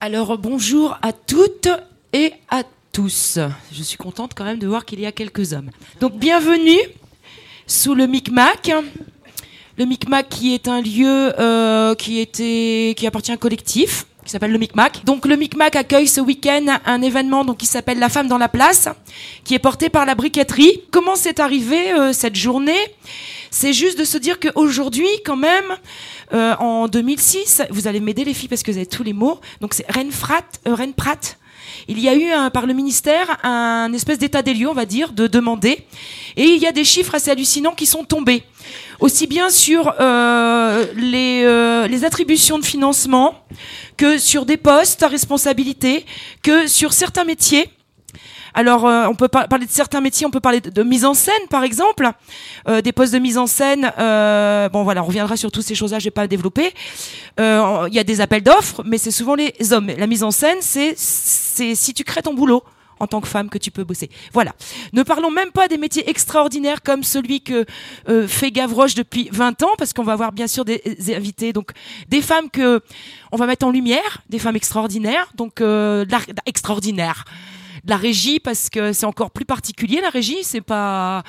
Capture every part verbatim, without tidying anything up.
Alors bonjour à toutes et à tous. Je suis contente quand même de voir qu'il y a quelques hommes. Donc bienvenue sous le Micmac. Le Micmac qui est un lieu euh, qui, était, qui appartient à un collectif qui s'appelle le Micmac. Donc le Micmac accueille ce week-end un événement donc, qui s'appelle La Femme dans la Place, qui est porté par la briqueterie. Comment c'est arrivé euh, cette journée ? C'est juste de se dire qu'aujourd'hui, quand même, euh, en deux mille six, vous allez m'aider les filles parce que vous avez tous les mots, donc c'est Renfrat, euh, Renprat. Il y a eu un, par le ministère un espèce d'état des lieux, on va dire, de demander. Et il y a des chiffres assez hallucinants qui sont tombés. Aussi bien sur euh, les, euh, les attributions de financement que sur des postes à responsabilité, que sur certains métiers. Alors, euh, on peut par- parler de certains métiers, on peut parler de, de mise en scène, par exemple, euh, des postes de mise en scène. Euh, bon, voilà, on reviendra sur toutes ces choses-là, je vais pas développer. Euh, Il y a des appels d'offres, mais c'est souvent les hommes. La mise en scène, c'est, c'est si tu crées ton boulot en tant que femme que tu peux bosser. Voilà. Ne parlons même pas des métiers extraordinaires comme celui que euh, fait Gavroche depuis vingt ans, parce qu'on va avoir bien sûr des, des invités, donc des femmes que on va mettre en lumière, des femmes extraordinaires, donc euh, de l'art- extraordinaires. De la régie, parce que c'est encore plus particulier, la régie, c'est pas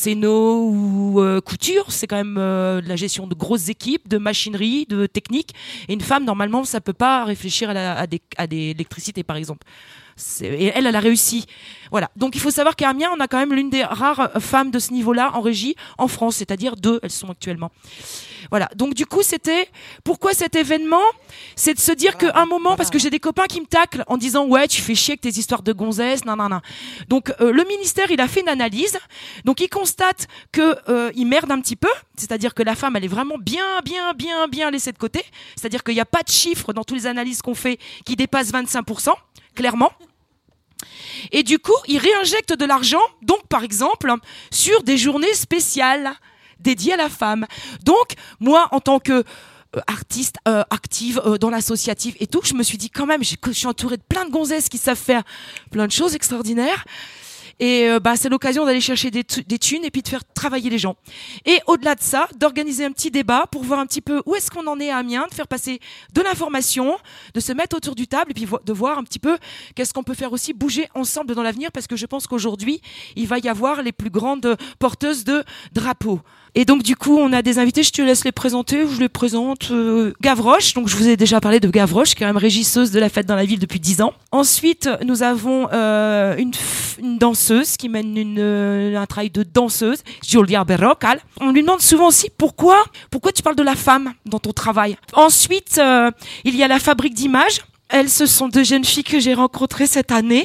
Céno ou euh, couture, c'est quand même euh, de la gestion de grosses équipes, de machinerie, de technique. Et une femme, normalement, ça peut pas réfléchir à, la, à, des, à des électricités, par exemple. C'est, et elle, elle a réussi. Voilà. Donc il faut savoir qu'à Amiens, on a quand même l'une des rares femmes de ce niveau-là en régie en France, c'est-à-dire deux, elles sont actuellement. Voilà. Donc du coup, c'était pourquoi cet événement, c'est de se dire qu'à un moment, parce que j'ai des copains qui me taclent en disant ouais, tu fais chier avec tes histoires de gonzesses, nan nan nan. Donc euh, le ministère, il a fait une analyse. Donc il constate que euh, il merde un petit peu, c'est-à-dire que la femme, elle est vraiment bien, bien, bien, bien laissée de côté. C'est-à-dire qu'il n'y a pas de chiffre dans toutes les analyses qu'on fait qui dépassent vingt-cinq pour cent, clairement. Et du coup, ils réinjectent de l'argent, donc par exemple, sur des journées spéciales dédiées à la femme. Donc, moi, en tant que euh, artiste euh, active euh, dans l'associatif et tout, je me suis dit quand même, je suis entourée de plein de gonzesses qui savent faire plein de choses extraordinaires. Et euh, bah, c'est l'occasion d'aller chercher des, tu- des thunes et puis de faire travailler les gens. Et au-delà de ça, d'organiser un petit débat pour voir un petit peu où est-ce qu'on en est à Amiens, de faire passer de l'information, de se mettre autour du table et puis vo- de voir un petit peu qu'est-ce qu'on peut faire aussi bouger ensemble dans l'avenir, parce que je pense qu'aujourd'hui, il va y avoir les plus grandes porteuses de drapeaux. Et donc du coup, on a des invités, je te laisse les présenter, je les présente. Euh, Gavroche, donc je vous ai déjà parlé de Gavroche, qui est quand même régisseuse de la fête dans la ville depuis dix ans. Ensuite, nous avons euh, une, f- une danseuse qui mène une, euh, un travail de danseuse, Julia Berrocal. On lui demande souvent aussi pourquoi, pourquoi tu parles de la femme dans ton travail. Ensuite, euh, il y a la fabrique d'images. Elles, ce sont deux jeunes filles que j'ai rencontrées cette année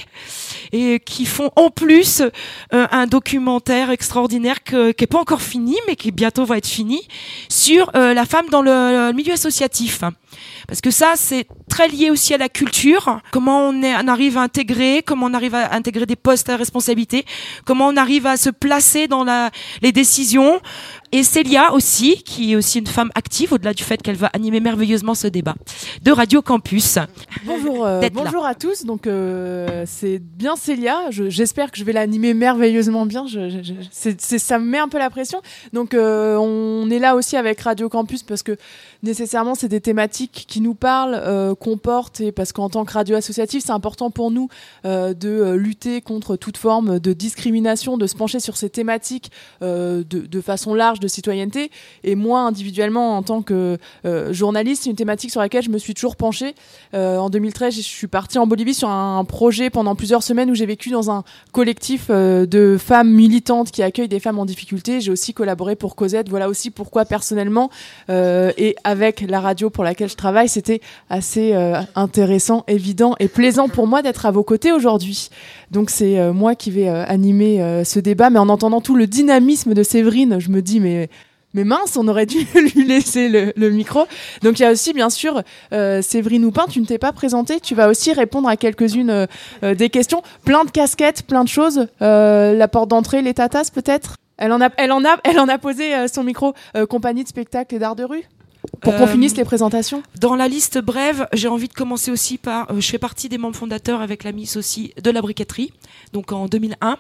et qui font en plus euh, un documentaire extraordinaire que, qui est pas encore fini, mais qui bientôt va être fini, sur euh, la femme dans le, le milieu associatif. Parce que ça, c'est très lié aussi à la culture. Comment on, est, on arrive à intégrer, comment on arrive à intégrer des postes à responsabilité, comment on arrive à se placer dans la, les décisions. Et Célia aussi, qui est aussi une femme active, au-delà du fait qu'elle va animer merveilleusement ce débat de Radio Campus. Bonjour, euh, bonjour à tous. Donc euh, c'est bien Célia. Je, j'espère que je vais l'animer merveilleusement bien. Je, je, je, c'est, c'est, ça me met un peu la pression. Donc euh, on est là aussi avec Radio Campus parce que nécessairement c'est des thématiques qui nous parlent, euh, qu'on porte, et parce qu'en tant que radio associative, c'est important pour nous euh, de euh, lutter contre toute forme de discrimination, de se pencher sur ces thématiques euh, de, de façon large, de citoyenneté. Et moi individuellement en tant que euh, journaliste, c'est une thématique sur laquelle je me suis toujours penchée. Euh, en deux mille treize, je suis partie en Bolivie sur un projet pendant plusieurs semaines où j'ai vécu dans un collectif euh, de femmes militantes qui accueillent des femmes en difficulté. J'ai aussi collaboré pour Cosette. Voilà aussi pourquoi personnellement euh, et avec la radio pour laquelle je travaille, c'était assez euh, intéressant, évident et plaisant pour moi d'être à vos côtés aujourd'hui. Donc c'est euh, moi qui vais euh, animer euh, ce débat, mais en entendant tout le dynamisme de Séverine, je me dis mais Mais mince, on aurait dû lui laisser le, le micro. Donc il y a aussi bien sûr euh, Séverine Houpin, tu ne t'es pas présentée, tu vas aussi répondre à quelques-unes euh, euh, des questions. Plein de casquettes, plein de choses. Euh, la porte d'entrée, les tatas peut-être. Elle en a, elle en a, elle en a posé euh, son micro. Euh, compagnie de spectacle et d'art de rue. Pour qu'on euh, finisse les présentations. Dans la liste brève, j'ai envie de commencer aussi par, euh, je fais partie des membres fondateurs avec la Miss aussi de la briqueterie, donc en deux mille un.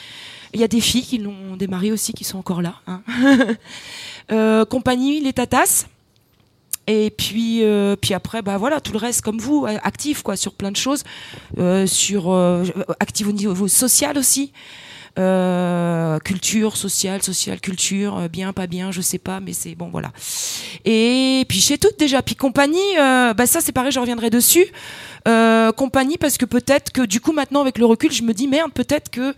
Il y a des filles qui l'ont démarré aussi, qui sont encore là. Hein. euh, compagnie Les Tatas, Et puis, euh, puis après, bah voilà, tout le reste comme vous, actif quoi, sur plein de choses, euh, sur euh, actif au niveau social aussi. Euh, culture, sociale, sociale, culture, euh, bien, pas bien, je sais pas, mais c'est bon, voilà. Et puis chez toutes déjà, puis compagnie, euh, bah ça c'est pareil, je reviendrai dessus. Euh, compagnie parce que peut-être que du coup maintenant avec le recul, je me dis merde, peut-être que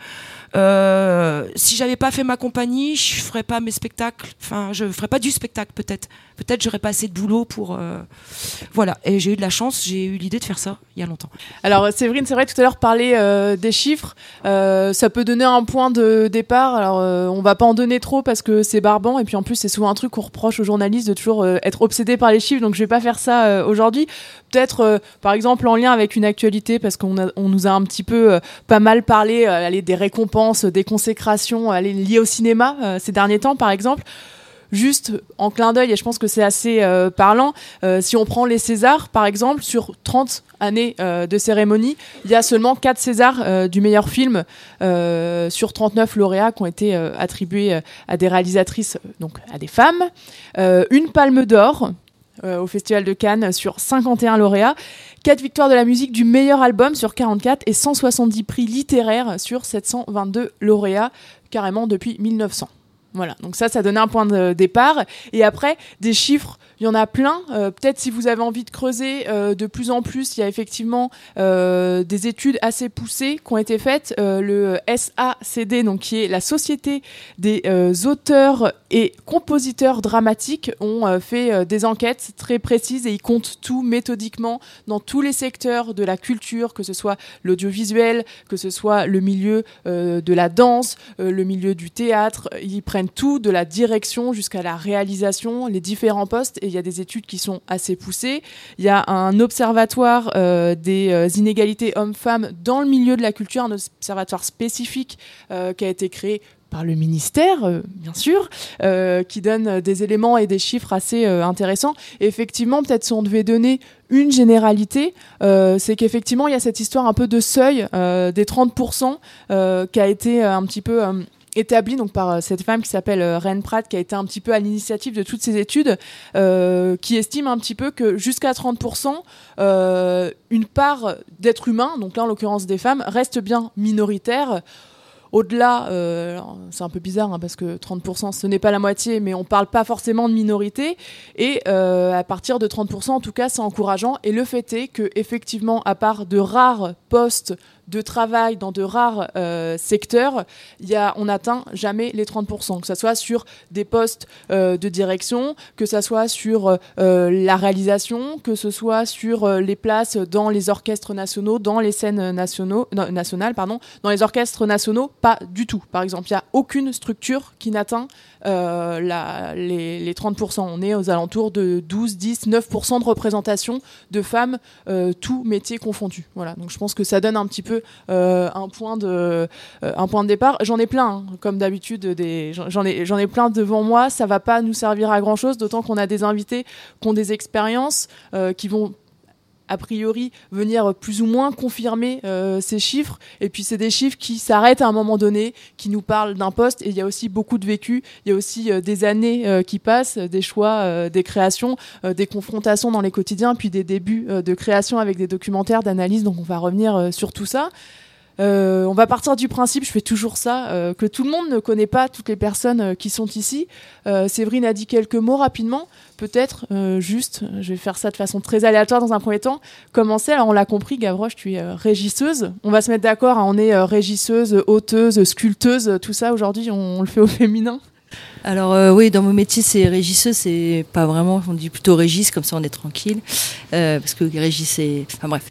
euh, si j'avais pas fait ma compagnie, je ferais pas mes spectacles. Enfin, je ferais pas du spectacle peut-être. Peut-être j'aurais pas assez de boulot pour. Euh... Voilà. Et j'ai eu de la chance. J'ai eu l'idée de faire ça il y a longtemps. Alors Séverine, c'est vrai tout à l'heure parler euh, des chiffres, euh, ça peut donner un point de départ. Alors euh, on va pas en donner trop parce que c'est barbant et puis en plus c'est souvent un truc qu'on reproche aux journalistes de toujours euh, être obsédé par les chiffres. Donc je vais pas faire ça euh, aujourd'hui. Peut-être euh, par exemple en lien avec une actualité parce qu'on a, on nous a un petit peu euh, pas mal parlé euh, allez, des récompenses, des consécrations allez, liées au cinéma euh, ces derniers temps par exemple. Juste en clin d'œil, et je pense que c'est assez euh, parlant, euh, si on prend les Césars, par exemple, sur trente années euh, de cérémonie, il y a seulement quatre Césars euh, du meilleur film euh, sur trente-neuf lauréats qui ont été euh, attribués euh, à des réalisatrices, donc à des femmes. Euh, une palme d'or euh, au Festival de Cannes sur cinquante et un lauréats. quatre victoires de la musique du meilleur album sur quarante-quatre et cent soixante-dix prix littéraires sur sept cent vingt-deux lauréats, carrément depuis mille neuf cents. Voilà, donc ça, ça donnait un point de départ. Et après, des chiffres, il y en a plein. Euh, peut-être si vous avez envie de creuser euh, de plus en plus, il y a effectivement euh, des études assez poussées qui ont été faites. Euh, le S A C D, donc qui est la Société des euh, auteurs et compositeurs dramatiques, ont euh, fait euh, des enquêtes très précises et ils comptent tout méthodiquement dans tous les secteurs de la culture, que ce soit l'audiovisuel, que ce soit le milieu euh, de la danse, euh, le milieu du théâtre. Ils prennent tout, de la direction jusqu'à la réalisation, les différents postes, et il y a des études qui sont assez poussées. Il y a un observatoire euh, des euh, inégalités hommes-femmes dans le milieu de la culture, un observatoire spécifique euh, qui a été créé par le ministère, euh, bien sûr, euh, qui donne des éléments et des chiffres assez euh, intéressants. Et effectivement, peut-être si on devait donner une généralité, euh, c'est qu'effectivement, il y a cette histoire un peu de seuil euh, des trente pour cent euh, qui a été euh, un petit peu... Euh, établi donc par cette femme qui s'appelle Ren Pratt, qui a été un petit peu à l'initiative de toutes ces études, euh, qui estime un petit peu que jusqu'à trente pour cent, euh, une part d'êtres humains, donc là en l'occurrence des femmes, reste bien minoritaire. Au-delà, euh, c'est un peu bizarre hein, parce que trente pour cent ce n'est pas la moitié, mais on parle pas forcément de minorité. Et euh, à partir de trente pour cent, en tout cas, c'est encourageant. Et le fait est que effectivement, à part de rares postes de travail dans de rares euh, secteurs, y a, on n'atteint jamais les trente pour cent, que ce soit sur des postes euh, de direction, que ce soit sur euh, la réalisation, que ce soit sur euh, les places dans les orchestres nationaux, dans les scènes nationaux, non, nationales, pardon, dans les orchestres nationaux, pas du tout. Par exemple, il n'y a aucune structure qui n'atteint euh, la, les, les trente pour cent. On est aux alentours de douze, dix, neuf pour cent de représentation de femmes, euh, tous métiers confondus. Voilà. Donc je pense que ça donne un petit peu Euh, un point de euh, un point de départ. J'en ai plein hein, comme d'habitude des j'en ai j'en ai plein devant moi. Ça va pas nous servir à grand chose, d'autant qu'on a des invités qui ont des expériences euh, qui vont a priori venir plus ou moins confirmer euh, ces chiffres, et puis c'est des chiffres qui s'arrêtent à un moment donné, qui nous parlent d'un poste, et il y a aussi beaucoup de vécu, il y a aussi euh, des années euh, qui passent, des choix, euh, des créations, euh, des confrontations dans les quotidiens, puis des débuts euh, de création avec des documentaires, d'analyse, donc on va revenir euh, sur tout ça. Euh, on va partir du principe, je fais toujours ça, euh, que tout le monde ne connaît pas toutes les personnes euh, qui sont ici. Euh, Séverine a dit quelques mots rapidement, peut-être euh, juste, je vais faire ça de façon très aléatoire dans un premier temps. Commencer, alors on l'a compris, Gavroche, tu es euh, régisseuse. On va se mettre d'accord, hein, on est euh, régisseuse, auteuse, sculpteuse, tout ça aujourd'hui, on, on le fait au féminin. Alors euh, oui, dans mon métier, c'est régisseuse, c'est pas vraiment, on dit plutôt régisse, comme ça on est tranquille, euh, parce que régisse, c'est... Enfin bref.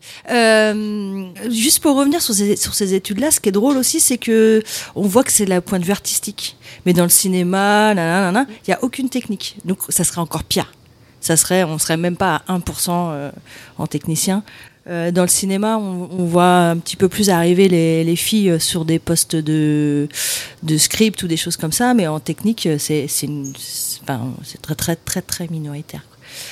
Euh, juste pour revenir sur ces, sur ces études-là, ce qui est drôle aussi, c'est que on voit que c'est le point de vue artistique. Mais dans le cinéma, il n'y a aucune technique. Donc ça serait encore pire. Ça serait, on serait même pas à un pour cent euh, en technicien. Euh, dans le cinéma, on, on voit un petit peu plus arriver les, les filles sur des postes de, de script ou des choses comme ça, mais en technique, c'est, c'est, une, c'est, enfin, c'est très, très, très, très minoritaire.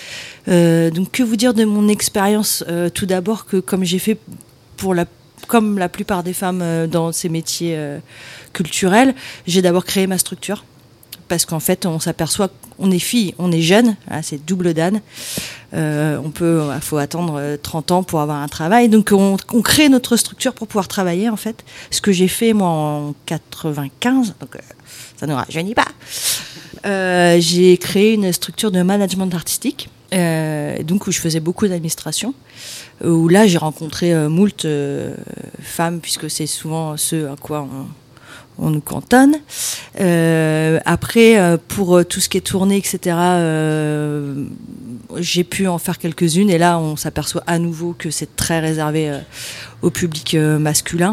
Euh, donc, que vous dire de mon expérience ? euh, Tout d'abord, que comme j'ai fait pour la, comme la plupart des femmes euh, dans ces métiers euh, culturels, j'ai d'abord créé ma structure parce qu'en fait, on s'aperçoit qu'on est fille, on est jeune, hein, c'est double d'âne. Euh, on peut, il faut attendre trente ans pour avoir un travail. Donc, on, on crée notre structure pour pouvoir travailler, en fait. Ce que j'ai fait, moi, en quatre-vingt-quinze, donc euh, ça ne rajeunit pas. Euh, j'ai créé une structure de management artistique, euh, donc où je faisais beaucoup d'administration. Où là, j'ai rencontré euh, moult euh, femmes, puisque c'est souvent ce à quoi on... on nous cantonne. Euh, après, euh, pour euh, tout ce qui est tourné, et cetera, euh, j'ai pu en faire quelques-unes. Et là, on s'aperçoit à nouveau que c'est très réservé euh, au public euh, masculin.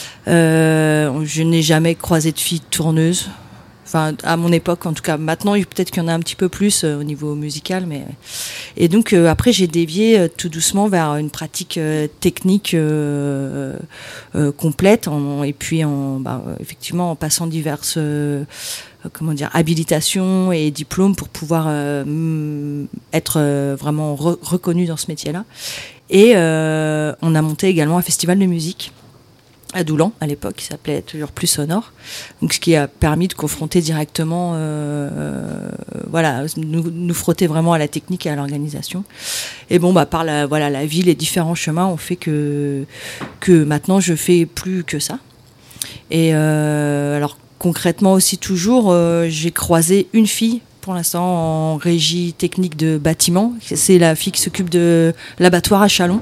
Euh, je n'ai jamais croisé de filles tourneuses. Enfin, à mon époque, en tout cas. Maintenant, peut-être qu'il y en a un petit peu plus euh, au niveau musical, mais et donc euh, après, j'ai dévié euh, tout doucement vers une pratique euh, technique euh, euh, complète, en, et puis en, bah, effectivement, en passant diverses, euh, comment dire, habilitations et diplômes pour pouvoir euh, être euh, vraiment re- reconnu dans ce métier-là. Et euh, on a monté également un festival de musique à Doulan à l'époque, qui s'appelait Toujours Plus Sonore, donc ce qui a permis de confronter directement, euh, euh, voilà, nous, nous frotter vraiment à la technique et à l'organisation. Et bon, bah par la, voilà, la vie, les différents chemins ont fait que que maintenant je fais plus que ça. Et euh, alors concrètement aussi toujours, euh, j'ai croisé une fille pour l'instant en régie technique de bâtiment. C'est la fille qui s'occupe de l'abattoir à Châlons.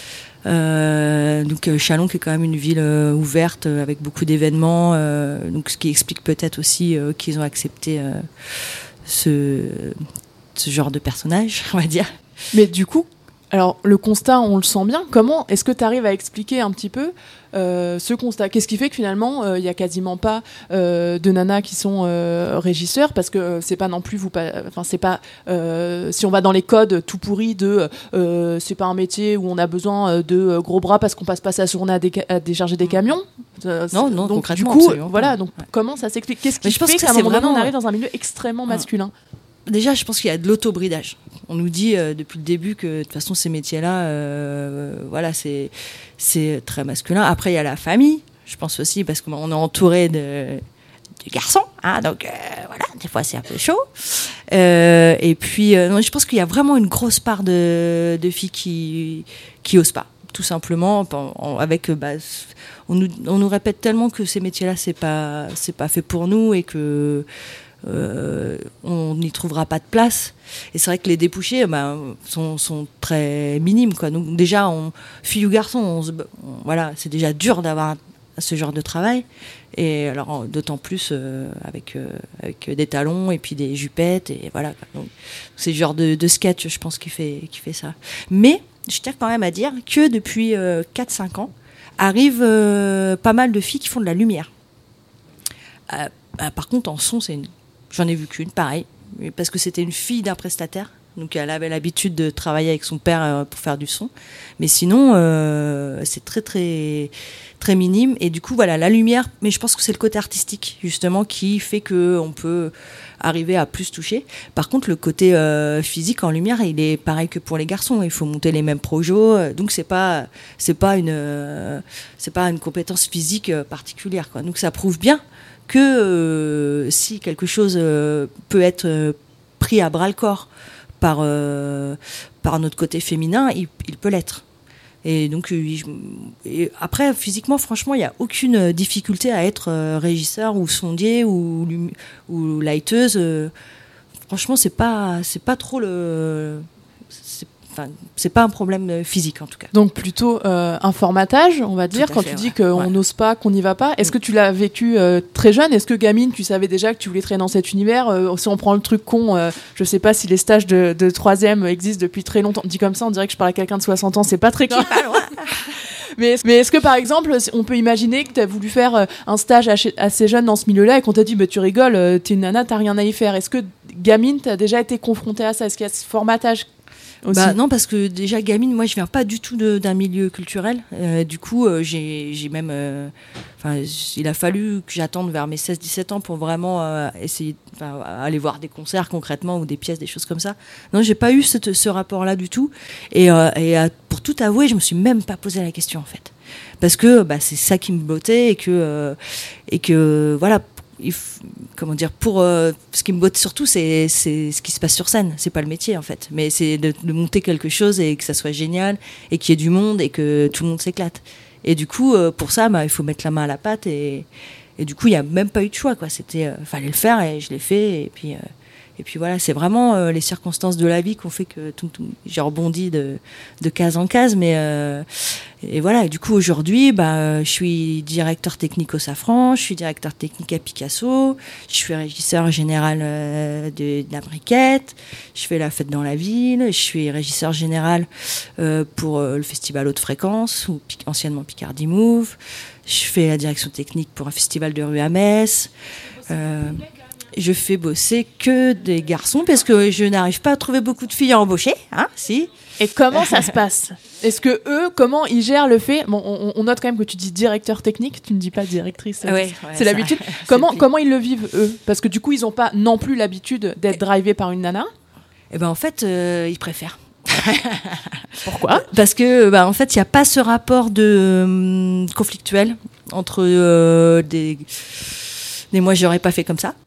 Euh, donc Châlons qui est quand même une ville euh, ouverte euh, avec beaucoup d'événements, euh, donc ce qui explique peut-être aussi euh, qu'ils ont accepté euh, ce, ce genre de personnage, on va dire. Mais du coup, alors le constat, on le sent bien. Comment est-ce que tu arrives à expliquer un petit peu euh, ce constat? Qu'est-ce qui fait que finalement il euh, y a quasiment pas euh, de nanas qui sont euh, régisseurs, parce que euh, c'est pas non plus vous pas, enfin c'est pas euh, si on va dans les codes tout pourris de euh, c'est pas un métier où on a besoin de gros bras parce qu'on passe pas sa journée à, déca- à décharger des camions. Euh, non non donc concrètement, du coup absolument voilà pas. donc Ouais. comment ça s'explique? Qu'est-ce qui je pense fait que qu'à un c'est moment donné vraiment... on arrive dans un milieu extrêmement masculin? Déjà, je pense qu'il y a de l'autobridage. On nous dit euh, depuis le début que de toute façon ces métiers-là, euh, voilà, c'est c'est très masculin. Après, il y a la famille. Je pense aussi parce qu'on est entouré de, de garçons, hein, donc euh, voilà, des fois c'est un peu chaud. Euh, et puis, euh, non, je pense qu'il y a vraiment une grosse part de, de filles qui qui osent pas, tout simplement. En, en, avec, bah, on nous on nous répète tellement que ces métiers-là c'est pas c'est pas fait pour nous et que Euh, on n'y trouvera pas de place. Et c'est vrai que les débouchés bah, sont, sont très minimes, quoi. Donc déjà, on, filles ou garçons, on se, on, voilà, c'est déjà dur d'avoir ce genre de travail. Et alors d'autant plus euh, avec euh, avec des talons et puis des jupettes et voilà. Donc c'est le genre de, de sketch, je pense, qui fait qui fait ça. Mais je tiens quand même à dire que depuis euh, quatre cinq ans arrivent euh, pas mal de filles qui font de la lumière. Euh, bah, par contre, en son, c'est une J'en ai vu qu'une, pareil, parce que c'était une fille d'un prestataire, donc elle avait l'habitude de travailler avec son père pour faire du son. Mais sinon, euh, c'est très très très minime. Et du coup, voilà, la lumière. Mais je pense que c'est le côté artistique justement qui fait que on peut arriver à plus toucher. Par contre, le côté euh, physique en lumière, il est pareil que pour les garçons. Il faut monter les mêmes projets, donc c'est pas c'est pas une euh, c'est pas une compétence physique particulière, quoi. Donc ça prouve bien que euh, si quelque chose euh, peut être euh, pris à bras-le-corps par, euh, par notre côté féminin, il, il peut l'être. Et donc, euh, je, et après, physiquement, franchement, il n'y a aucune difficulté à être euh, régisseur ou sondier ou, ou lighteuse. Euh, franchement, c'est pas, c'est pas trop le... C'est, Enfin, c'est pas un problème physique en tout cas. Donc plutôt euh, un formatage, on va dire, quand fait, tu dis ouais. qu'on n'ose ouais. pas, qu'on n'y va pas. Est-ce que tu l'as vécu euh, très jeune? Est-ce que gamine, tu savais déjà que tu voulais traîner dans cet univers? euh, Si on prend le truc con, euh, je sais pas si les stages de, de troisième existent depuis très longtemps. Dit comme ça, on dirait que je parle à quelqu'un de soixante ans, c'est pas très clair. Mais, mais est-ce que par exemple, on peut imaginer que tu as voulu faire un stage assez jeune dans ce milieu-là et qu'on t'a dit bah, tu rigoles, t'es une nana, t'as rien à y faire? Est-ce que gamine, t'as déjà été confrontée à ça? Est-ce qu'il y a ce formatage? Bah, non, parce que déjà gamine, moi je viens pas du tout de, d'un milieu culturel. Euh, du coup, euh, j'ai, j'ai même, enfin, euh, il a fallu que j'attende vers mes seize dix-sept ans pour vraiment euh, essayer, aller voir des concerts concrètement ou des pièces, des choses comme ça. Non, j'ai pas eu ce, ce rapport-là du tout. Et, euh, et euh, pour tout avouer, je me suis même pas posé la question en fait, parce que bah, c'est ça qui me bottait et que euh, et que voilà. il f... comment dire, pour euh, ce qui me botte surtout, c'est, c'est ce qui se passe sur scène. C'est pas le métier en fait, mais c'est de, de monter quelque chose et que ça soit génial et qu'il y ait du monde et que tout le monde s'éclate. Et du coup, euh, pour ça, bah, il faut mettre la main à la pâte et, et du coup, il y a même pas eu de choix, quoi. C'était, euh, fallait le faire et je l'ai fait et puis. Euh, Et puis voilà, c'est vraiment euh, les circonstances de la vie qui ont fait que tout, tout, j'ai rebondi de, de case en case. Mais euh, et voilà, et du coup aujourd'hui, bah, je suis directeur technique au Safran, je suis directeur technique à Picasso, je suis régisseur général euh, de, de la Briquette, je fais la fête dans la ville, je suis régisseur général euh, pour euh, le festival Haute Fréquence, ou anciennement Picardie Move. Je fais la direction technique pour un festival de rue à Metz. Euh, Je fais bosser que des garçons parce que je n'arrive pas à trouver beaucoup de filles à embaucher, hein, si. Et comment ça se passe ? Est-ce que eux, comment ils gèrent le fait ? Bon, on, on note quand même que tu dis directeur technique, tu ne dis pas directrice. Ouais, ouais, c'est l'habitude. Ça, comment c'est comment ils le vivent eux ? Parce que du coup, ils n'ont pas non plus l'habitude d'être drivés par une nana. Eh ben en fait, euh, ils préfèrent. Pourquoi ? Parce que bah, en fait, il n'y a pas ce rapport de euh, conflictuel entre euh, des des moi j'aurais pas fait comme ça.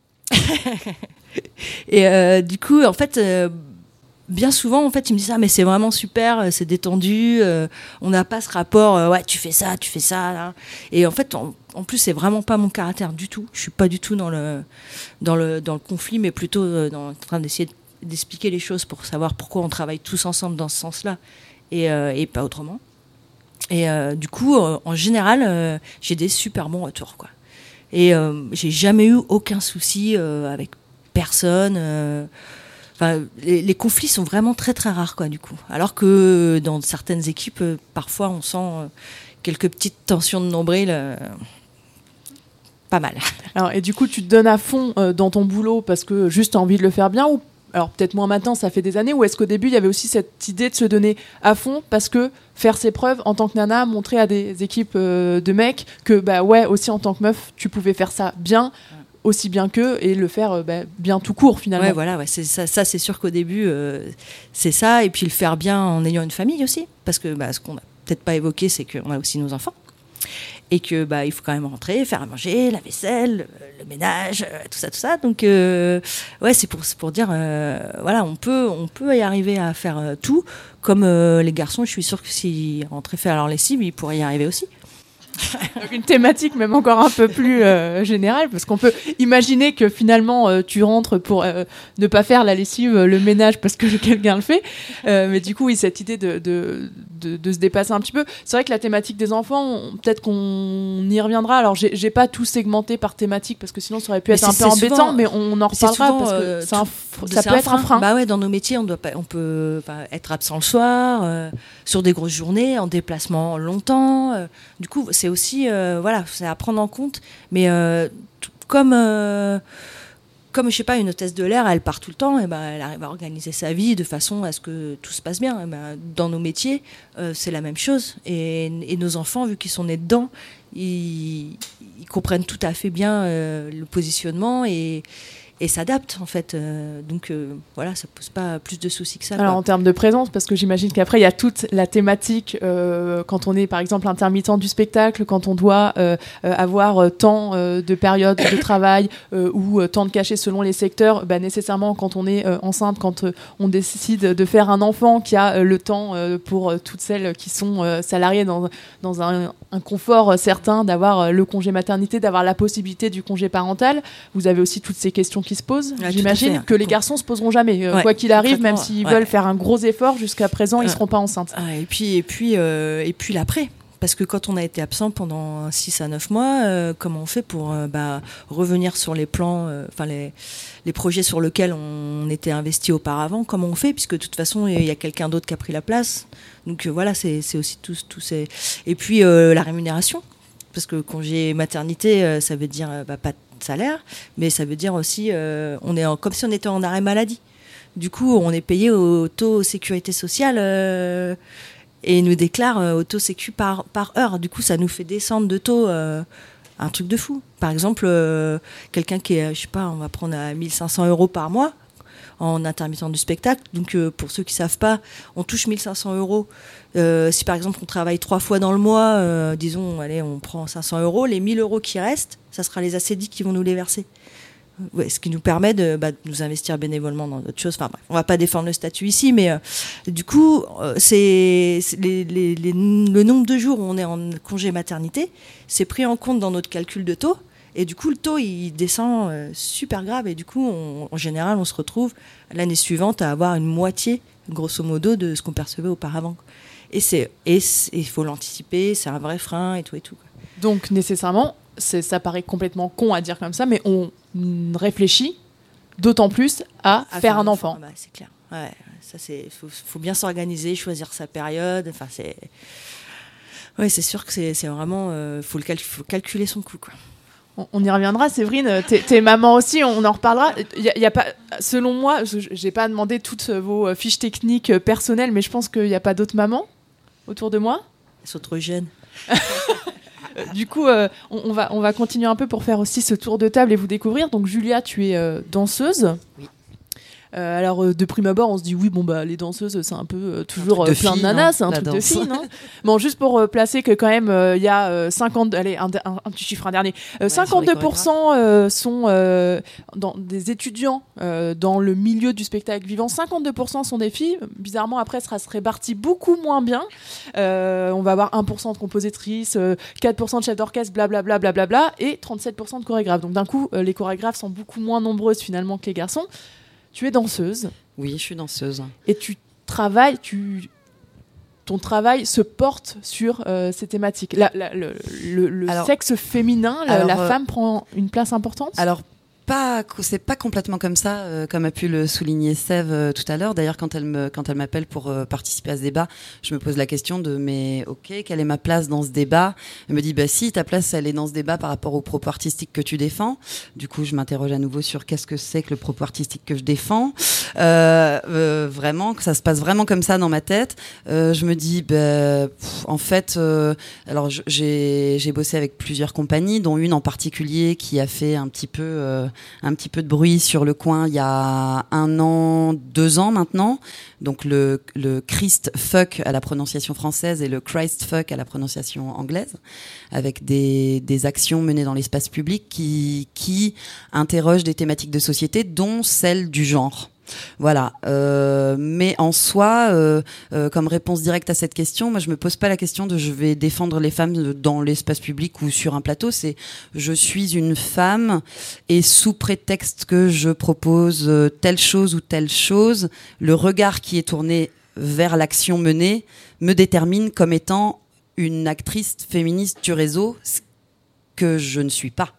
Et euh, du coup, en fait, euh, bien souvent, en fait, ils me disent ah mais c'est vraiment super, c'est détendu, euh, on n'a pas ce rapport, euh, ouais tu fais ça, tu fais ça. Là. Et en fait, en, en plus, c'est vraiment pas mon caractère du tout. Je suis pas du tout dans le dans le dans le conflit, mais plutôt euh, dans, en train d'essayer d'expliquer les choses pour savoir pourquoi on travaille tous ensemble dans ce sens-là et, euh, et pas autrement. Et euh, du coup, euh, en général, euh, j'ai des super bons retours, quoi. Et euh, j'ai jamais eu aucun souci euh, avec personne. Euh, enfin, les, les conflits sont vraiment très très rares, quoi, du coup. Alors que dans certaines équipes, euh, parfois, on sent euh, quelques petites tensions de nombril. Euh, pas mal. Alors, et du coup, tu te donnes à fond euh, dans ton boulot parce que juste tu as envie de le faire bien, ou alors peut-être moins maintenant, ça fait des années, ou est-ce qu'au début il y avait aussi cette idée de se donner à fond parce que faire ses preuves en tant que nana, montrer à des équipes euh, de mecs que bah ouais, aussi en tant que meuf tu pouvais faire ça bien, aussi bien qu'eux, et le faire euh, bah, bien tout court finalement. Ouais, voilà, ouais, c'est ça, ça c'est sûr qu'au début euh, c'est ça, et puis le faire bien en ayant une famille aussi, parce que bah, ce qu'on n'a peut-être pas évoqué, c'est qu'on a aussi nos enfants. Et que bah il faut quand même rentrer, faire à manger, la vaisselle, le, le ménage, euh, tout ça, tout ça. Donc euh, ouais, c'est pour c'est pour dire euh, voilà, on peut on peut y arriver à faire euh, tout. Comme euh, les garçons, je suis sûre que s'ils rentraient faire leur lessive, ils pourraient y arriver aussi. Donc une thématique même encore un peu plus euh, générale, parce qu'on peut imaginer que finalement euh, tu rentres pour euh, ne pas faire la lessive, le ménage parce que quelqu'un le fait, euh, mais du coup oui, cette idée de, de, de, de se dépasser un petit peu. C'est vrai que la thématique des enfants, on, peut-être qu'on y reviendra. Alors j'ai, j'ai pas tout segmenté par thématique parce que sinon ça aurait pu mais être un peu embêtant, souvent, mais on en reparlera souvent, parce que euh, c'est un, ça peut un être frein. un frein. Bah ouais, dans nos métiers on doit pas, on peut bah, être absent le soir, euh, sur des grosses journées, en déplacement longtemps. Euh, du coup c'est aussi euh, voilà, c'est à prendre en compte, mais euh, t- comme euh, comme je sais pas, une hôtesse de l'air, elle part tout le temps, et ben elle arrive à organiser sa vie de façon à ce que tout se passe bien. Et ben, dans nos métiers, euh, c'est la même chose, et, et nos enfants, vu qu'ils sont nés dedans, ils, ils comprennent tout à fait bien euh, le positionnement et et s'adaptent en fait, euh, donc euh, voilà, ça pose pas plus de soucis que ça. Alors quoi. En termes de présence, parce que j'imagine qu'après il y a toute la thématique euh, quand on est par exemple intermittent du spectacle, quand on doit euh, euh, avoir euh, tant euh, de périodes de travail euh, ou euh, tant de cachets selon les secteurs, bah, nécessairement quand on est euh, enceinte, quand euh, on décide de faire un enfant, qui a euh, le temps euh, pour euh, toutes celles qui sont euh, salariées dans, dans un, un confort euh, certain, d'avoir euh, le congé maternité, d'avoir la possibilité du congé parental. Vous avez aussi toutes ces questions qui se posent. Ouais, j'imagine que les garçons se poseront jamais, euh, ouais, quoi qu'il arrive, même s'ils ouais. veulent faire un gros effort, jusqu'à présent, ils ne seront pas enceintes. Ah, et puis, et puis, euh, et puis l'après. Parce que quand on a été absent pendant six à neuf mois, euh, comment on fait pour euh, bah, revenir sur les plans, enfin euh, les, les projets sur lesquels on était investi auparavant, comment on fait, puisque de toute façon, il y a quelqu'un d'autre qui a pris la place. Donc euh, voilà, c'est, c'est aussi tout, tout ces... Et puis euh, la rémunération, parce que congé maternité, euh, ça veut dire euh, bah, pas de salaire, mais ça veut dire aussi, euh, on est en, comme si on était en arrêt maladie. Du coup, on est payé au taux sécurité sociale euh, et ils nous déclarent euh, au taux sécu par, par heure. Du coup, ça nous fait descendre de taux euh, un truc de fou. Par exemple, euh, quelqu'un qui est, je sais pas, on va prendre à mille cinq cents euros par mois en intermittent du spectacle. Donc, euh, pour ceux qui savent pas, on touche mille cinq cents euros. Euh, si par exemple on travaille trois fois dans le mois, euh, disons, allez, on prend cinq cents euros, les mille euros qui restent, ça sera les Acédiques qui vont nous les verser. Ouais, ce qui nous permet de, bah, de nous investir bénévolement dans d'autres choses. Enfin bref, on va pas défendre le statut ici, mais euh, du coup, euh, c'est, c'est les, les, les, le nombre de jours où on est en congé maternité, c'est pris en compte dans notre calcul de taux. Et du coup, le taux, il descend euh, super grave. Et du coup, on, en général, on se retrouve l'année suivante à avoir une moitié, grosso modo, de ce qu'on percevait auparavant. Et c'est, et il faut l'anticiper, c'est un vrai frein et tout et tout. Donc, nécessairement, c'est, ça paraît complètement con à dire comme ça, mais on réfléchit d'autant plus à, à faire, faire un enfant. enfant. Bah, c'est clair. Ouais, ça c'est, faut, faut bien s'organiser, choisir sa période. Enfin, c'est, ouais, c'est sûr que c'est, c'est vraiment, euh, faut le cal- faut calculer son coût, quoi. On, on y reviendra, Séverine. T'es, t'es maman aussi, on en reparlera. Y a, y a pas, selon moi, j'ai pas demandé toutes vos fiches techniques personnelles, mais je pense qu'il n'y a pas d'autres mamans autour de moi. Elles sont trop jeunes. Du coup, euh, on, on, va, on va continuer un peu pour faire aussi ce tour de table et vous découvrir. Donc, Julia, tu es euh, danseuse. Oui. Euh, alors, euh, de prime abord, on se dit oui, bon, bah, les danseuses, c'est un peu euh, toujours euh, plein de nanas, c'est un truc danse. de filles, non? Bon, juste pour euh, placer que quand même, il euh, y a euh, cinquante, allez, un, un, un petit chiffre, un dernier. Euh, ouais, cinquante-deux pour cent euh, sont euh, dans, des étudiants euh, dans le milieu du spectacle vivant. cinquante-deux pour cent sont des filles. Bizarrement, après, ça se répartit beaucoup moins bien. Euh, on va avoir un pour cent de compositrices, euh, quatre pour cent de chefs d'orchestre, blablabla, blablabla, et trente-sept pour cent de chorégraphes. Donc, d'un coup, euh, les chorégraphes sont beaucoup moins nombreuses finalement que les garçons. Tu es danseuse. Oui, je suis danseuse. Et tu travailles, tu... ton travail se porte sur euh, ces thématiques. La, la, le le, le alors, sexe féminin, la, alors, la femme euh, prend une place importante? Alors, pas, c'est pas complètement comme ça, euh, comme a pu le souligner Sève euh, tout à l'heure. D'ailleurs, quand elle me, quand elle m'appelle pour euh, participer à ce débat, je me pose la question de, mais ok, quelle est ma place dans ce débat? Elle me dit, bah si, ta place, elle est dans ce débat par rapport aux propos artistiques que tu défends. Du coup, je m'interroge à nouveau sur qu'est-ce que c'est que le propos artistique que je défends. Euh, euh, vraiment, que ça se passe vraiment comme ça dans ma tête. Euh, je me dis, bah, pff, en fait, euh, alors j'ai, j'ai bossé avec plusieurs compagnies, dont une en particulier qui a fait un petit peu euh, un petit peu de bruit sur le coin il y a un an, deux ans maintenant. Donc le, le Christ fuck à la prononciation française et le Christ fuck à la prononciation anglaise, avec des, des actions menées dans l'espace public qui, qui interrogent des thématiques de société, dont celle du genre. Voilà, euh, mais en soi, euh, euh, comme réponse directe à cette question, moi je me pose pas la question de je vais défendre les femmes dans l'espace public ou sur un plateau. C'est je suis une femme et sous prétexte que je propose telle chose ou telle chose, le regard qui est tourné vers l'action menée me détermine comme étant une actrice féministe du réseau, ce que je ne suis pas.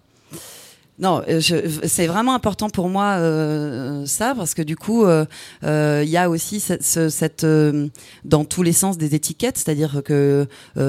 Non, je, c'est vraiment important pour moi euh, ça, parce que du coup, il euh, euh, y a aussi cette, ce, cette euh, dans tous les sens des étiquettes, c'est-à-dire que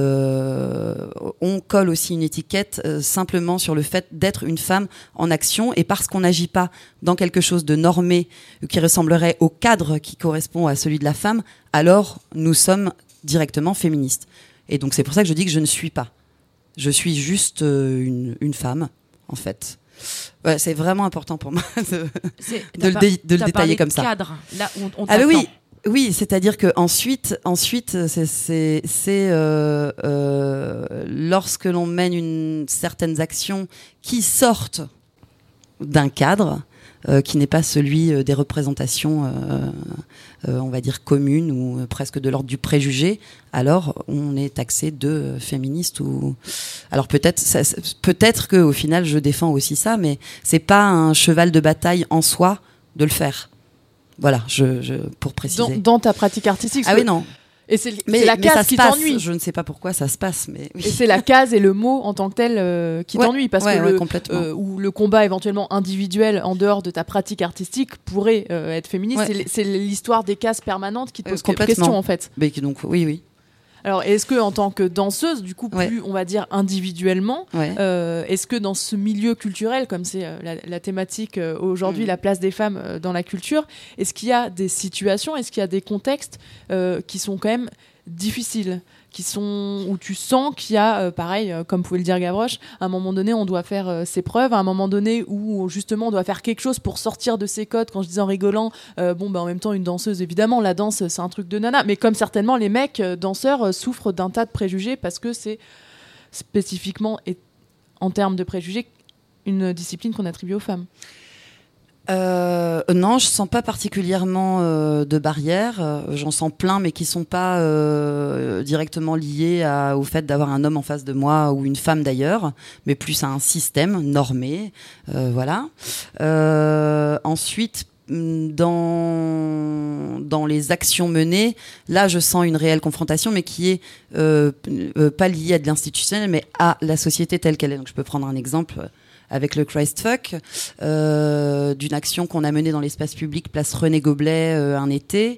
euh, on colle aussi une étiquette euh, simplement sur le fait d'être une femme en action, et parce qu'on n'agit pas dans quelque chose de normé qui ressemblerait au cadre qui correspond à celui de la femme, alors nous sommes directement féministes. Et donc c'est pour ça que je dis que je ne suis pas. Je suis juste euh, une, une femme, en fait. Ouais, c'est vraiment important pour moi de, de, le, dé, de le détailler comme ça. Cadre, là où on, on ah oui, oui, c'est-à-dire que ensuite, ensuite, c'est, c'est, c'est euh, euh, lorsque l'on mène une certaines actions qui sortent d'un cadre. Euh, qui n'est pas celui euh, des représentations, euh, euh, on va dire, communes ou euh, presque de l'ordre du préjugé, alors on est taxé de euh, féministe ou... Alors peut-être, ça, peut-être qu'au final je défends aussi ça, mais c'est pas un cheval de bataille en soi de le faire. Voilà, je, je, pour préciser. Dans, dans ta pratique artistique. Ah oui, non. Et c'est, mais, c'est la case qui passe. t'ennuie. Je ne sais pas pourquoi ça se passe, mais oui. Et c'est la case et le mot en tant que tel euh, qui ouais, t'ennuie, parce ouais, que ouais, le, complètement. Euh, ou le combat éventuellement individuel en dehors de ta pratique artistique pourrait euh, être féministe. Ouais. C'est, c'est l'histoire des cases permanentes qui te pose euh, question en fait. Mais donc oui, oui. Alors, est-ce que en tant que danseuse, du coup, plus ouais. on va dire individuellement, ouais. euh, est-ce que dans ce milieu culturel, comme c'est euh, la, la thématique euh, aujourd'hui, mmh. la place des femmes euh, dans la culture, est-ce qu'il y a des situations, est-ce qu'il y a des contextes euh, qui sont quand même difficiles, qui sont où tu sens qu'il y a, euh, pareil, euh, comme pouvait le dire Gavroche, à un moment donné, on doit faire euh, ses preuves, à un moment donné où justement on doit faire quelque chose pour sortir de ses codes. Quand je disais en rigolant, euh, bon, bah, en même temps, une danseuse, évidemment, la danse, c'est un truc de nana, mais comme certainement les mecs euh, danseurs euh, souffrent d'un tas de préjugés parce que c'est spécifiquement, et en termes de préjugés, une discipline qu'on attribue aux femmes. Euh, non, je sens pas particulièrement euh, de barrières. Euh, j'en sens plein, mais qui sont pas euh, directement liées à, au fait d'avoir un homme en face de moi ou une femme d'ailleurs, mais plus à un système normé. Euh, voilà. Euh, ensuite, dans dans les actions menées, là, je sens une réelle confrontation, mais qui est euh, euh, pas liée à de l'institutionnel, mais à la société telle qu'elle est. Donc, je peux prendre un exemple. Avec le Christfuck, euh, d'une action qu'on a menée dans l'espace public, place René Goblet, euh, un été.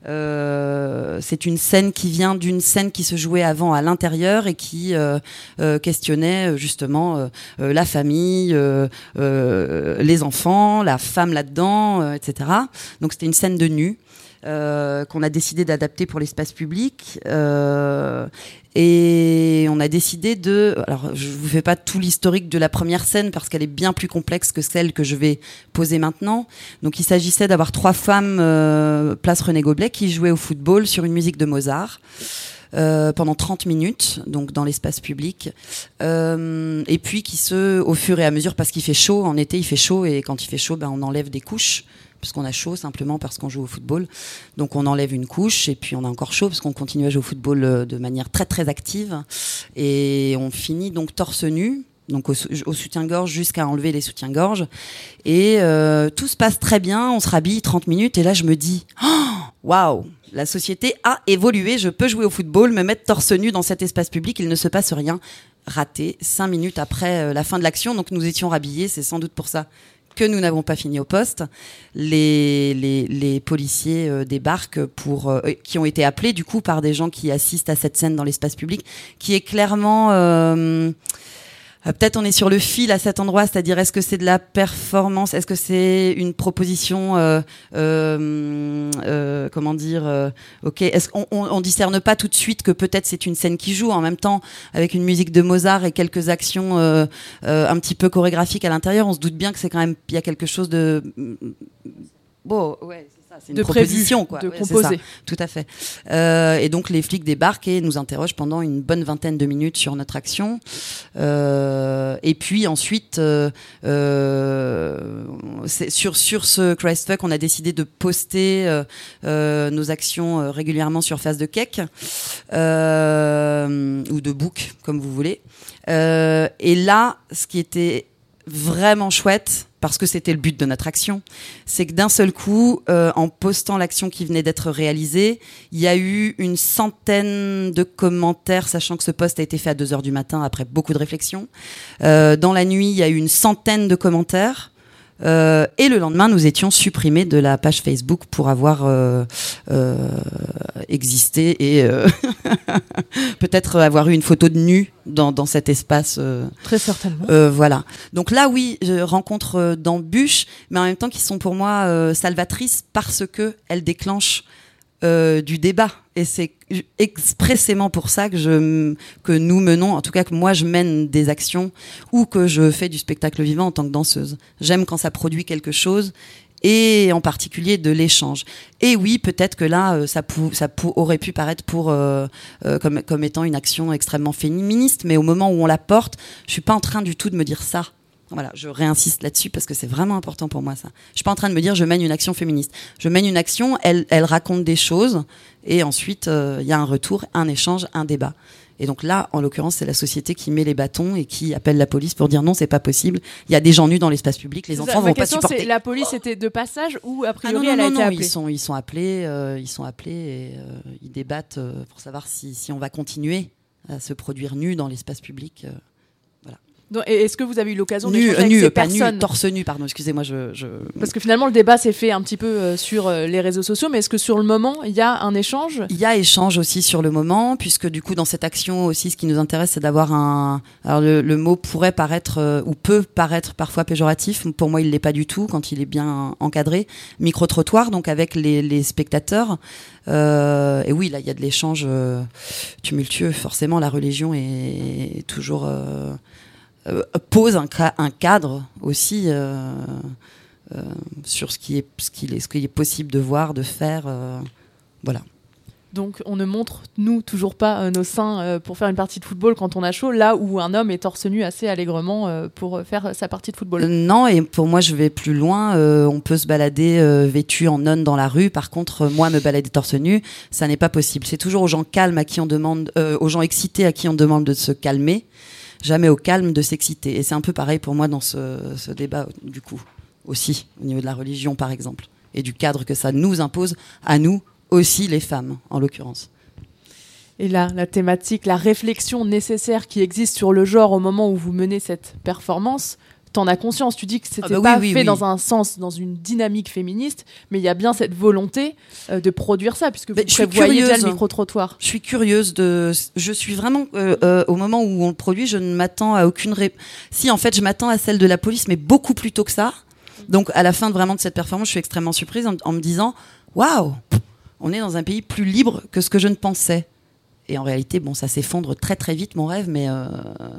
Euh, c'est une scène qui vient d'une scène qui se jouait avant à l'intérieur et qui euh, euh, questionnait justement euh, euh, la famille, euh, euh, les enfants, la femme là-dedans, euh, et cetera. Donc c'était une scène de nu. Euh, qu'on a décidé d'adapter pour l'espace public euh, et on a décidé de, alors je vous fais pas tout l'historique de la première scène parce qu'elle est bien plus complexe que celle que je vais poser maintenant. Donc il s'agissait d'avoir trois femmes euh, place René Goblet qui jouaient au football sur une musique de Mozart. Euh, pendant trente minutes, donc dans l'espace public, euh, et puis qui se, au fur et à mesure, parce qu'il fait chaud, en été il fait chaud, et quand il fait chaud, ben on enlève des couches, puisqu'on a chaud simplement parce qu'on joue au football, donc on enlève une couche, et puis on a encore chaud parce qu'on continue à jouer au football de manière très très active, et on finit donc torse nu, donc au, au soutien-gorge jusqu'à enlever les soutiens-gorge, et euh, tout se passe très bien, on se rhabille trente minutes, et là je me dis, waouh, la société a évolué, je peux jouer au football, me mettre torse nu dans cet espace public, il ne se passe rien. Raté, cinq minutes après euh, la fin de l'action, donc nous étions rhabillés, c'est sans doute pour ça que nous n'avons pas fini au poste. Les, les, les policiers euh, débarquent pour, euh, qui ont été appelés du coup par des gens qui assistent à cette scène dans l'espace public, qui est clairement... Euh, Peut-être on est sur le fil à cet endroit, c'est-à-dire est-ce que c'est de la performance, est-ce que c'est une proposition, euh, euh, euh, comment dire, euh, ok, est-ce qu'on on, on discerne pas tout de suite que peut-être c'est une scène qui joue en même temps avec une musique de Mozart et quelques actions euh, euh, un petit peu chorégraphiques à l'intérieur, on se doute bien que c'est quand même, il y a quelque chose de bon, ouais. C'est une de proposition, prévu, quoi. de ouais, composer. C'est ça, tout à fait. Euh, et donc les flics débarquent et nous interrogent pendant une bonne vingtaine de minutes sur notre action. Euh, et puis ensuite, euh, euh, c'est sur sur ce Christfuck, on a décidé de poster euh, euh, nos actions euh, régulièrement sur Face de Cake euh, ou de Book, comme vous voulez. Euh, et là, ce qui était vraiment chouette, parce que c'était le but de notre action, c'est que d'un seul coup, euh, en postant l'action qui venait d'être réalisée, il y a eu une centaine de commentaires, sachant que ce post a été fait à deux heures du matin après beaucoup de réflexion. Euh, dans la nuit, il y a eu une centaine de commentaires. Euh, et le lendemain, nous étions supprimés de la page Facebook pour avoir euh, euh, existé et euh, peut-être avoir eu une photo de nu dans, dans cet espace. Euh, Très certainement. Euh, voilà. Donc là, oui, je rencontre euh, d'embûches, mais en même temps qui sont pour moi euh, salvatrices parce que elles déclenchent euh, du débat. Et c'est expressément pour ça que, je, que nous menons, en tout cas que moi je mène des actions ou que je fais du spectacle vivant en tant que danseuse. J'aime quand ça produit quelque chose et en particulier de l'échange. Et oui, peut-être que là, ça, pou, ça pou, aurait pu paraître pour, euh, euh, comme, comme étant une action extrêmement féministe, mais au moment où on la porte, je suis pas en train du tout de me dire ça. Voilà, je réinsiste là-dessus parce que c'est vraiment important pour moi ça. Je suis pas en train de me dire je mène une action féministe. Je mène une action, elle, elle raconte des choses et ensuite il euh, y a un retour, un échange, un débat. Et donc là, en l'occurrence, c'est la société qui met les bâtons et qui appelle la police pour dire non, c'est pas possible. Il y a des gens nus dans l'espace public, les c'est enfants ça, vont ma pas question, supporter. C'est, la police était de passage ou a priori ah non, non, elle a non, été non, appelée. Ils sont, ils sont appelés, euh, ils sont appelés et euh, ils débattent euh, pour savoir si, si on va continuer à se produire nus dans l'espace public. Euh, voilà. Donc, est-ce que vous avez eu l'occasion nu, d'échanger avec nu, ces pas personnes nu, torse nu, pardon, excusez-moi, je, je... Parce que finalement, le débat s'est fait un petit peu euh, sur euh, les réseaux sociaux, mais est-ce que sur le moment, il y a un échange ? Il y a échange aussi sur le moment, puisque du coup, dans cette action aussi, ce qui nous intéresse, c'est d'avoir un... Alors, le, le mot pourrait paraître, euh, ou peut paraître parfois péjoratif. Pour moi, il l'est pas du tout, quand il est bien encadré. Micro-trottoir, donc avec les, les spectateurs. Euh, et oui, là, il y a de l'échange euh, tumultueux. Forcément, la religion est, est toujours... Euh, Euh, pose un, un cadre aussi euh, euh, sur ce qui est ce qui est ce qu'il est possible de voir, de faire, euh, voilà. Donc on ne montre nous toujours pas euh, nos seins euh, pour faire une partie de football quand on a chaud, là où un homme est torse nu assez allègrement euh, pour faire sa partie de football. Euh, non, et pour moi je vais plus loin. Euh, on peut se balader euh, vêtu en nonne dans la rue. Par contre, euh, moi me balader torse nu, ça n'est pas possible. C'est toujours aux gens calmes à qui on demande, euh, aux gens excités à qui on demande de se calmer. Jamais au calme de s'exciter. Et c'est un peu pareil pour moi dans ce, ce débat, du coup, aussi, au niveau de la religion, par exemple, et du cadre que ça nous impose, à nous aussi, les femmes, en l'occurrence. Et là, la thématique, la réflexion nécessaire qui existe sur le genre au moment où vous menez cette performance, t'en as conscience, tu dis que c'était ah bah pas oui, oui, fait oui. dans un sens, dans une dynamique féministe, mais il y a bien cette volonté euh, de produire ça, puisque vous prévoyez déjà le micro-trottoir. Je suis curieuse de... Je suis vraiment... Euh, euh, au moment où on le produit, je ne m'attends à aucune... Ré... Si, en fait, je m'attends à celle de la police, mais beaucoup plus tôt que ça. Donc, à la fin de, vraiment de cette performance, je suis extrêmement surprise en, en me disant « Waouh, on est dans un pays plus libre que ce que je ne pensais. » Et en réalité, bon, ça s'effondre très très vite, mon rêve, mais... Euh...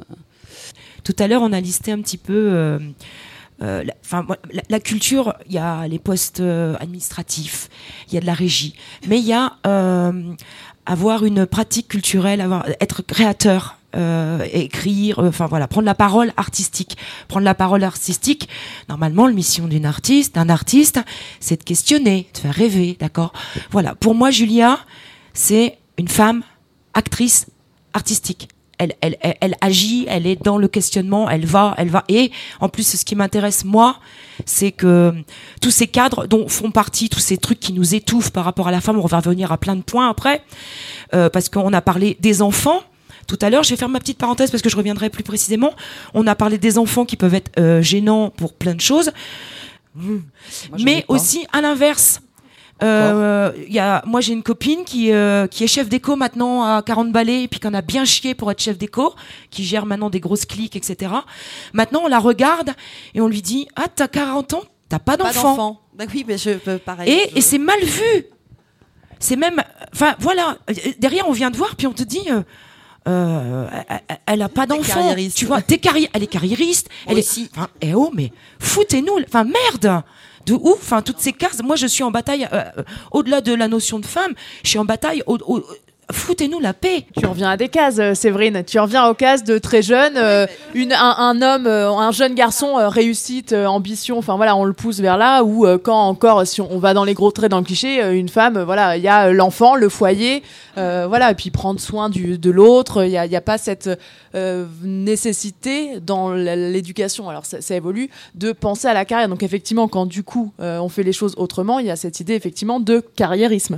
Tout à l'heure, on a listé un petit peu... Euh, euh, la, enfin, la, la culture, il y a les postes euh, administratifs, il y a de la régie, mais il y a euh, avoir une pratique culturelle, avoir, être créateur, euh, écrire, enfin euh, voilà, prendre la parole artistique. Prendre la parole artistique, normalement, la mission d'une artiste, d'un artiste, c'est de questionner, de faire rêver, d'accord ? Voilà, pour moi, Julia, c'est une femme actrice artistique. Elle, elle, elle, elle agit, elle est dans le questionnement, elle va, elle va. Et en plus, ce qui m'intéresse, moi, c'est que tous ces cadres dont font partie, tous ces trucs qui nous étouffent par rapport à la femme, on va revenir à plein de points après, euh, parce qu'on a parlé des enfants. Tout à l'heure, je vais faire ma petite parenthèse parce que je reviendrai plus précisément. On a parlé des enfants qui peuvent être euh, gênants pour plein de choses. Mmh. Moi, mais aussi, à l'inverse, Euh, y a, moi j'ai une copine qui, euh, qui est chef d'éco maintenant à quarante balais et puis qu'on a bien chié pour être chef d'éco, qui gère maintenant des grosses cliques, et cetera. Maintenant on la regarde et on lui dit « Ah, t'as quarante ans, t'as pas d'enfant. » Pas d'enfant. Bah oui, mais je peux pareil. Et, je... et c'est mal vu. C'est même... Enfin voilà, derrière on vient te voir puis on te dit... Euh, Euh, elle, elle a pas d'enfant, tu vois. T'es carri- elle est carriériste. Moi elle aussi. est. Enfin, eh oh, mais foutez-nous. Enfin, merde. De ouf. Enfin, toutes ces cases. Moi, je suis en bataille. Euh, au-delà de la notion de femme, je suis en bataille. Au, au, foutez-nous la paix. Tu reviens à des cases, euh, Séverine. Tu reviens aux cases de très jeune, euh, une, un, un homme, euh, un jeune garçon, euh, réussite, euh, ambition. Enfin voilà, on le pousse vers là. Ou euh, quand encore, si on, on va dans les gros traits, dans le cliché, euh, une femme, euh, voilà, il y a euh, l'enfant, le foyer, euh, voilà, et puis prendre soin du, de l'autre. Il y a, il y a pas cette euh, nécessité dans l'éducation. Alors ça, ça évolue de penser à la carrière. Donc effectivement, quand du coup euh, on fait les choses autrement, il y a cette idée effectivement de carriérisme.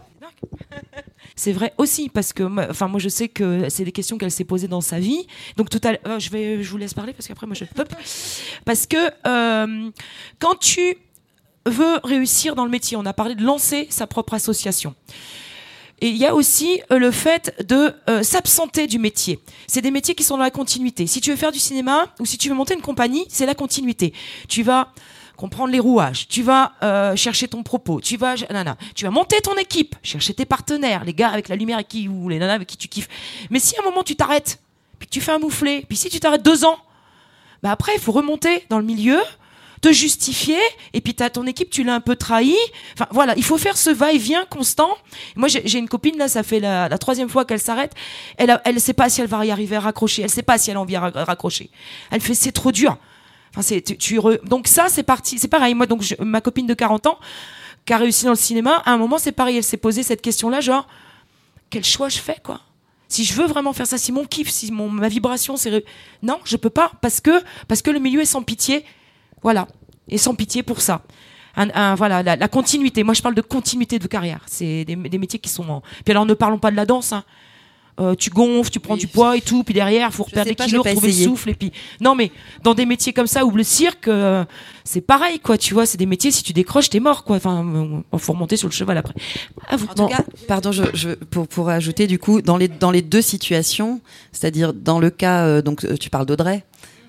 C'est vrai aussi parce que, enfin, moi je sais que c'est des questions qu'elle s'est posées dans sa vie. Donc tout à l'heure, je vais, je vous laisse parler parce qu'après moi je pop. Parce que euh, quand tu veux réussir dans le métier, on a parlé de lancer sa propre association. Et il y a aussi euh, le fait de euh, s'absenter du métier. C'est des métiers qui sont dans la continuité. Si tu veux faire du cinéma ou si tu veux monter une compagnie, c'est la continuité. Tu vas comprendre les rouages, tu vas euh, chercher ton propos, tu vas, nana, tu vas monter ton équipe, chercher tes partenaires, les gars avec la lumière avec qui, ou les nanas avec qui tu kiffes. Mais si à un moment tu t'arrêtes, puis que tu fais un mouflé, puis si tu t'arrêtes deux ans, bah après il faut remonter dans le milieu, te justifier, et puis t'as ton équipe, tu l'as un peu trahi. Enfin voilà, il faut faire ce va-et-vient constant. Moi j'ai, j'ai une copine là, ça fait la, la troisième fois qu'elle s'arrête. Elle, a, elle sait pas si elle va y arriver à raccrocher. Elle sait pas si elle a envie de raccrocher. Elle fait c'est trop dur. Enfin c'est tu, tu re... donc ça c'est parti, c'est pareil. Moi donc je, ma copine de quarante ans qui a réussi dans le cinéma, à un moment c'est pareil. Elle s'est posé cette question-là, genre quel choix je fais quoi. Si je veux vraiment faire ça, si mon kiff, si mon ma vibration, c'est non, je peux pas parce que parce que le milieu est sans pitié. Voilà, et sans pitié pour ça. Un, un, voilà, la, la continuité. Moi, je parle de continuité de carrière. C'est des, des métiers qui sont. En... Puis alors, ne parlons pas de la danse. Hein. Euh, tu gonfles, tu prends oui, du poids et tout, puis derrière, il faut reperdre des kilos, retrouver le souffle, et puis non, mais dans des métiers comme ça, ou le cirque, euh, c'est pareil, quoi. Tu vois, c'est des métiers, si tu décroches, t'es mort, quoi. Enfin, il faut remonter sur le cheval après. Ah, vous... En tout cas, pardon, je, je, pour pour ajouter du coup, dans les dans les deux situations, c'est-à-dire dans le cas, euh, donc tu parles d'Audrey.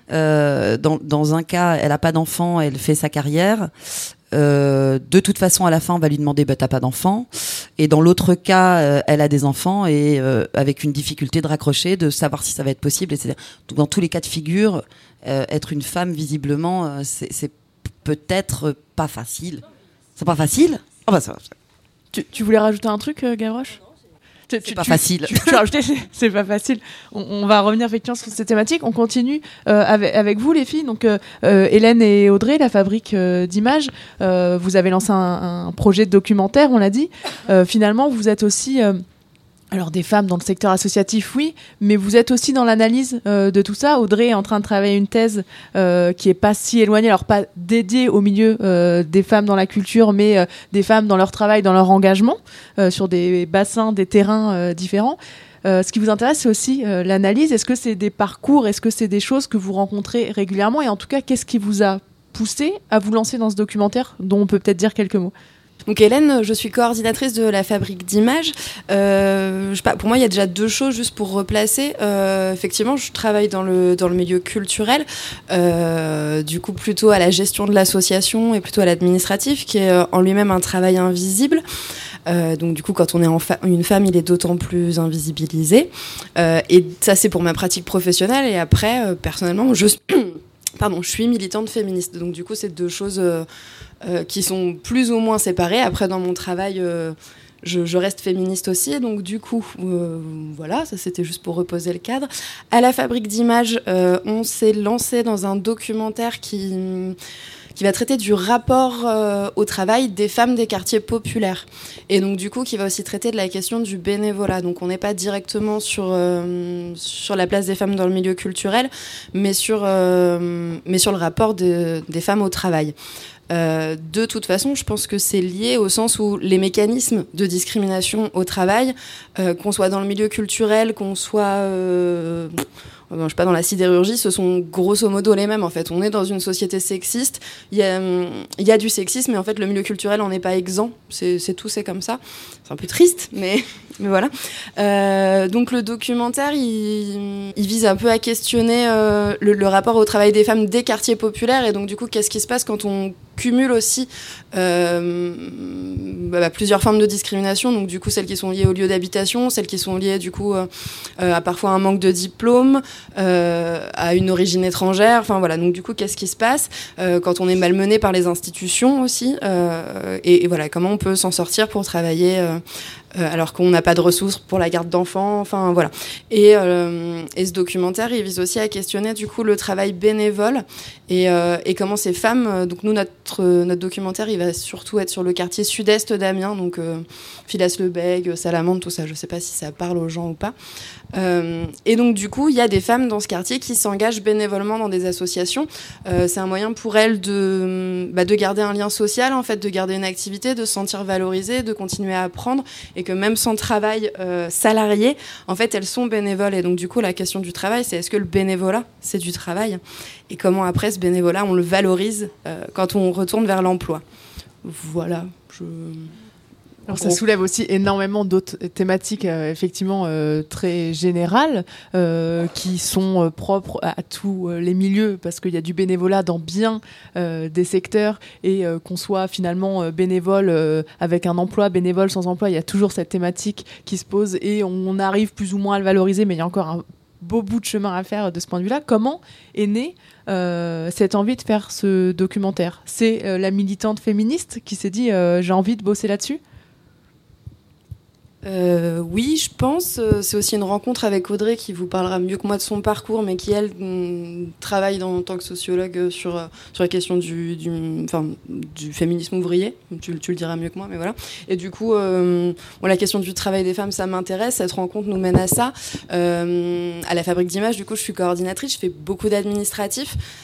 Euh, dans dans un cas, elle a pas d'enfant, elle fait sa carrière. Euh, de toute façon, à la fin, on va lui demander bah, t'as pas d'enfant. Et dans l'autre cas, euh, elle a des enfants et euh, avec une difficulté de raccrocher, de savoir si ça va être possible, et cetera. Donc, dans tous les cas de figure, euh, être une femme, visiblement, euh, c'est, c'est peut-être pas facile. C'est pas facile. Oh, bah, ça, tu, tu voulais rajouter un truc, euh, Gavroche ? C'est tu, pas tu, facile. Tu, tu, tu as rajouté, c'est, c'est pas facile. On, on va revenir effectivement sur cette thématique. On continue euh, avec, avec vous, les filles. Donc, euh, Hélène et Audrey, la fabrique euh, d'images. Euh, vous avez lancé un, un projet de documentaire, on l'a dit. Euh, finalement, vous êtes aussi... Euh, Alors des femmes dans le secteur associatif, oui, mais vous êtes aussi dans l'analyse euh, de tout ça. Audrey est en train de travailler une thèse euh, qui est pas si éloignée, alors pas dédiée au milieu euh, des femmes dans la culture, mais euh, des femmes dans leur travail, dans leur engagement, euh, sur des bassins, des terrains euh, différents. Euh, ce qui vous intéresse, c'est aussi euh, l'analyse. Est-ce que c'est des parcours, est-ce que c'est des choses que vous rencontrez régulièrement ? Et en tout cas, qu'est-ce qui vous a poussé à vous lancer dans ce documentaire, dont on peut peut-être dire quelques mots ? Donc Hélène, je suis coordinatrice de la fabrique d'images. Euh, je sais pas, pour moi, il y a déjà deux choses juste pour replacer. Euh, effectivement, je travaille dans le dans le milieu culturel, euh, du coup plutôt à la gestion de l'association et plutôt à l'administratif, qui est en lui-même un travail invisible. Euh, donc du coup, quand on est en fa- une femme, il est d'autant plus invisibilisé. Euh, et ça, c'est pour ma pratique professionnelle. Et après, euh, personnellement, je pardon, je suis militante féministe. Donc du coup, c'est deux choses euh, euh, qui sont plus ou moins séparées. Après, dans mon travail, euh, je, je reste féministe aussi. Donc du coup, euh, voilà, ça c'était juste pour reposer le cadre. À la fabrique d'images, euh, on s'est lancé dans un documentaire qui... qui va traiter du rapport euh, au travail des femmes des quartiers populaires. Et donc, du coup, qui va aussi traiter de la question du bénévolat. Donc, on n'est pas directement sur, euh, sur la place des femmes dans le milieu culturel, mais sur, euh, mais sur le rapport de, des femmes au travail. Euh, de toute façon, je pense que c'est lié au sens où les mécanismes de discrimination au travail, euh, qu'on soit dans le milieu culturel, qu'on soit... Euh, je sais pas, dans la sidérurgie, ce sont grosso modo les mêmes en fait. On est dans une société sexiste, il y a, il y a du sexisme, mais en fait le milieu culturel en est pas exempt, c'est, c'est tout, c'est comme ça. C'est un peu triste, mais, mais voilà. Euh, donc le documentaire, il, il vise un peu à questionner euh, le, le rapport au travail des femmes des quartiers populaires, et donc du coup, qu'est-ce qui se passe quand on cumule aussi euh, bah, bah, plusieurs formes de discrimination, donc du coup celles qui sont liées au lieu d'habitation, celles qui sont liées du coup euh, à parfois un manque de diplôme, euh, à une origine étrangère, enfin voilà, donc du coup qu'est-ce qui se passe euh, quand on est malmené par les institutions aussi, euh, et, et voilà, comment on peut s'en sortir pour travailler euh, Euh, alors qu'on n'a pas de ressources pour la garde d'enfants, enfin voilà. Et, euh, et ce documentaire, il vise aussi à questionner du coup le travail bénévole et, euh, et comment ces femmes. Euh, donc nous, notre notre documentaire, il va surtout être sur le quartier sud-est d'Amiens, donc euh, Filas-le-Bègue, Salamandre, tout ça. Je sais pas si ça parle aux gens ou pas. Euh, et donc du coup, il y a des femmes dans ce quartier qui s'engagent bénévolement dans des associations. Euh, c'est un moyen pour elles de bah, de garder un lien social, en fait, de garder une activité, de se sentir valorisées, de continuer à apprendre. Et que même sans travail euh, salarié, en fait, elles sont bénévoles. Et donc, du coup, la question du travail, c'est est-ce que le bénévolat, c'est du travail ? Et comment, après, ce bénévolat, on le valorise euh, quand on retourne vers l'emploi ? Voilà. Je... Alors, ça soulève aussi énormément d'autres thématiques, euh, effectivement, euh, très générales, euh, qui sont euh, propres à, à tous euh, les milieux, parce qu'il y a du bénévolat dans bien euh, des secteurs, et euh, qu'on soit finalement euh, bénévole euh, avec un emploi, bénévole sans emploi, il y a toujours cette thématique qui se pose, et on, on arrive plus ou moins à le valoriser, mais il y a encore un beau bout de chemin à faire de ce point de vue-là. Comment est née euh, cette envie de faire ce documentaire ? C'est euh, la militante féministe qui s'est dit euh, « j'ai envie de bosser là-dessus » ? Euh, oui, je pense. Euh, c'est aussi une rencontre avec Audrey qui vous parlera mieux que moi de son parcours, mais qui, elle, m- travaille dans, en tant que sociologue sur, euh, sur la question du, du, enfin, du féminisme ouvrier. Tu, tu le diras mieux que moi, mais voilà. Et du coup, euh, bon, la question du travail des femmes, ça m'intéresse. Cette rencontre nous mène à ça. Euh, à la fabrique d'images, du coup, je suis coordinatrice, je fais beaucoup d'administratifs.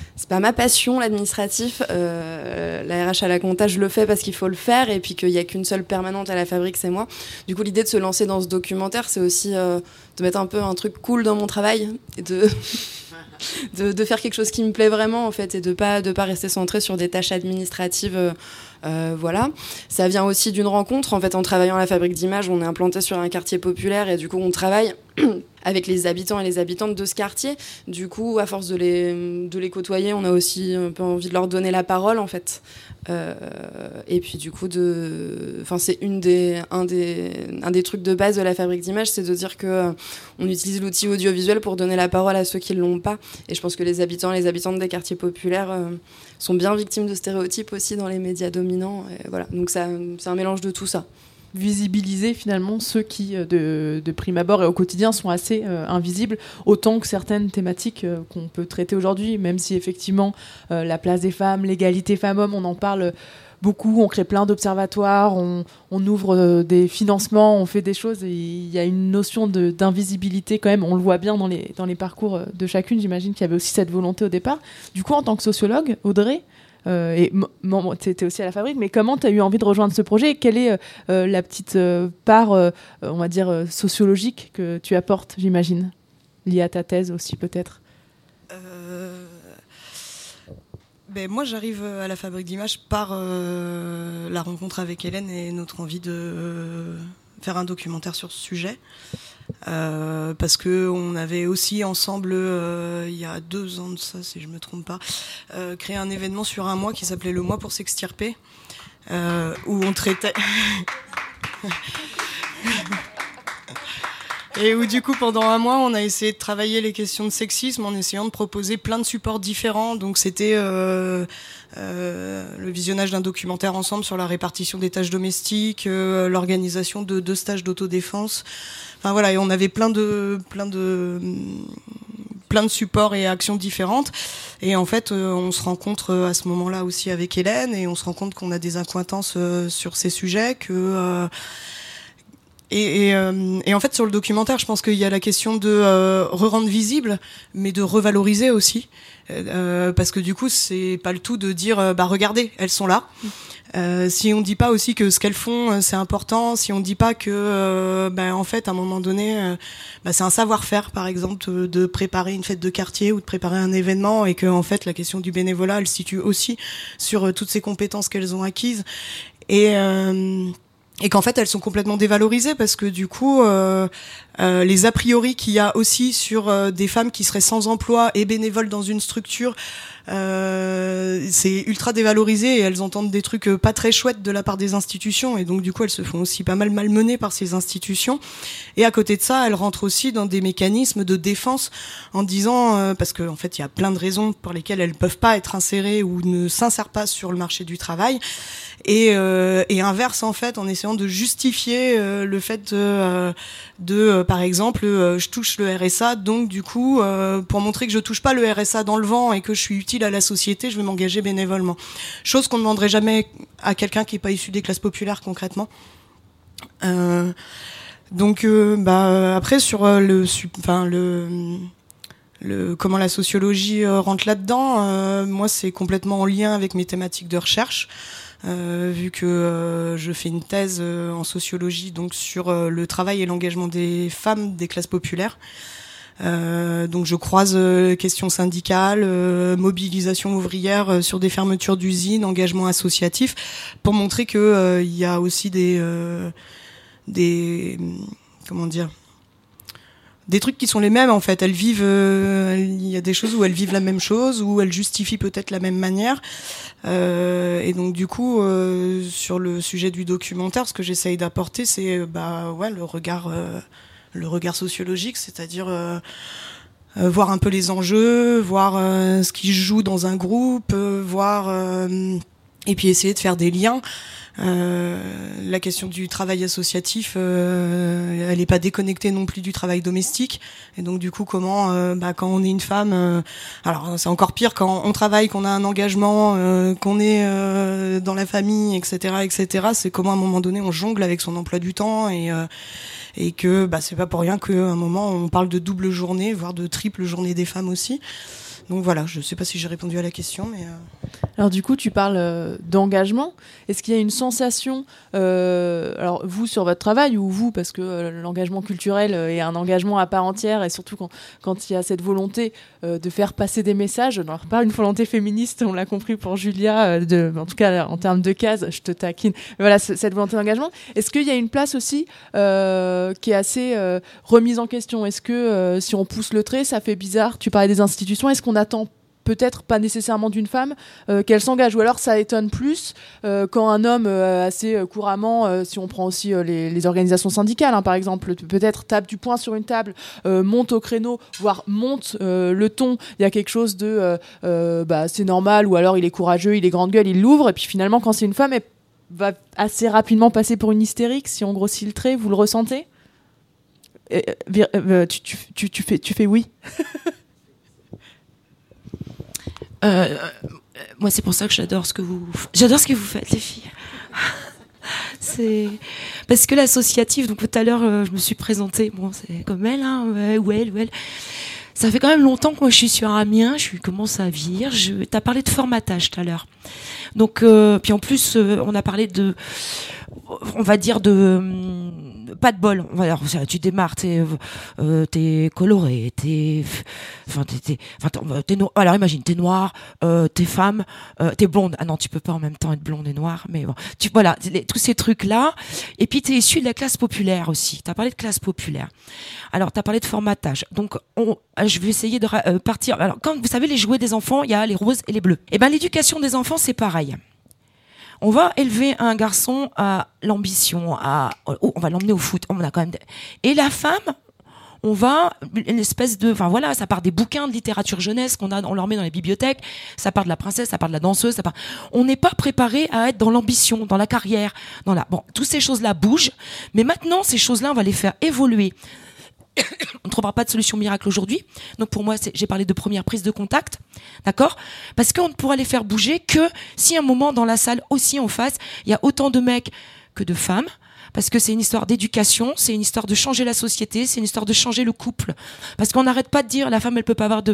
c'est pas ma passion, l'administratif. Euh, la R H à la compta, je le fais parce qu'il faut le faire et puis qu'il y a qu'une seule permanente à la fabrique, c'est moi. Du coup, l'idée de se lancer dans ce documentaire, c'est aussi euh, de mettre un peu un truc cool dans mon travail et de de, de faire quelque chose qui me plaît vraiment en fait et de pas de pas rester centré sur des tâches administratives. Euh, Euh, voilà, ça vient aussi d'une rencontre. En fait, en travaillant à la fabrique d'images, on est implanté sur un quartier populaire et du coup, on travaille avec les habitants et les habitantes de ce quartier. Du coup, à force de les, de les côtoyer, on a aussi un peu envie de leur donner la parole, en fait. Euh, et puis, du coup, de, enfin, c'est une des, un des, un des trucs de base de la fabrique d'images, c'est de dire que euh, on utilise l'outil audiovisuel pour donner la parole à ceux qui ne l'ont pas. Et je pense que les habitants et les habitantes des quartiers populaires euh, sont bien victimes de stéréotypes aussi dans les médias dominants. Et voilà. Donc, ça, c'est un mélange de tout ça. Visibiliser finalement ceux qui, de, de prime abord et au quotidien, sont assez euh, invisibles, autant que certaines thématiques euh, qu'on peut traiter aujourd'hui, même si effectivement euh, la place des femmes, l'égalité femmes-hommes, on en parle beaucoup, on crée plein d'observatoires, on, on ouvre euh, des financements, on fait des choses, et il y a une notion de, d'invisibilité quand même, on le voit bien dans les, dans les parcours de chacune, j'imagine qu'il y avait aussi cette volonté au départ. Du coup, en tant que sociologue, Audrey, Euh, et tu étais aussi à la fabrique, mais comment tu as eu envie de rejoindre ce projet et quelle est euh, la petite euh, part, euh, on va dire, euh, sociologique que tu apportes, j'imagine, liée à ta thèse aussi peut-être? euh... ben, Moi, j'arrive à la fabrique d'images par euh, la rencontre avec Hélène et notre envie de euh, faire un documentaire sur ce sujet. Euh, parce que on avait aussi ensemble, euh, il y a deux ans de ça, si je me trompe pas, euh, créé un événement sur un mois qui s'appelait le mois pour s'extirper, euh, où on traitait et où du coup pendant un mois on a essayé de travailler les questions de sexisme en essayant de proposer plein de supports différents. Donc c'était euh, euh, le visionnage d'un documentaire ensemble sur la répartition des tâches domestiques, euh, l'organisation de deux stages d'autodéfense. Enfin voilà, et on avait plein de plein de plein de supports et actions différentes. Et en fait, euh, on se rencontre à ce moment-là aussi avec Hélène et on se rend compte qu'on a des accointances euh, sur ces sujets, que euh, Et, et, euh, et en fait, sur le documentaire, je pense qu'il y a la question de euh, re-rendre visible, mais de revaloriser aussi, euh, parce que du coup, c'est pas le tout de dire, euh, bah regardez, elles sont là. Euh, si on dit pas aussi que ce qu'elles font, c'est important, si on dit pas que, euh, bah, en fait, à un moment donné, euh, bah, c'est un savoir-faire, par exemple, de, de préparer une fête de quartier ou de préparer un événement, et que en fait, la question du bénévolat, elle se situe aussi sur euh, toutes ces compétences qu'elles ont acquises. Et euh, Et qu'en fait, elles sont complètement dévalorisées parce que du coup, euh, euh, les a priori qu'il y a aussi sur euh, des femmes qui seraient sans emploi et bénévoles dans une structure, euh, c'est ultra dévalorisé et elles entendent des trucs pas très chouettes de la part des institutions et donc du coup, elles se font aussi pas mal malmener par ces institutions. Et à côté de ça, elles rentrent aussi dans des mécanismes de défense en disant, euh, parce qu'en en fait, il y a plein de raisons pour lesquelles elles peuvent pas être insérées ou ne s'insèrent pas sur le marché du travail. Et, euh, et inverse en fait en essayant de justifier euh, le fait de, euh, de euh, par exemple euh, je touche le R S A donc du coup euh, pour montrer que je touche pas le R S A dans le vent et que je suis utile à la société je vais m'engager bénévolement, chose qu'on ne demanderait jamais à quelqu'un qui est pas issu des classes populaires concrètement. Euh, donc euh, bah après sur euh, le enfin le Le, comment la sociologie euh, rentre là-dedans, euh, moi c'est complètement en lien avec mes thématiques de recherche, euh, vu que euh, je fais une thèse euh, en sociologie donc sur euh, le travail et l'engagement des femmes des classes populaires. Euh, donc je croise euh, questions syndicales, euh, mobilisation ouvrière euh, sur des fermetures d'usines, engagement associatif, pour montrer que euh, il y a aussi des euh, des comment dire des trucs qui sont les mêmes en fait. Elles vivent, euh, il y a des choses où elles vivent la même chose, où elles justifient peut-être la même manière. Euh, et donc du coup, euh, sur le sujet du documentaire, ce que j'essaye d'apporter, c'est euh, bah ouais le regard, euh, le regard sociologique, c'est-à-dire euh, euh, voir un peu les enjeux, voir euh, ce qui se joue dans un groupe, euh, voir euh, et puis essayer de faire des liens. Euh, la question du travail associatif, euh, elle n'est pas déconnectée non plus du travail domestique. Et donc du coup, comment, euh, bah, quand on est une femme, euh, alors c'est encore pire quand on travaille, qu'on a un engagement, euh, qu'on est euh, dans la famille, et cetera, et cetera. C'est comment à un moment donné on jongle avec son emploi du temps et euh, et que bah c'est pas pour rien qu'à un moment on parle de double journée, voire de triple journée des femmes aussi. donc voilà, je ne sais pas si j'ai répondu à la question, mais... Euh... Alors du coup, tu parles euh, d'engagement. Est-ce qu'il y a une sensation, euh, alors vous sur votre travail ou vous, parce que euh, l'engagement culturel euh, est un engagement à part entière, et surtout quand, quand il y a cette volonté euh, de faire passer des messages, alors pas une volonté féministe, on l'a compris pour Julia, euh, de, en tout cas en termes de cases, je te taquine, mais voilà, c- cette volonté d'engagement. Est-ce qu'il y a une place aussi euh, qui est assez euh, remise en question? Est-ce que euh, si on pousse le trait, ça fait bizarre? Tu parlais des institutions, est-ce qu'on attend peut-être pas nécessairement d'une femme, euh, qu'elle s'engage, ou alors ça étonne plus euh, quand un homme euh, assez euh, couramment, euh, si on prend aussi euh, les, les organisations syndicales, hein, par exemple, peut-être tape du poing sur une table, euh, monte au créneau, voire monte euh, le ton, il y a quelque chose de euh, euh, bah, c'est normal, ou alors il est courageux, il est grande gueule, il l'ouvre, et puis finalement quand c'est une femme, elle va assez rapidement passer pour une hystérique, si on grossit le trait, vous le ressentez? euh, euh, tu, tu, tu, tu, fais, tu fais oui. Euh, euh, moi, c'est pour ça que j'adore ce que vous, j'adore ce que vous faites, les filles. C'est parce que l'associative. Donc tout à l'heure, euh, je me suis présentée. Bon, c'est comme elle, hein, ouais, ou elle, ou elle. Ça fait quand même longtemps que moi je suis sur Amiens. Je commence à vivre. Je... T'as parlé de formatage tout à l'heure. Donc euh, puis en plus, euh, on a parlé de, on va dire de. Euh, pas de bol. Alors, tu démarres, t'es, euh, t'es coloré, t'es, enfin, t'es, t'es, enfin, t'es no- alors imagine, t'es noir, euh, t'es femme, euh, t'es blonde. Ah non, tu peux pas en même temps être blonde et noire, mais bon, tu, voilà, les, tous ces trucs-là. Et puis t'es issu de la classe populaire aussi. T'as parlé de classe populaire. Alors, t'as parlé de formatage. Donc, on, je vais essayer de euh, partir. Alors, quand vous savez, les jouets des enfants, il y a les roses et les bleus. Et ben, l'éducation des enfants, c'est pareil. On va élever un garçon à l'ambition, à, oh, on va l'emmener au foot. On a quand même, et la femme, on va une espèce de, enfin voilà, ça part des bouquins de littérature jeunesse qu'on a, on leur met dans les bibliothèques. Ça part de la princesse, ça part de la danseuse, ça part. On n'est pas préparé à être dans l'ambition, dans la carrière, dans la. Bon, toutes ces choses-là bougent, mais maintenant ces choses-là, on va les faire évoluer. On ne trouvera pas de solution miracle aujourd'hui. Donc pour moi, c'est, j'ai parlé de première prise de contact, d'accord ? Parce qu'on ne pourra les faire bouger que si à un moment dans la salle aussi en face, il y a autant de mecs que de femmes. Parce que c'est une histoire d'éducation, c'est une histoire de changer la société, c'est une histoire de changer le couple. Parce qu'on n'arrête pas de dire la femme elle peut pas avoir de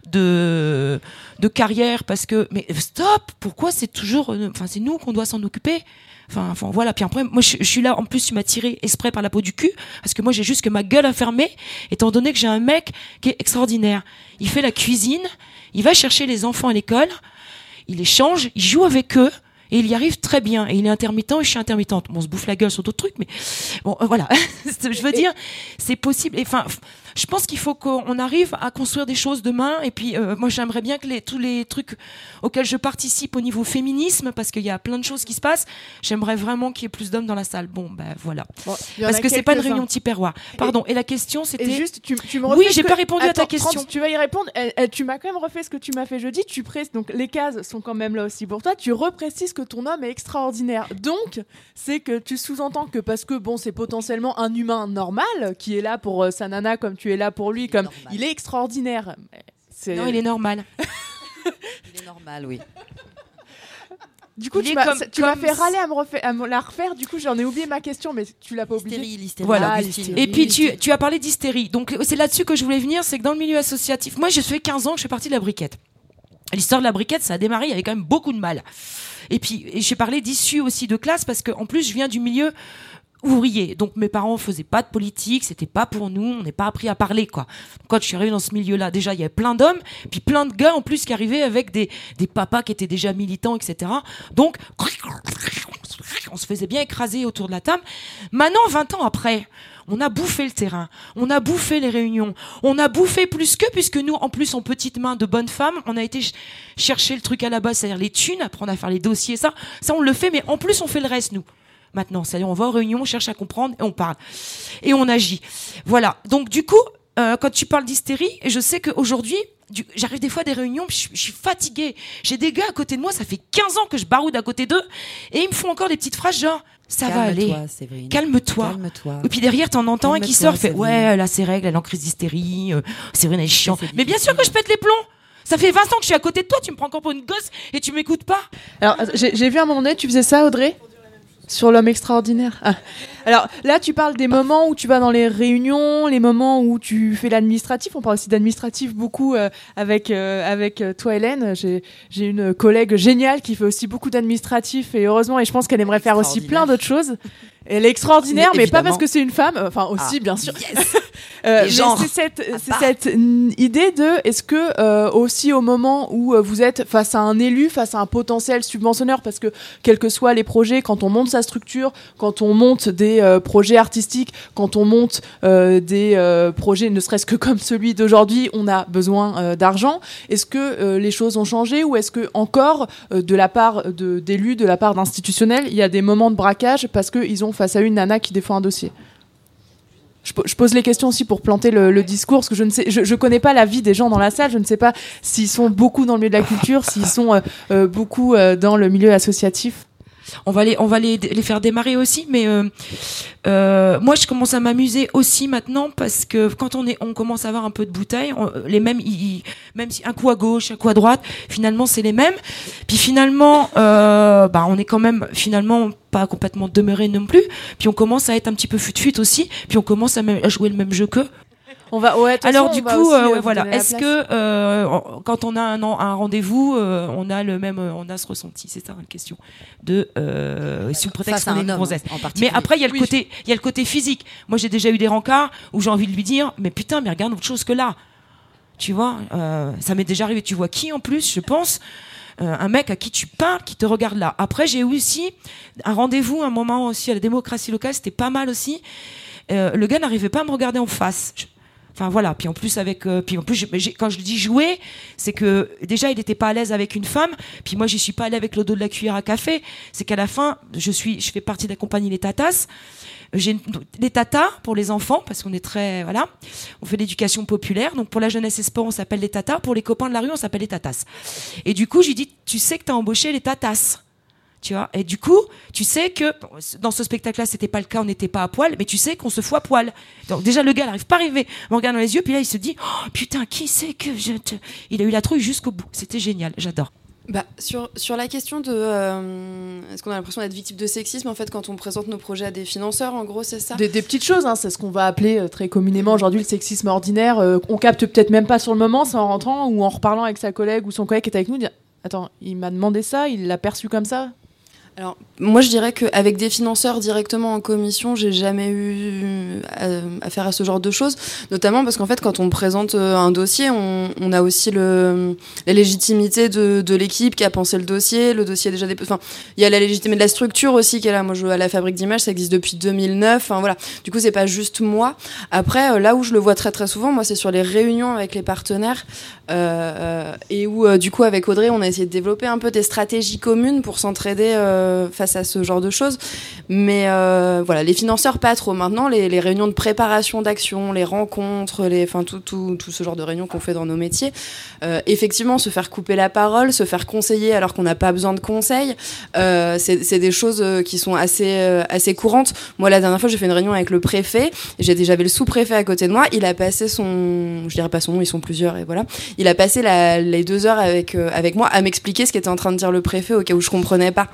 de de carrière parce que mais stop, pourquoi c'est toujours enfin c'est nous qu'on doit s'en occuper. Enfin, enfin voilà, puis après moi je, je suis là en plus tu m'as tiré exprès par la peau du cul parce que moi j'ai juste que ma gueule à fermer étant donné que j'ai un mec qui est extraordinaire. Il fait la cuisine, il va chercher les enfants à l'école, il les change, il joue avec eux. Et il y arrive très bien. Et il est intermittent et je suis intermittente. Bon, on se bouffe la gueule sur d'autres trucs, mais bon, euh, voilà. Je veux dire, c'est possible. Enfin, je pense qu'il faut qu'on arrive à construire des choses demain. Et puis, euh, moi, j'aimerais bien que les, tous les trucs auxquels je participe au niveau féminisme, parce qu'il y a plein de choses qui se passent, j'aimerais vraiment qu'il y ait plus d'hommes dans la salle. Bon, ben voilà. Bon, parce que c'est pas une réunion Tipperwa. Pardon. Et, et la question, c'était. Et juste, tu, tu me refais oui, j'ai que... pas répondu Attends, à ta question. trente, tu vas y répondre. Elle, elle, tu m'as quand même refait ce que tu m'as fait jeudi. Tu pré... Donc, les cases sont quand même là aussi pour toi. Tu reprécises que ton homme est extraordinaire. Donc, c'est que tu sous-entends que parce que bon, c'est potentiellement un humain normal qui est là pour euh, sa nana comme tu es là pour lui, comme il est extraordinaire. C'est... Non, il est normal. Il est normal, oui. Du coup, il tu, m'as, comme, tu comme... m'as fait râler à me, refaire, à me la refaire. Du coup, j'en ai oublié ma question, mais tu l'as pas oubliée. L'hystérie, l'hystérie. Voilà. Ah, l'hystérie. Et puis, tu, tu as parlé d'hystérie. Donc, c'est là-dessus que je voulais venir. C'est que dans le milieu associatif, moi, j'ai fait quinze ans que je fais partie de la briquette. L'histoire de la briquette, ça a démarré, il y avait quand même beaucoup de mal. Et puis, et j'ai parlé d'issue aussi de classe parce qu'en plus, je viens du milieu ouvrier. Donc, mes parents faisaient pas de politique, c'était pas pour nous, on n'est pas appris à parler, quoi. Quand je suis arrivée dans ce milieu-là, déjà, il y avait plein d'hommes, puis plein de gars en plus qui arrivaient avec des, des papas qui étaient déjà militants, et cetera. Donc, on se faisait bien écraser autour de la table. Maintenant, vingt ans après, on a bouffé le terrain, on a bouffé les réunions, on a bouffé plus que, puisque nous, en plus, en petites mains de bonnes femmes, on a été ch- chercher le truc à la base, c'est-à-dire les thunes, apprendre à faire les dossiers, ça, ça on le fait, mais en plus, on fait le reste, nous. Maintenant, c'est-à-dire on va aux réunions, on cherche à comprendre et on parle. Et on agit. Voilà. Donc, du coup, euh, quand tu parles d'hystérie, je sais qu'aujourd'hui, du, j'arrive des fois à des réunions, je, je suis fatiguée. J'ai des gars à côté de moi, ça fait quinze ans que je baroude à côté d'eux, et ils me font encore des petites phrases genre, ça Calme-toi, va aller. Séverine. Calme-toi. Calme-toi. Et puis derrière, t'en entends un qui sort, fait, Séverine. ouais, là, c'est règle, elle est en crise d'hystérie, euh, Séverine, elle est chiant. Mais bien sûr que je pète les plombs. Ça fait vingt ans que je suis à côté de toi, tu me prends encore pour une gosse et tu m'écoutes pas. Alors, j'ai, j'ai vu à un moment donné, tu faisais ça, Audrey ? Sur l'homme extraordinaire. Ah. Alors là, tu parles des moments où tu vas dans les réunions, les moments où tu fais l'administratif. On parle aussi d'administratif beaucoup euh, avec, euh, avec toi, Hélène. J'ai, j'ai une collègue géniale qui fait aussi beaucoup d'administratif et heureusement, et je pense qu'elle aimerait faire aussi plein d'autres choses. Elle est extraordinaire, mais, mais pas parce que c'est une femme. Enfin, aussi, ah, bien sûr. Yes. euh, mais c'est cette, c'est cette idée de, est-ce que euh, aussi au moment où vous êtes face à un élu, face à un potentiel subventionneur, parce que quels que soient les projets, quand on monte sa structure, quand on monte des euh, projets artistiques, quand on monte euh, des euh, projets, ne serait-ce que comme celui d'aujourd'hui, on a besoin euh, d'argent. Est-ce que euh, les choses ont changé ou est-ce que encore euh, de la part de, d'élus, de la part d'institutionnels, il y a des moments de braquage parce qu'ils ont face à une nana qui défend un dossier? Je, je pose les questions aussi pour planter le, le discours, parce que je ne sais, je, je connais pas la vie des gens dans la salle. Je ne sais pas s'ils sont beaucoup dans le milieu de la culture, s'ils sont euh, euh, beaucoup euh, dans le milieu associatif. On va les, on va les, les faire démarrer aussi, mais euh, euh, moi je commence à m'amuser aussi maintenant parce que quand on est, on commence à avoir un peu de bouteille, on, les mêmes, ils, même si un coup à gauche, un coup à droite, finalement c'est les mêmes. Puis finalement, euh, bah on est quand même finalement pas complètement demeuré non plus. Puis on commence à être un petit peu fut-fut aussi. Puis on commence à, même, à jouer le même jeu qu'eux. On va, ouais, Alors façon, du coup, aussi, euh, voilà, est-ce que euh, quand on a un, un rendez-vous, euh, on a le même, on a ce ressenti, c'est ça la question de euh, sous prétexte qu'on est une gonzesse. Mais après il y a le oui. côté, il y a le côté physique. Moi j'ai déjà eu des rencarts où j'ai envie de lui dire, mais putain, mais regarde autre chose que là, tu vois. Euh, ça m'est déjà arrivé. Tu vois qui en plus, je pense. Euh, un mec à qui tu parles, qui te regarde là. Après j'ai eu aussi un rendez-vous, un moment aussi à la démocratie locale, c'était pas mal aussi. Euh, le gars n'arrivait pas à me regarder en face. Je, Enfin voilà, puis en plus avec, euh, puis en plus j'ai, quand je dis jouer, c'est que déjà il n'était pas à l'aise avec une femme, puis moi j'y suis pas allée avec le dos de la cuillère à café. C'est qu'à la fin, je suis, je fais partie de la compagnie Les Tatas. J'ai une, les tatas pour les enfants parce qu'on est très, voilà, on fait l'éducation populaire. Donc pour la jeunesse et sport, on s'appelle les tatas. Pour les copains de la rue, on s'appelle les tatas. Et du coup, j'ai dit, tu sais que t'as embauché les tatas. Tu vois, et du coup, tu sais que dans ce spectacle-là, c'était pas le cas, on n'était pas à poil, mais tu sais qu'on se fout à poil. Donc déjà, le gars n'arrive pas à arriver, me regarde dans les yeux, puis là, il se dit, oh, putain, qui c'est que je te... Il a eu la trouille jusqu'au bout. C'était génial, j'adore. Bah, sur, sur la question de euh, est-ce qu'on a l'impression d'être victime de sexisme en fait quand on présente nos projets à des financeurs, en gros c'est ça. Des, des petites choses, hein, c'est ce qu'on va appeler euh, très communément aujourd'hui le sexisme ordinaire. Euh, on capte peut-être même pas sur le moment, c'est en rentrant ou en reparlant avec sa collègue ou son collègue qui est avec nous, dire attends, il m'a demandé ça, il l'a perçu comme ça. Alors, moi, je dirais qu'avec des financeurs directement en commission, j'ai jamais eu affaire à ce genre de choses, notamment parce qu'en fait, quand on présente un dossier, on, on a aussi le, la légitimité de, de l'équipe qui a pensé le dossier. Le dossier est déjà déposé. Enfin, il y a la légitimité de la structure aussi qui est là. Moi, je, à la Fabrique d'Images, ça existe depuis deux mille neuf. Enfin, voilà. Du coup, c'est pas juste moi. Après, là où je le vois très très souvent, moi, c'est sur les réunions avec les partenaires euh, et où, euh, du coup, avec Audrey, on a essayé de développer un peu des stratégies communes pour s'entraider. Euh, face à ce genre de choses, mais euh, voilà, les financeurs pas trop. Maintenant, les, les réunions de préparation d'action, les rencontres, les, enfin tout, tout, tout ce genre de réunions qu'on fait dans nos métiers, euh, effectivement, se faire couper la parole, se faire conseiller alors qu'on n'a pas besoin de conseils, euh, c'est, c'est des choses qui sont assez, euh, assez courantes. Moi, la dernière fois, j'ai fait une réunion avec le préfet, j'ai, j'avais le sous-préfet à côté de moi, il a passé son, je dirais pas son nom, ils sont plusieurs et voilà, il a passé la, les deux heures avec, euh, avec moi à m'expliquer ce qu'était en train de dire le préfet au cas où je comprenais pas.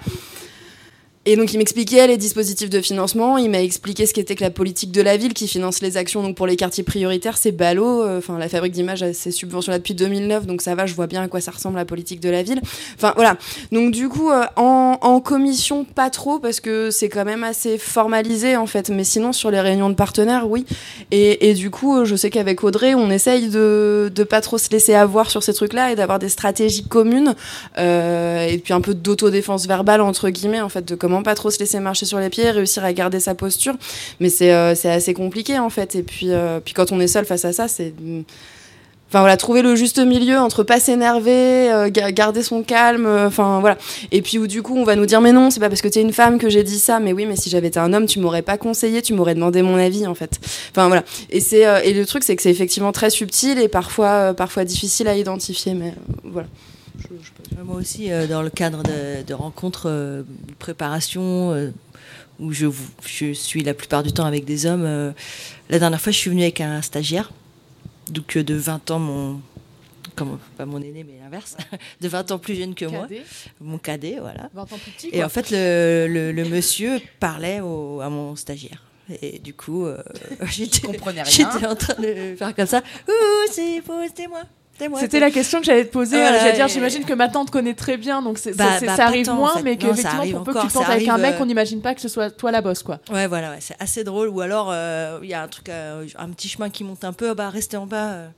Et donc il m'expliquait les dispositifs de financement, il m'a expliqué ce qu'était que la politique de la ville qui finance les actions. Donc pour les quartiers prioritaires, c'est ballot. Enfin, la Fabrique d'Images a ses subventions là depuis deux mille neuf, donc ça va, je vois bien à quoi ça ressemble la politique de la ville. Enfin voilà. Donc du coup, euh, en, en commission, pas trop, parce que c'est quand même assez formalisé en fait. Mais sinon, sur les réunions de partenaires, oui. Et, et du coup, je sais qu'avec Audrey, on essaye de, de pas trop se laisser avoir sur ces trucs-là et d'avoir des stratégies communes euh, et puis un peu d'autodéfense verbale entre guillemets en fait, de comment pas trop se laisser marcher sur les pieds, réussir à garder sa posture, mais c'est euh, c'est assez compliqué en fait. Et puis euh, puis quand on est seul face à ça, c'est enfin voilà, trouver le juste milieu entre pas s'énerver, euh, garder son calme, enfin euh, voilà. Et puis où du coup on va nous dire mais non, c'est pas parce que t'es une femme que j'ai dit ça, mais oui, mais si j'avais été un homme, tu m'aurais pas conseillé, tu m'aurais demandé mon avis en fait. Enfin voilà. Et c'est euh, et le truc c'est que c'est effectivement très subtil et parfois euh, parfois difficile à identifier, mais euh, voilà. Je, je... Moi aussi, euh, dans le cadre de, de rencontres, euh, de préparation, euh, où je, je suis la plupart du temps avec des hommes, euh, la dernière fois, je suis venue avec un stagiaire, donc euh, de vingt ans, mon comme pas mon aîné mais l'inverse, de vingt ans plus jeune que cadet. moi, mon cadet, voilà. vingt ans plus petit. Et Quoi. en fait, le, le, le monsieur parlait au, à mon stagiaire. Et du coup, euh, j'étais, j'étais en train de faire comme ça. Ouh, c'est beau, c'était moi. Moi, C'était la question que j'allais te poser. Voilà, j'allais dire, et... j'imagine que ma tante connaît très bien, donc c'est, bah, c'est, bah, ça arrive tant, moins, en fait. mais qu'effectivement, pour peu que tu te plantes avec un mec, euh... on n'imagine pas que ce soit toi la bosse, quoi. Ouais, voilà, ouais, c'est assez drôle. Ou alors, il euh, y a un truc, euh, un petit chemin qui monte un peu. Bah, restez en bas. Euh...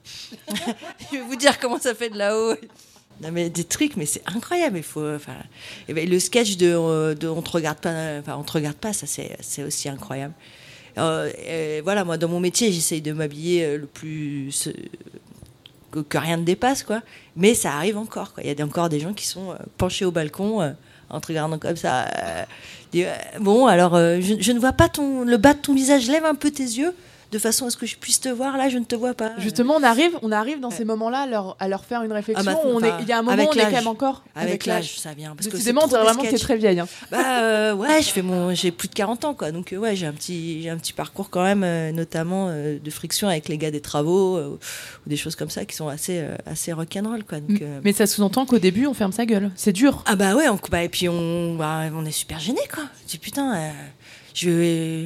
Je vais vous dire comment ça fait de là-haut. Non, mais des trucs, mais c'est incroyable. Il faut, enfin, et ben, le sketch de, de on te regarde pas, enfin, on te regarde pas, ça c'est, c'est aussi incroyable. Euh, et voilà, moi, dans mon métier, j'essaye de m'habiller le plus. Euh, Que, que rien ne dépasse, quoi. Mais ça arrive encore, quoi. Il y a encore des gens qui sont euh, penchés au balcon, euh, en te regardant comme ça. Euh, dit, euh, bon, alors, euh, je, je ne vois pas ton, le bas de ton visage. Lève un peu tes yeux, de façon à ce que je puisse te voir. Là, je ne te vois pas. Justement, on arrive, on arrive dans ouais. ces moments-là à leur, à leur faire une réflexion. Ah, on est, il y a un moment où on est quand même encore avec, avec l'âge. l'âge. Ça vient. Décidément, vraiment, t'es très vieille. Hein. Bah euh, ouais, je fais mon, j'ai plus de quarante ans, quoi. Donc euh, ouais, j'ai un petit, j'ai un petit parcours quand même, euh, notamment euh, de friction avec les gars des travaux euh, ou des choses comme ça qui sont assez, euh, assez rock'n'roll, quoi. Donc, euh... Mais ça sous-entend qu'au début, on ferme sa gueule. C'est dur. Ah bah ouais, on, bah, et puis on, bah, on est super gênés, quoi. Je dis putain, euh, je vais.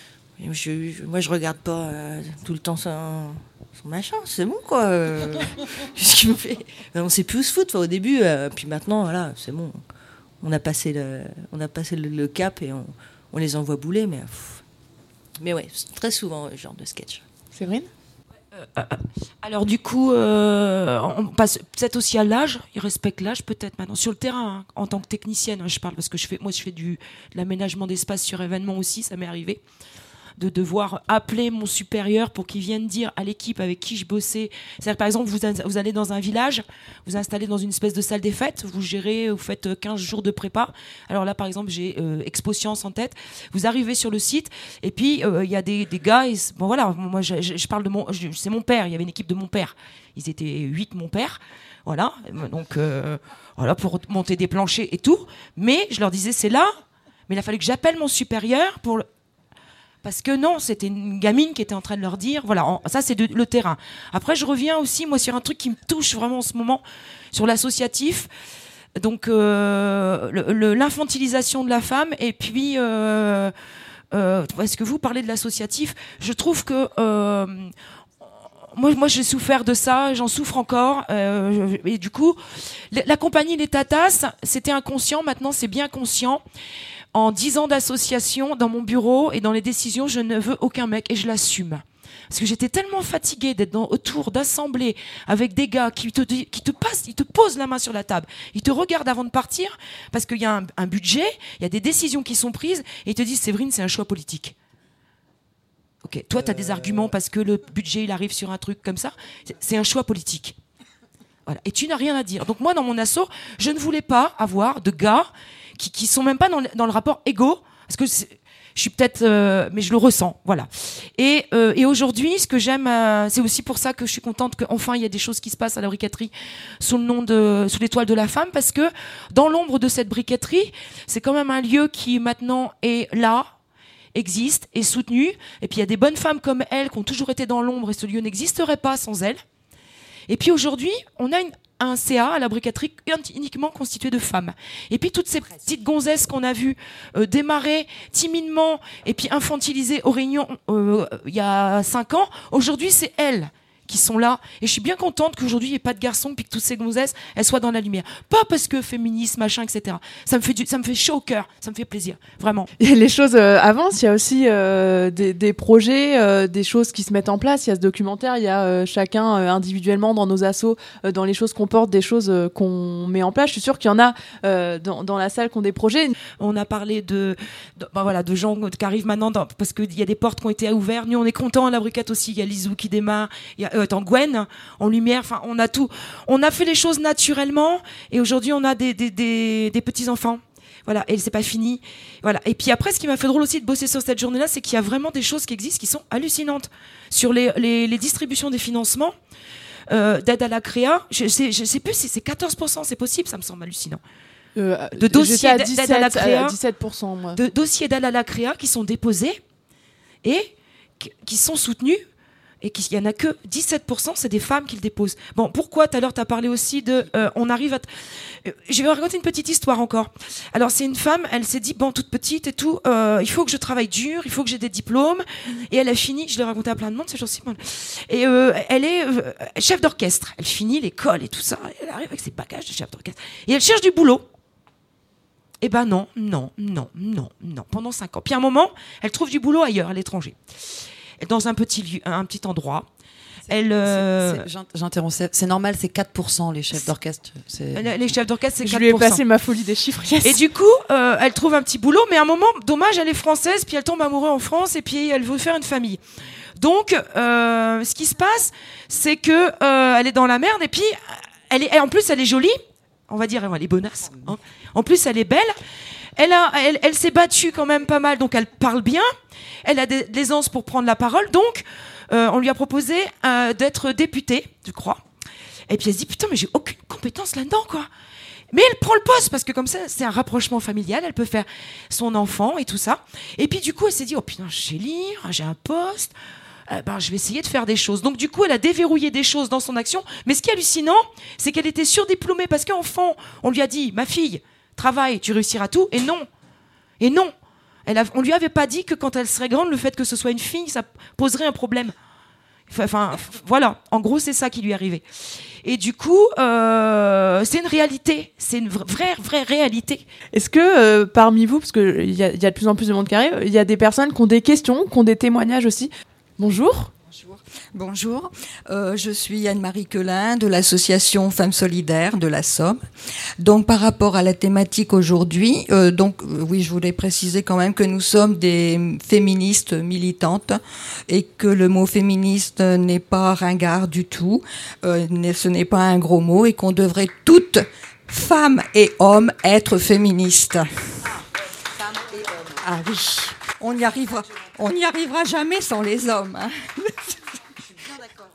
Je, je, moi, je regarde pas euh, tout le temps son, son machin, c'est bon, quoi. Euh, ce qu'il me fait. On sait plus où se foutre. Enfin, au début, euh, puis maintenant, voilà, c'est bon. On a passé le, on a passé le, le cap et on, on les envoie bouler, mais, pff. mais ouais, très souvent, ce genre de sketch. Séverine ? euh, Alors du coup, euh, on passe peut-être aussi à l'âge. Ils respectent l'âge, peut-être maintenant sur le terrain, hein, en tant que technicienne. Hein, je parle parce que je fais, moi, je fais du de l'aménagement d'espace sur événement aussi. Ça m'est arrivé de devoir appeler mon supérieur pour qu'il vienne dire à l'équipe avec qui je bossais. C'est-à-dire, par exemple, vous, vous allez dans un village, vous installez dans une espèce de salle des fêtes, vous gérez, vous faites quinze jours de prépa. Alors là, par exemple, j'ai euh, Expo Science en tête. Vous arrivez sur le site et puis il euh, y a des, des gars. Et, bon voilà, moi je, je, je parle de mon, je, c'est mon père. Il y avait une équipe de mon père. Ils étaient huit, mon père. Voilà, donc euh, voilà pour monter des planchers et tout. Mais je leur disais c'est là. Mais il a fallu que j'appelle mon supérieur pour le Parce que non, c'était une gamine qui était en train de leur dire, voilà, en, ça c'est de, le terrain. Après, je reviens aussi, moi, sur un truc qui me touche vraiment en ce moment, sur l'associatif. Donc, euh, le, le, l'infantilisation de la femme. Et puis, euh, euh, est-ce que vous parlez de l'associatif ? Je trouve que... Euh, Moi, moi, j'ai souffert de ça, j'en souffre encore. Euh, et du coup, la compagnie Les Tatas, c'était inconscient, maintenant c'est bien conscient. En dix ans d'association, dans mon bureau et dans les décisions, je ne veux aucun mec et je l'assume. Parce que j'étais tellement fatiguée d'être dans, autour d'assemblées avec des gars qui te, qui te passent, ils te posent la main sur la table, ils te regardent avant de partir parce qu'il y a un, un budget, il y a des décisions qui sont prises et ils te disent Séverine, c'est un choix politique. Ok, toi, tu as des arguments parce que le budget, il arrive sur un truc comme ça. C'est un choix politique. Voilà. Et tu n'as rien à dire. Donc moi, dans mon asso, je ne voulais pas avoir de gars qui qui sont même pas dans le, dans le rapport égo, parce que c'est, je suis peut-être, euh, mais je le ressens, voilà. Et, euh, et aujourd'hui, ce que j'aime, euh, c'est aussi pour ça que je suis contente qu'enfin il y a des choses qui se passent à la briqueterie sous le nom de, sous l'étoile de la femme, parce que dans l'ombre de cette briqueterie, c'est quand même un lieu qui maintenant est là, existe, est soutenu. Et puis il y a des bonnes femmes comme elle qui ont toujours été dans l'ombre et ce lieu n'existerait pas sans elles. Et puis aujourd'hui, on a une, un C A à la briqueterie uniquement constitué de femmes. Et puis toutes ces petites gonzesses qu'on a vues euh, démarrer timidement et puis infantiliser aux réunions euh, il y a cinq ans, aujourd'hui c'est elles qui sont là. Et je suis bien contente qu'aujourd'hui il n'y ait pas de garçons puis que toutes ces gonzesses elles soient dans la lumière. Pas parce que féminisme, machin, et cetera. Ça me fait, du, ça me fait chaud au cœur, ça me fait plaisir, vraiment. Et les choses euh, avancent, il y a aussi euh, des, des projets, euh, des choses qui se mettent en place. Il y a ce documentaire, il y a euh, chacun euh, individuellement dans nos assos, euh, dans les choses qu'on porte, des choses euh, qu'on met en place. Je suis sûre qu'il y en a euh, dans, dans la salle qui ont des projets. On a parlé de, de, ben voilà, de gens qui arrivent maintenant dans, parce qu'il y a des portes qui ont été ouvertes. Nous on est contents à la briquette aussi. Il y a Lizou qui démarre, il y a Euh, Gwen, en lumière, enfin, on a tout. On a fait les choses naturellement et aujourd'hui, on a des, des, des, des petits-enfants. Voilà, et c'est pas fini. Voilà. Et puis après, ce qui m'a fait drôle aussi de bosser sur cette journée-là, c'est qu'il y a vraiment des choses qui existent qui sont hallucinantes. Sur les, les, les distributions des financements, euh, d'aide à la créa, je sais, je sais plus si c'est quatorze pour cent, c'est possible, ça me semble hallucinant. Euh, de dossiers à d'aide à la créa, à dix-sept pour cent, moi. De dossiers d'aide à la créa qui sont déposés et qui sont soutenus et qu'il y en a que dix-sept pour cent, c'est des femmes qui le déposent. Bon, pourquoi? Tout à l'heure, tu as parlé aussi de... Euh, on arrive à... T... Euh, je vais raconter une petite histoire encore. Alors, c'est une femme, elle s'est dit, bon, toute petite et tout, euh, il faut que je travaille dur, il faut que j'ai des diplômes. Et elle a fini, je l'ai raconté à plein de monde, c'est gentil. Et euh, elle est euh, chef d'orchestre. Elle finit l'école et tout ça. Elle arrive avec ses bagages de chef d'orchestre. Et elle cherche du boulot. Eh ben non, non, non, non, non, pendant cinq ans. Puis à un moment, elle trouve du boulot ailleurs, à l'étranger. Dans un petit lieu, un petit endroit. Elle, euh... J'interromps. C'est normal, c'est quatre pour cent les chefs d'orchestre. Les chefs d'orchestre, c'est quatre pour cent. Je lui ai passé ma folie des chiffres. Yes. Et du coup, euh, elle trouve un petit boulot, mais à un moment, dommage, elle est française, puis elle tombe amoureuse en France, et puis elle veut faire une famille. Donc, euh, ce qui se passe, c'est que euh, elle est dans la merde, et puis elle est, en plus, elle est jolie. On va dire, elle est bonasse. Hein. En plus, elle est belle. Elle, a, elle, elle s'est battue quand même pas mal, donc elle parle bien. Elle a de l'aisance pour prendre la parole, donc euh, on lui a proposé euh, d'être députée, je crois. Et puis elle se dit, putain, mais j'ai aucune compétence là-dedans, quoi. Mais elle prend le poste, parce que comme ça, c'est un rapprochement familial, elle peut faire son enfant et tout ça. Et puis du coup, elle s'est dit, oh putain, je sais lire, j'ai un poste, euh, ben, je vais essayer de faire des choses. Donc du coup, elle a déverrouillé des choses dans son action. Mais ce qui est hallucinant, c'est qu'elle était surdiplômée, parce qu'enfant, on lui a dit, ma fille, travaille, tu réussiras tout, et non. Et non. Elle a, on lui avait pas dit que quand elle serait grande, le fait que ce soit une fille, ça poserait un problème. Enfin, voilà. En gros, c'est ça qui lui est arrivé. Et du coup, euh, c'est une réalité. C'est une vraie, vraie réalité. Est-ce que euh, parmi vous, parce qu'il y, y a de plus en plus de monde qui arrive, il y a des personnes qui ont des questions, qui ont des témoignages aussi? Bonjour. Bonjour. Bonjour. Euh, je suis Anne-Marie Quelin de l'association Femmes Solidaires de la Somme. Donc, par rapport à la thématique aujourd'hui, euh, donc euh, oui, je voulais préciser quand même que nous sommes des féministes militantes et que le mot féministe n'est pas ringard du tout. Euh, ce n'est pas un gros mot et qu'on devrait toutes, femmes et hommes, être féministes. Ah oui. On n'y arrivera, on n'y arrivera jamais sans les hommes. Hein. Je suis bien d'accord.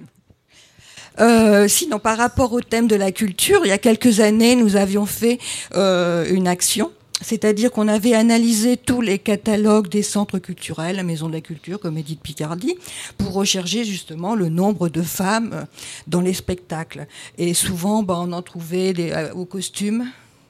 Euh, sinon, par rapport au thème de la culture, il y a quelques années, nous avions fait euh, une action. C'est-à-dire qu'on avait analysé tous les catalogues des centres culturels, la Maison de la Culture, Comédie de Picardie, pour rechercher justement le nombre de femmes dans les spectacles. Et souvent, ben, on en trouvait des, euh, au costume.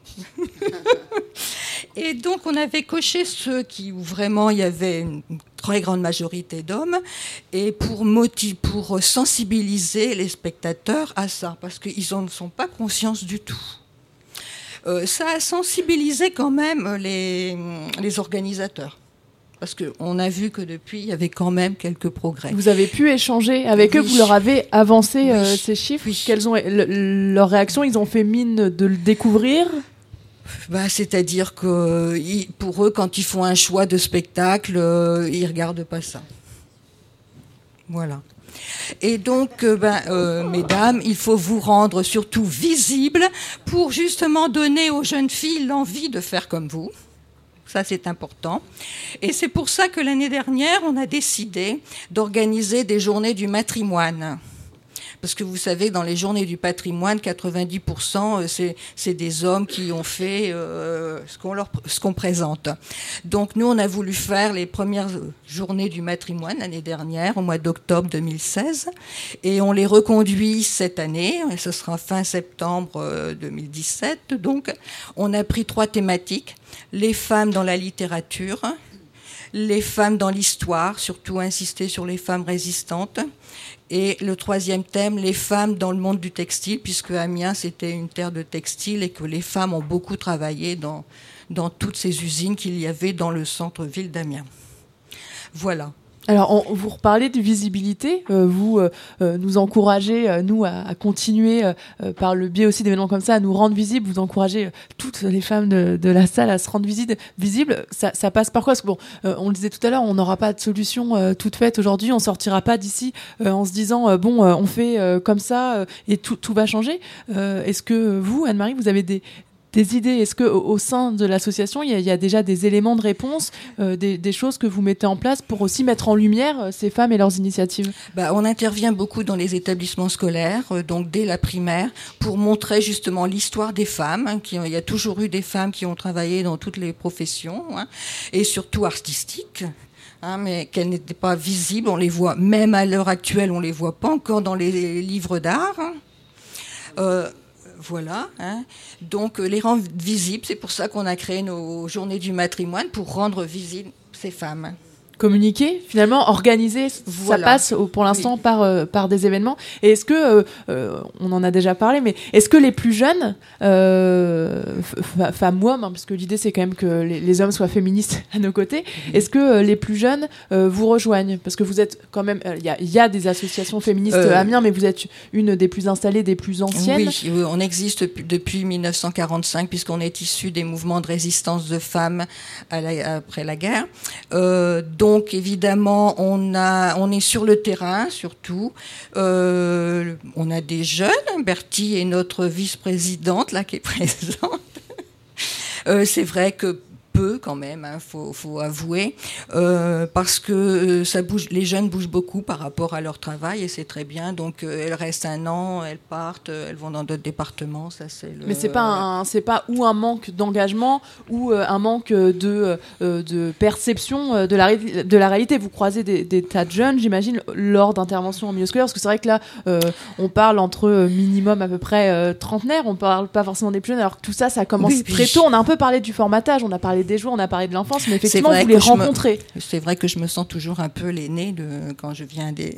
Et donc on avait coché ceux qui, où vraiment il y avait une très grande majorité d'hommes, et pour, motiv- pour sensibiliser les spectateurs à ça, parce qu'ils n'en sont pas conscients du tout. Euh, ça a sensibilisé quand même les, les organisateurs. Parce qu'on a vu que depuis, il y avait quand même quelques progrès. Vous avez pu échanger avec oui. eux, vous leur avez avancé oui. euh, ces chiffres. Oui. Quelles ont le, leur réaction? Ils ont fait mine de le découvrir? Bah, c'est-à-dire que pour eux, quand ils font un choix de spectacle, euh, ils ne regardent pas ça. Voilà. Et donc, euh, ben, euh, mesdames, il faut vous rendre surtout visibles pour justement donner aux jeunes filles l'envie de faire comme vous. Ça, c'est important. Et c'est pour ça que l'année dernière, on a décidé d'organiser des journées du matrimoine. Parce que vous savez, dans les journées du patrimoine, quatre-vingt-dix pour cent, c'est, c'est des hommes qui ont fait euh, ce qu'on leur, ce qu'on présente. Donc nous, on a voulu faire les premières journées du matrimoine l'année dernière, au mois d'octobre deux mille seize, et on les reconduit cette année, et ce sera fin septembre deux mille dix-sept. Donc on a pris trois thématiques: les femmes dans la littérature, les femmes dans l'histoire, surtout insister sur les femmes résistantes, et le troisième thème, les femmes dans le monde du textile, puisque Amiens, c'était une terre de textile et que les femmes ont beaucoup travaillé dans, dans toutes ces usines qu'il y avait dans le centre-ville d'Amiens. Voilà. Alors, on, vous reparlez de visibilité, euh, vous euh, euh, nous encouragez, euh, nous, à, à continuer, euh, par le biais aussi d'événements comme ça, à nous rendre visibles, vous encouragez euh, toutes les femmes de, de la salle à se rendre visibles. visibles. Ça, ça passe par quoi? Parce que bon, euh, on le disait tout à l'heure, on n'aura pas de solution euh, toute faite aujourd'hui, on sortira pas d'ici euh, en se disant, euh, bon, euh, on fait euh, comme ça euh, et tout, tout va changer. Euh, est-ce que vous, Anne-Marie, vous avez des... des idées? Est-ce qu'au au sein de l'association, il y, y a déjà des éléments de réponse, euh, des, des choses que vous mettez en place pour aussi mettre en lumière euh, ces femmes et leurs initiatives? Bah, on intervient beaucoup dans les établissements scolaires, euh, donc dès la primaire, pour montrer justement l'histoire des femmes. Hein, qui, il y a toujours eu des femmes qui ont travaillé dans toutes les professions, hein, et surtout artistiques. hein, mais qu'elles n'étaient pas visibles. On les voit, même à l'heure actuelle, on les voit pas encore dans les livres d'art. Euh, voilà. Hein. Donc, les rendre visibles, c'est pour ça qu'on a créé nos journées du matrimoine, pour rendre visibles ces femmes. Communiquer, finalement, organiser, voilà. Ça passe pour l'instant oui. par, euh, par des événements. Et est-ce que, euh, euh, on en a déjà parlé, mais est-ce que les plus jeunes, euh, f- femmes ou hommes, hein, parce que l'idée c'est quand même que les, les hommes soient féministes à nos côtés, mmh. est-ce que euh, les plus jeunes euh, vous rejoignent ? Parce que vous êtes quand même, il euh, y, y a des associations féministes euh, à Amiens, mais vous êtes une des plus installées, des plus anciennes. Oui, on existe depuis dix-neuf cent quarante-cinq, puisqu'on est issu des mouvements de résistance de femmes à la, après la guerre. Euh, donc, Donc évidemment, on a, on est sur le terrain surtout. Euh, on a des jeunes. Bertie est notre vice-présidente là qui est présente. Euh, c'est vrai que peu quand même, hein, faut, faut avouer, euh, parce que euh, ça bouge, les jeunes bougent beaucoup par rapport à leur travail et c'est très bien. Donc euh, elles restent un an, elles partent, elles vont dans d'autres départements. Ça c'est. Le, Mais c'est pas, un, c'est pas ou un manque d'engagement ou euh, un manque de euh, de perception de la de la réalité. Vous croisez des, des tas de jeunes, j'imagine, lors d'interventions en milieu scolaire, parce que c'est vrai que là, euh, on parle entre minimum à peu près euh, trentenaires. On parle pas forcément des plus jeunes. Alors que tout ça, ça commence oui, très tôt. On a un peu parlé du formatage, on a parlé des joueurs, on a parlé de l'enfance, mais effectivement, vous les rencontrez. Me, c'est vrai que je me sens toujours un peu l'aînée de, quand je viens à des,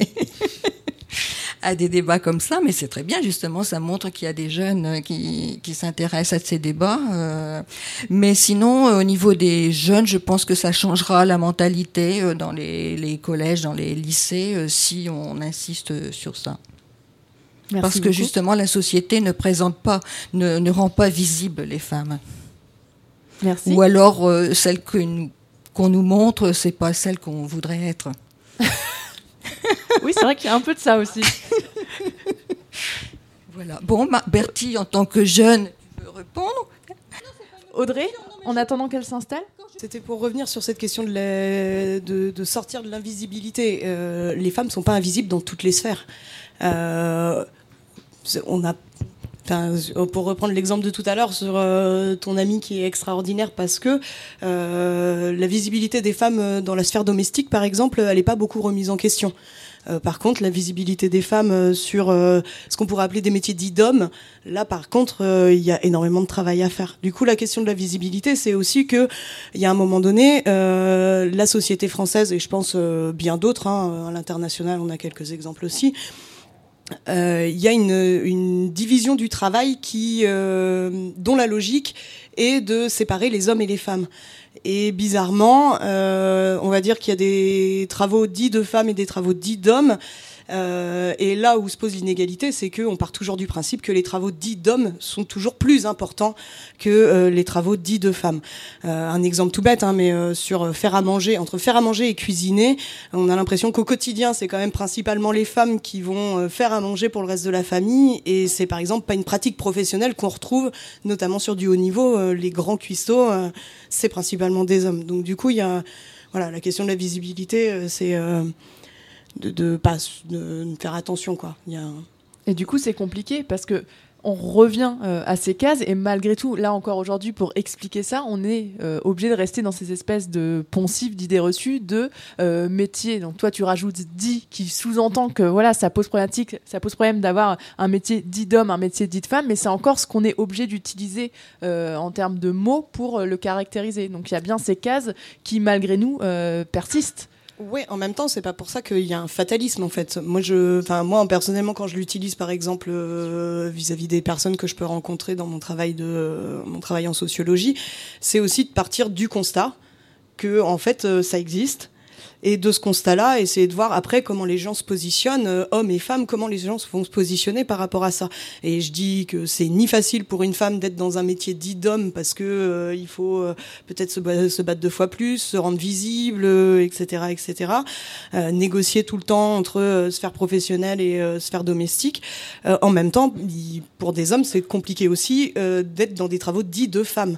à des débats comme ça, mais c'est très bien, justement, ça montre qu'il y a des jeunes qui, qui s'intéressent à ces débats. Euh, mais sinon, au niveau des jeunes, je pense que ça changera la mentalité dans les, les collèges, dans les lycées, si on insiste sur ça. Merci Parce beaucoup. Que justement, la société ne présente pas, ne, ne rend pas visibles les femmes. Merci. Ou alors, euh, celle que nous, qu'on nous montre, c'est pas celle qu'on voudrait être. Oui, c'est vrai qu'il y a un peu de ça aussi. Voilà. Bon, ma, Bertie, en tant que jeune, tu veux répondre ? Audrey, en attendant qu'elle s'installe ? C'était pour revenir sur cette question de, la, de, de sortir de l'invisibilité. Euh, les femmes ne sont pas invisibles dans toutes les sphères. Euh, on a... Enfin, pour reprendre l'exemple de tout à l'heure sur euh, ton ami qui est extraordinaire parce que euh, la visibilité des femmes dans la sphère domestique, par exemple, elle n'est pas beaucoup remise en question. Euh, par contre, la visibilité des femmes sur euh, ce qu'on pourrait appeler des métiers dits d'hommes, là, par contre, il euh, y a énormément de travail à faire. Du coup, la question de la visibilité, c'est aussi que il y a un moment donné, euh, la société française, et je pense euh, bien d'autres, hein, à l'international, on a quelques exemples aussi, il euh, y a une, une division du travail qui, euh, dont la logique est de séparer les hommes et les femmes. Et bizarrement, euh, on va dire qu'il y a des travaux dits de femmes et des travaux dits d'hommes. Euh, et là où se pose l'inégalité, c'est qu'on part toujours du principe que les travaux dits d'hommes sont toujours plus importants que euh, les travaux dits de femmes. Euh, un exemple tout bête, hein, mais euh, sur faire à manger, entre faire à manger et cuisiner, on a l'impression qu'au quotidien, c'est quand même principalement les femmes qui vont euh, faire à manger pour le reste de la famille, et c'est par exemple pas une pratique professionnelle qu'on retrouve, notamment sur du haut niveau. Euh, les grands cuistots, euh, c'est principalement des hommes. Donc du coup, il y a voilà, la question de la visibilité, euh, c'est euh, de, de pas de, de faire attention, quoi. Il y a un... Et du coup, c'est compliqué parce que on revient euh, à ces cases et malgré tout, là encore aujourd'hui, pour expliquer ça, on est euh, obligé de rester dans ces espèces de poncifs d'idées reçues de euh, métiers. Donc toi, tu rajoutes dit qui sous-entend que voilà, ça pose problématique, ça pose problème d'avoir un métier dit d'homme, un métier dit de femme, mais c'est encore ce qu'on est obligé d'utiliser euh, en termes de mots pour euh, le caractériser. Donc il y a bien ces cases qui, malgré nous, euh, persistent. Oui, en même temps, c'est pas pour ça qu'il y a un fatalisme en fait. Moi, je, enfin moi personnellement, quand je l'utilise, par exemple, euh, vis-à-vis des personnes que je peux rencontrer dans mon travail de, euh, mon travail en sociologie, c'est aussi de partir du constat que en fait euh, ça existe. Et de ce constat-là, essayer de voir après comment les gens se positionnent, euh, hommes et femmes, comment les gens vont se positionner par rapport à ça. Et je dis que c'est ni facile pour une femme d'être dans un métier dit d'homme parce que euh, il faut euh, peut-être se, ba- se battre deux fois plus, se rendre visible, euh, et cetera, et cetera. Euh, négocier tout le temps entre euh, sphère professionnelle et euh, sphère domestique. Euh, en même temps, il, pour des hommes, c'est compliqué aussi euh, d'être dans des travaux dits de femmes.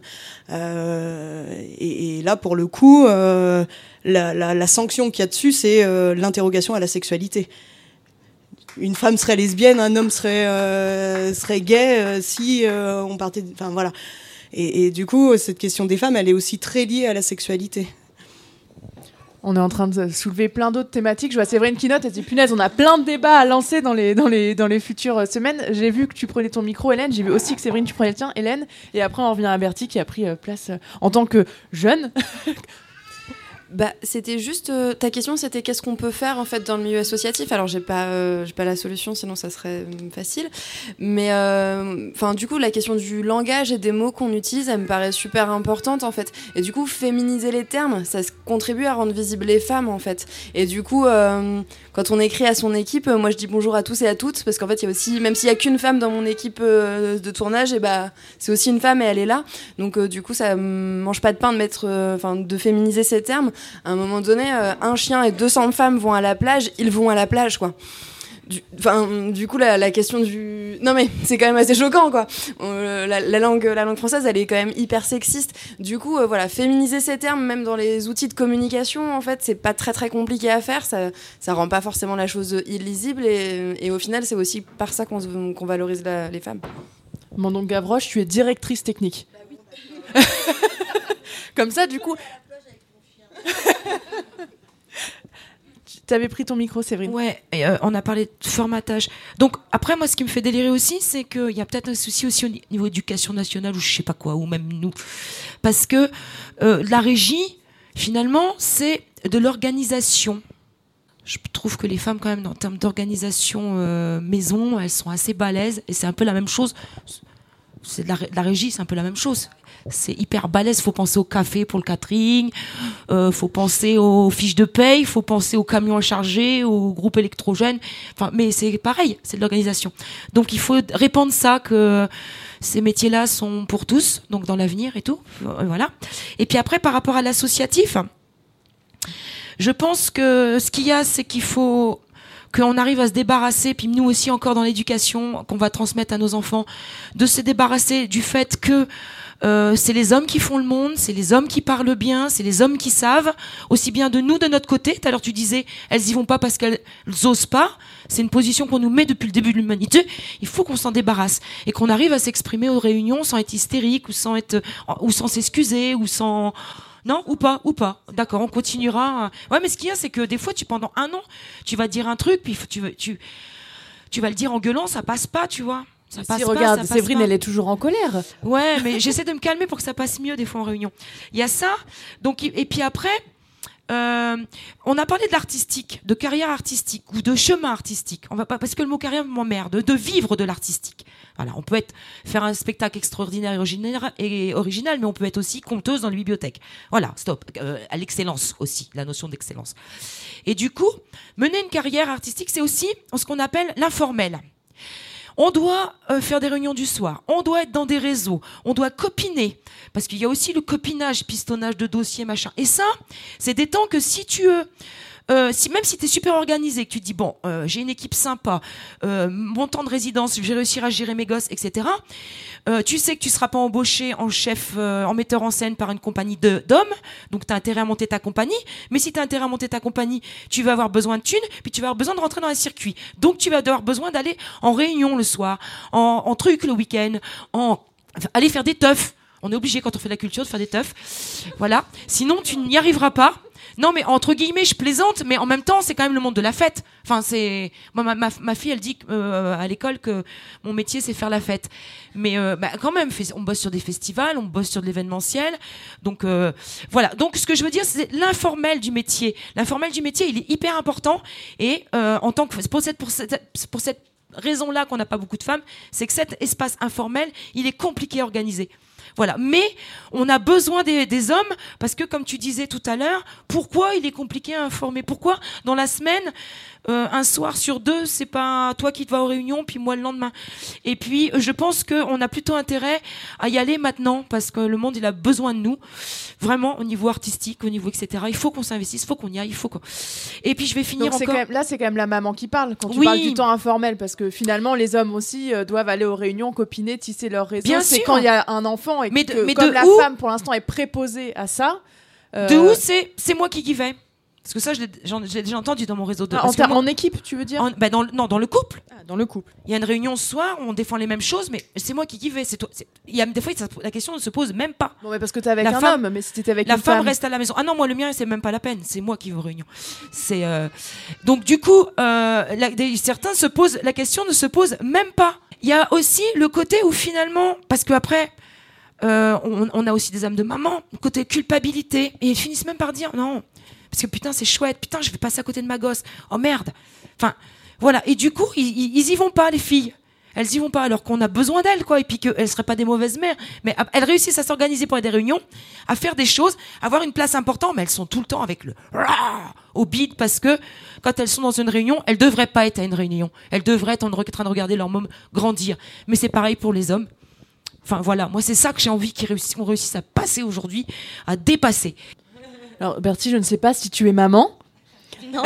Euh, et, et là, pour le coup, euh, la, la, la sanction qu'il y a dessus, c'est euh, l'interrogation à la sexualité. Une femme serait lesbienne, un homme serait euh, serait gay euh, si euh, on partait. Enfin voilà. Et, et du coup, cette question des femmes, elle est aussi très liée à la sexualité. On est en train de soulever plein d'autres thématiques. Je vois Séverine qui note, elle dit punaise, on a plein de débats à lancer dans les, dans les, dans les futures semaines. J'ai vu que tu prenais ton micro, Hélène. J'ai vu aussi que Séverine, tu prenais le tien, Hélène. Et après, on revient à Bertie qui a pris euh, place euh, en tant que jeune. Bah, c'était juste euh, ta question, c'était qu'est-ce qu'on peut faire en fait dans le milieu associatif. Alors j'ai pas, euh, j'ai pas la solution, sinon ça serait euh, facile. Mais enfin, euh, du coup, la question du langage et des mots qu'on utilise, elle me paraît super importante en fait. Et du coup, féminiser les termes, ça contribue à rendre visibles les femmes en fait. Et du coup, euh, quand on écrit à son équipe, euh, moi je dis bonjour à tous et à toutes parce qu'en fait, il y a aussi, même s'il y a qu'une femme dans mon équipe euh, de tournage, et bah c'est aussi une femme et elle est là. Donc euh, du coup, ça mange pas de pain de mettre, enfin, euh, de féminiser ces termes. À un moment donné, euh, un chien et deux cents femmes vont à la plage, ils vont à la plage, quoi. Du, du coup, la, la question du... Non mais, c'est quand même assez choquant, quoi. Euh, la, la, langue, la langue française, elle est quand même hyper sexiste. Du coup, euh, voilà, féminiser ces termes, même dans les outils de communication, en fait, c'est pas très très compliqué à faire. Ça, ça rend pas forcément la chose illisible. Et, et au final, c'est aussi par ça qu'on, qu'on valorise la, les femmes. Bon, donc Gavroche, tu es directrice technique. Bah oui. Comme ça, du coup... Tu avais pris ton micro, Séverine. Ouais, et euh, on a parlé de formatage. Donc après, moi, ce qui me fait délirer aussi, c'est qu'il y a peut-être un souci aussi au niveau éducation nationale ou je sais pas quoi, ou même nous, parce que euh, la régie, finalement, c'est de l'organisation. Je trouve que les femmes, quand même, en termes d'organisation euh, maison, elles sont assez balèzes, et c'est un peu la même chose. C'est de la, la régie, c'est un peu la même chose. C'est hyper balèze. Faut penser au café pour le catering, euh, faut penser aux fiches de paye, faut penser aux camions à charger, aux groupes électrogènes. Enfin, mais c'est pareil, c'est de l'organisation. Donc il faut répandre ça, que ces métiers-là sont pour tous, donc dans l'avenir et tout. Voilà. Et puis après, par rapport à l'associatif, je pense que ce qu'il y a, c'est qu'il faut qu'on arrive à se débarrasser, puis nous aussi encore dans l'éducation qu'on va transmettre à nos enfants, de se débarrasser du fait que euh, c'est les hommes qui font le monde, c'est les hommes qui parlent bien, c'est les hommes qui savent, aussi bien de nous, de notre côté. Tout à l'heure tu disais, elles y vont pas parce qu'elles osent pas. C'est une position qu'on nous met depuis le début de l'humanité. Il faut qu'on s'en débarrasse et qu'on arrive à s'exprimer aux réunions sans être hystérique ou sans être, ou sans s'excuser ou sans... Non, ou pas, ou pas. D'accord, on continuera. Ouais, mais ce qu'il y a, c'est que des fois, tu pendant un an, tu vas dire un truc, puis tu tu tu vas le dire en gueulant, ça passe pas, tu vois. Ça si passe regarde, pas, ça Séverine, passe pas. Elle est toujours en colère. Ouais, mais j'essaie de me calmer pour que ça passe mieux des fois en réunion. Il y a ça. Donc et puis après. Euh, on a parlé de l'artistique, de carrière artistique ou de chemin artistique. On va pas, parce que le mot carrière m'emmerde, de vivre de l'artistique. Voilà, on peut être faire un spectacle extraordinaire et original, et original, mais on peut être aussi conteuse dans les bibliothèques. Voilà, stop, euh, à l'excellence aussi, la notion d'excellence. Et du coup, mener une carrière artistique, c'est aussi ce qu'on appelle l'informel. On doit euh, faire des réunions du soir, on doit être dans des réseaux, on doit copiner, parce qu'il y a aussi le copinage, pistonnage de dossiers, machin. Et ça, c'est des temps que si tu... Euh, euh, si, même si tu es super organisé, que tu te dis, bon, euh, j'ai une équipe sympa, euh, mon temps de résidence, je vais réussir à gérer mes gosses, et cetera, euh, tu sais que tu ne seras pas embauché en chef, euh, en metteur en scène par une compagnie de, d'hommes, donc tu as intérêt à monter ta compagnie, mais si tu as intérêt à monter ta compagnie, tu vas avoir besoin de thunes, puis tu vas avoir besoin de rentrer dans un circuit. Donc tu vas avoir besoin d'aller en réunion le soir, en, en truc le week-end, en enfin, aller faire des teufs. On est obligé quand on fait de la culture de faire des teufs. Voilà. Sinon, tu n'y arriveras pas. Non, mais entre guillemets, je plaisante, mais en même temps, c'est quand même le monde de la fête. Enfin, c'est moi, ma, ma, ma fille, elle dit euh, à l'école que mon métier, c'est faire la fête. Mais euh, bah, quand même, on bosse sur des festivals, on bosse sur de l'événementiel. Donc euh, voilà. Donc, ce que je veux dire, c'est l'informel du métier. L'informel du métier, il est hyper important. Et euh, en tant que pour cette pour cette pour cette raison-là qu'on n'a pas beaucoup de femmes, c'est que cet espace informel, il est compliqué à organiser. Voilà. Mais on a besoin des, des hommes parce que, comme tu disais tout à l'heure, pourquoi il est compliqué à informer ? Pourquoi dans la semaine, euh, un soir sur deux, c'est pas toi qui te vas aux réunions, puis moi le lendemain ? Et puis, je pense qu'on a plutôt intérêt à y aller maintenant parce que le monde, il a besoin de nous, vraiment au niveau artistique, au niveau et cetera. Il faut qu'on s'investisse, il faut qu'on y aille, il faut qu'on... Et puis, je vais finir Donc, c'est encore... quand même, là, c'est quand même la maman qui parle quand tu Oui. parles du temps informel parce que finalement, les hommes aussi euh, doivent aller aux réunions, copiner, tisser leur réseau. Bien c'est sûr. quand il y a un enfant et Mais que de- mais comme de la où femme pour l'instant est préposée à ça. euh, De où c'est, c'est moi qui y vais. Parce que ça, je l'ai, j'en, j'ai déjà entendu dans mon réseau de... Ah, en, ter- moi, en équipe, tu veux dire en, bah dans, Non, dans le couple. Ah, dans le couple. Il y a une réunion ce soir, on défend les mêmes choses, mais c'est moi qui qui vais. C'est toi. C'est... Il y a des fois, ça, la question ne se pose même pas. Bon, mais parce que t'es avec La un femme- homme, mais si t'étais avec La une femme femme... reste à la maison. Ah non, moi, le mien, c'est même pas la peine. C'est moi qui vais aux réunions. C'est, euh... Donc, du coup, euh, la- des- certains se posent... La question ne se pose même pas. Il y a aussi le côté où finalement... Parce qu'après... Euh, on, on a aussi des âmes de maman, côté culpabilité, et ils finissent même par dire non, parce que putain c'est chouette, putain je vais passer à côté de ma gosse, oh merde, enfin voilà, et du coup ils, ils, ils y vont pas les filles, elles y vont pas alors qu'on a besoin d'elles quoi, et puis qu'elles seraient pas des mauvaises mères, mais elles réussissent à s'organiser pour des réunions, à faire des choses, à avoir une place importante, mais elles sont tout le temps avec le au bide parce que quand elles sont dans une réunion, elles devraient pas être à une réunion, elles devraient être en train de regarder leur môme grandir, mais c'est pareil pour les hommes. Enfin voilà, moi c'est ça que j'ai envie qu'ils réussissent, qu'on réussisse à passer aujourd'hui, à dépasser. Alors Bertie, je ne sais pas si tu es maman. Non.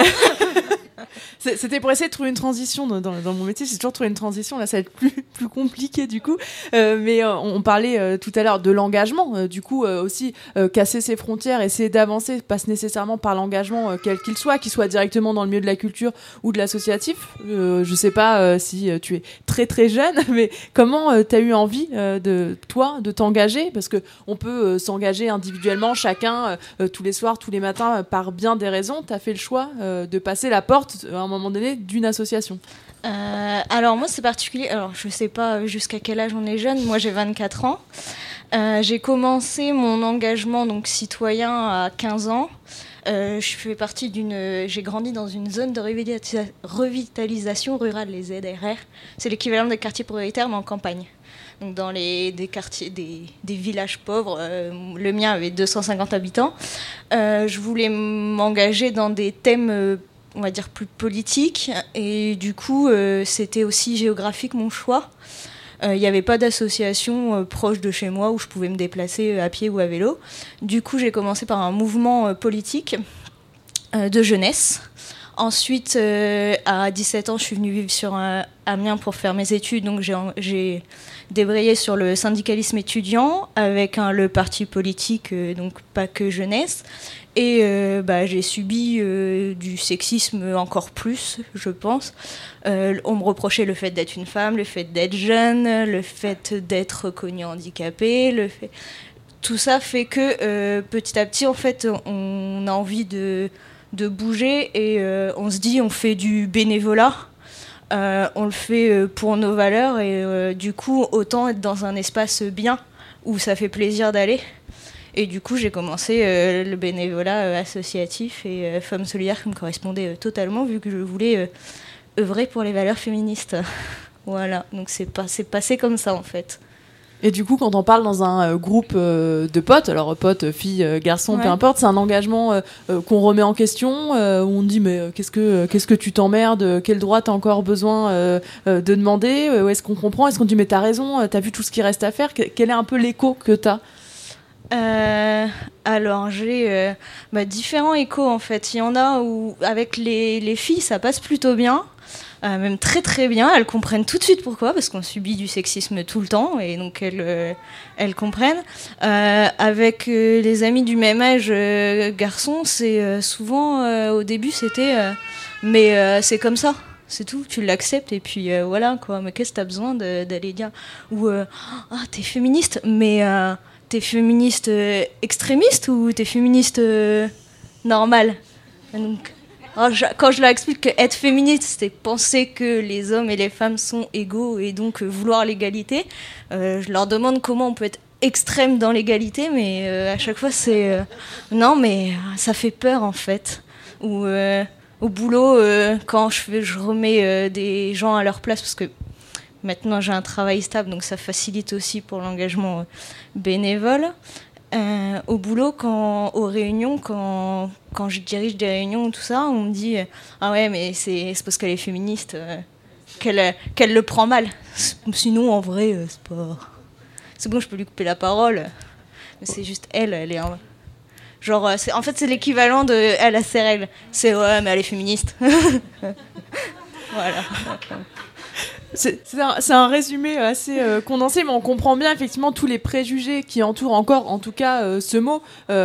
C'était pour essayer de trouver une transition dans, dans, dans mon métier. J'ai toujours trouvé une transition. Là, ça va être plus, plus compliqué du coup. Euh, mais euh, on parlait euh, tout à l'heure de l'engagement. Euh, du coup, euh, aussi euh, casser ses frontières, essayer d'avancer, passe nécessairement par l'engagement, euh, quel qu'il soit, qu'il soit directement dans le milieu de la culture ou de l'associatif. Euh, je sais pas euh, si euh, tu es très très jeune, mais comment euh, t'as eu envie euh, de toi de t'engager, parce que on peut euh, s'engager individuellement, chacun euh, tous les soirs, tous les matins, euh, par bien des raisons. T'as fait le choix euh, de passer la porte à un moment donné d'une association. Euh, alors moi c'est particulier, alors je sais pas jusqu'à quel âge on est jeune, moi j'ai vingt-quatre ans. Euh, j'ai commencé mon engagement donc citoyen à quinze ans. Euh, je fais partie d'une, j'ai grandi dans une zone de revitalisation, revitalisation rurale, les Z R R. C'est l'équivalent des quartiers prioritaires mais en campagne. Donc dans les des quartiers, des, des villages pauvres. Euh, le mien avait deux cent cinquante habitants. Euh, je voulais m'engager dans des thèmes euh, on va dire plus politique, et du coup euh, c'était aussi géographique mon choix. Il euh, n'y avait pas d'association euh, proche de chez moi où je pouvais me déplacer à pied ou à vélo. Du coup j'ai commencé par un mouvement euh, politique euh, de jeunesse. Ensuite euh, à dix-sept ans je suis venue vivre sur un, Amiens pour faire mes études, donc j'ai, j'ai débrayé sur le syndicalisme étudiant avec un, le parti politique, euh, donc pas que jeunesse. Et euh, bah, j'ai subi euh, du sexisme encore plus, je pense. Euh, on me reprochait le fait d'être une femme, le fait d'être jeune, le fait d'être reconnue handicapée. Le fait... Tout ça fait que euh, petit à petit, en fait, on a envie de, de bouger et euh, on se dit on fait du bénévolat. Euh, on le fait pour nos valeurs et euh, du coup, autant être dans un espace bien où ça fait plaisir d'aller. Et du coup, j'ai commencé euh, le bénévolat euh, associatif et euh, Femmes Solidaires qui me correspondait euh, totalement, vu que je voulais euh, œuvrer pour les valeurs féministes. Voilà, donc c'est, pas, c'est passé comme ça en fait. Et du coup, quand on parle dans un euh, groupe euh, de potes, alors potes, filles, euh, garçons, ouais. peu importe, c'est un engagement euh, euh, qu'on remet en question, euh, où on dit mais euh, qu'est-ce que euh, qu'est-ce que tu t'emmerdes, quel droit t'as encore besoin euh, euh, de demander, euh, est-ce qu'on comprend, est-ce qu'on dit mais t'as raison, t'as vu tout ce qui reste à faire, quel est un peu l'écho que t'as? Euh, alors j'ai euh, bah, différents échos en fait. Il y en a où avec les, les filles ça passe plutôt bien, euh, même très très bien. Elles comprennent tout de suite pourquoi, parce qu'on subit du sexisme tout le temps et donc elles, euh, elles comprennent. Euh, avec euh, les amis du même âge euh, garçons, c'est euh, souvent euh, au début c'était euh, mais euh, c'est comme ça. C'est tout, tu l'acceptes et puis euh, voilà quoi. Mais qu'est-ce que t'as besoin de, d'aller dire ou euh, ah t'es féministe mais euh, t'es féministe euh, extrémiste ou t'es féministe euh, normale? Donc, alors, je, quand je leur explique que être féministe, c'est penser que les hommes et les femmes sont égaux et donc euh, vouloir l'égalité, euh, je leur demande comment on peut être extrême dans l'égalité, mais euh, à chaque fois c'est euh, non mais ça fait peur en fait. Ou euh, au boulot, euh, quand je, fais, je remets euh, des gens à leur place, parce que maintenant, j'ai un travail stable, donc ça facilite aussi pour l'engagement bénévole. Euh, au boulot, quand, aux réunions, quand, quand je dirige des réunions, tout ça, on me dit « Ah ouais, mais c'est, c'est parce qu'elle est féministe, euh, qu'elle, qu'elle le prend mal. » Sinon, en vrai, euh, c'est pas... C'est bon, je peux lui couper la parole. Mais c'est juste elle, elle est... En... Genre, c'est, en fait, c'est l'équivalent de « Elle a ses règles ». C'est « Ouais, mais elle est féministe. » Voilà. C'est, c'est, un, c'est un résumé assez euh, condensé, mais on comprend bien effectivement tous les préjugés qui entourent encore, en tout cas, euh, ce mot.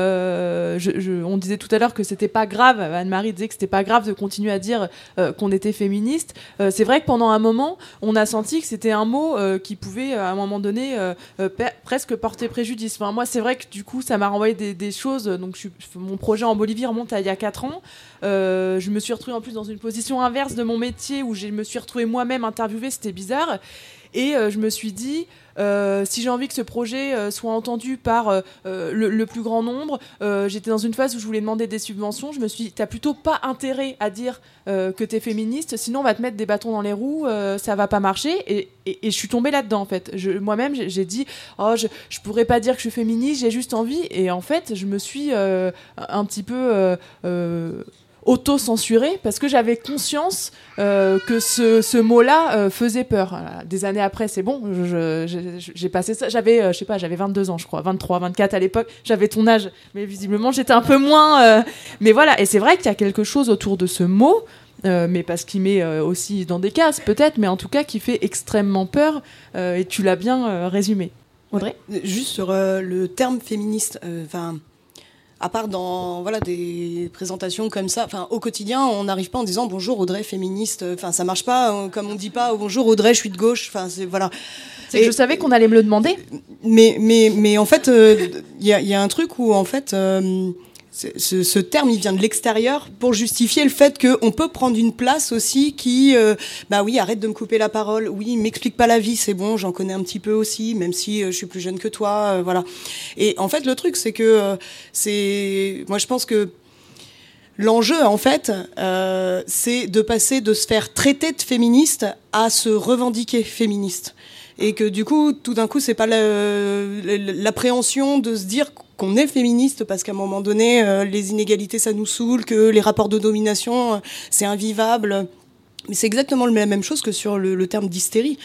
Euh, je, je, on disait tout à l'heure que c'était pas grave, Anne-Marie disait que c'était pas grave de continuer à dire euh, qu'on était féministe. Euh, c'est vrai que pendant un moment, on a senti que c'était un mot euh, qui pouvait, à un moment donné, euh, euh, pe- presque porter préjudice. Enfin, moi, c'est vrai que du coup, ça m'a renvoyé des, des choses. Donc, je, mon projet en Bolivie remonte à il y a quatre ans. Euh, je me suis retrouvée en plus dans une position inverse de mon métier où je me suis retrouvée moi-même interviewée, c'était bizarre. Et euh, je me suis dit, euh, si j'ai envie que ce projet euh, soit entendu par euh, le, le plus grand nombre, euh, j'étais dans une phase où je voulais demander des subventions. Je me suis dit, t'as plutôt pas intérêt à dire euh, que t'es féministe, sinon on va te mettre des bâtons dans les roues, euh, ça va pas marcher. Et, et, et je suis tombée là-dedans, en fait. Je, moi-même, j'ai, j'ai dit, oh, je, je pourrais pas dire que je suis féministe, j'ai juste envie. Et en fait, je me suis euh, un petit peu... Euh, euh, auto-censurée parce que j'avais conscience euh, que ce, ce mot-là euh, faisait peur. Des années après, c'est bon, je, je, j'ai passé ça. J'avais, euh, je sais pas, j'avais vingt-deux ans, je crois, vingt-trois, vingt-quatre à l'époque. J'avais ton âge, mais visiblement, j'étais un peu moins. Euh... Mais voilà, et c'est vrai qu'il y a quelque chose autour de ce mot, euh, mais parce qu'il met euh, aussi dans des cases, peut-être, mais en tout cas, qui fait extrêmement peur. Euh, et tu l'as bien euh, résumé. Audrey ? Juste sur euh, le terme féministe, enfin. Euh, À part dans voilà des présentations comme ça, enfin au quotidien, on n'arrive pas en disant bonjour Audrey féministe. Enfin ça marche pas comme on dit pas bonjour Audrey je suis de gauche. Enfin c'est voilà. C'est que je savais qu'on allait me le demander. Mais mais mais en fait il euh, y a il y a un truc où en fait euh, ce, ce terme, il vient de l'extérieur pour justifier le fait qu'on peut prendre une place aussi qui, euh, bah oui, arrête de me couper la parole, oui, m'explique pas la vie, c'est bon, j'en connais un petit peu aussi, même si euh, je suis plus jeune que toi, euh, voilà. Et en fait, le truc, c'est que euh, c'est, moi, je pense que l'enjeu, en fait, euh, c'est de passer de se faire traiter de féministe à se revendiquer féministe. Et que du coup, tout d'un coup, c'est pas l'appréhension de se dire qu'on est féministe parce qu'à un moment donné, euh, les inégalités, ça nous saoule, que les rapports de domination, euh, c'est invivable. Mais c'est exactement la même chose que sur le, le terme d'hystérie.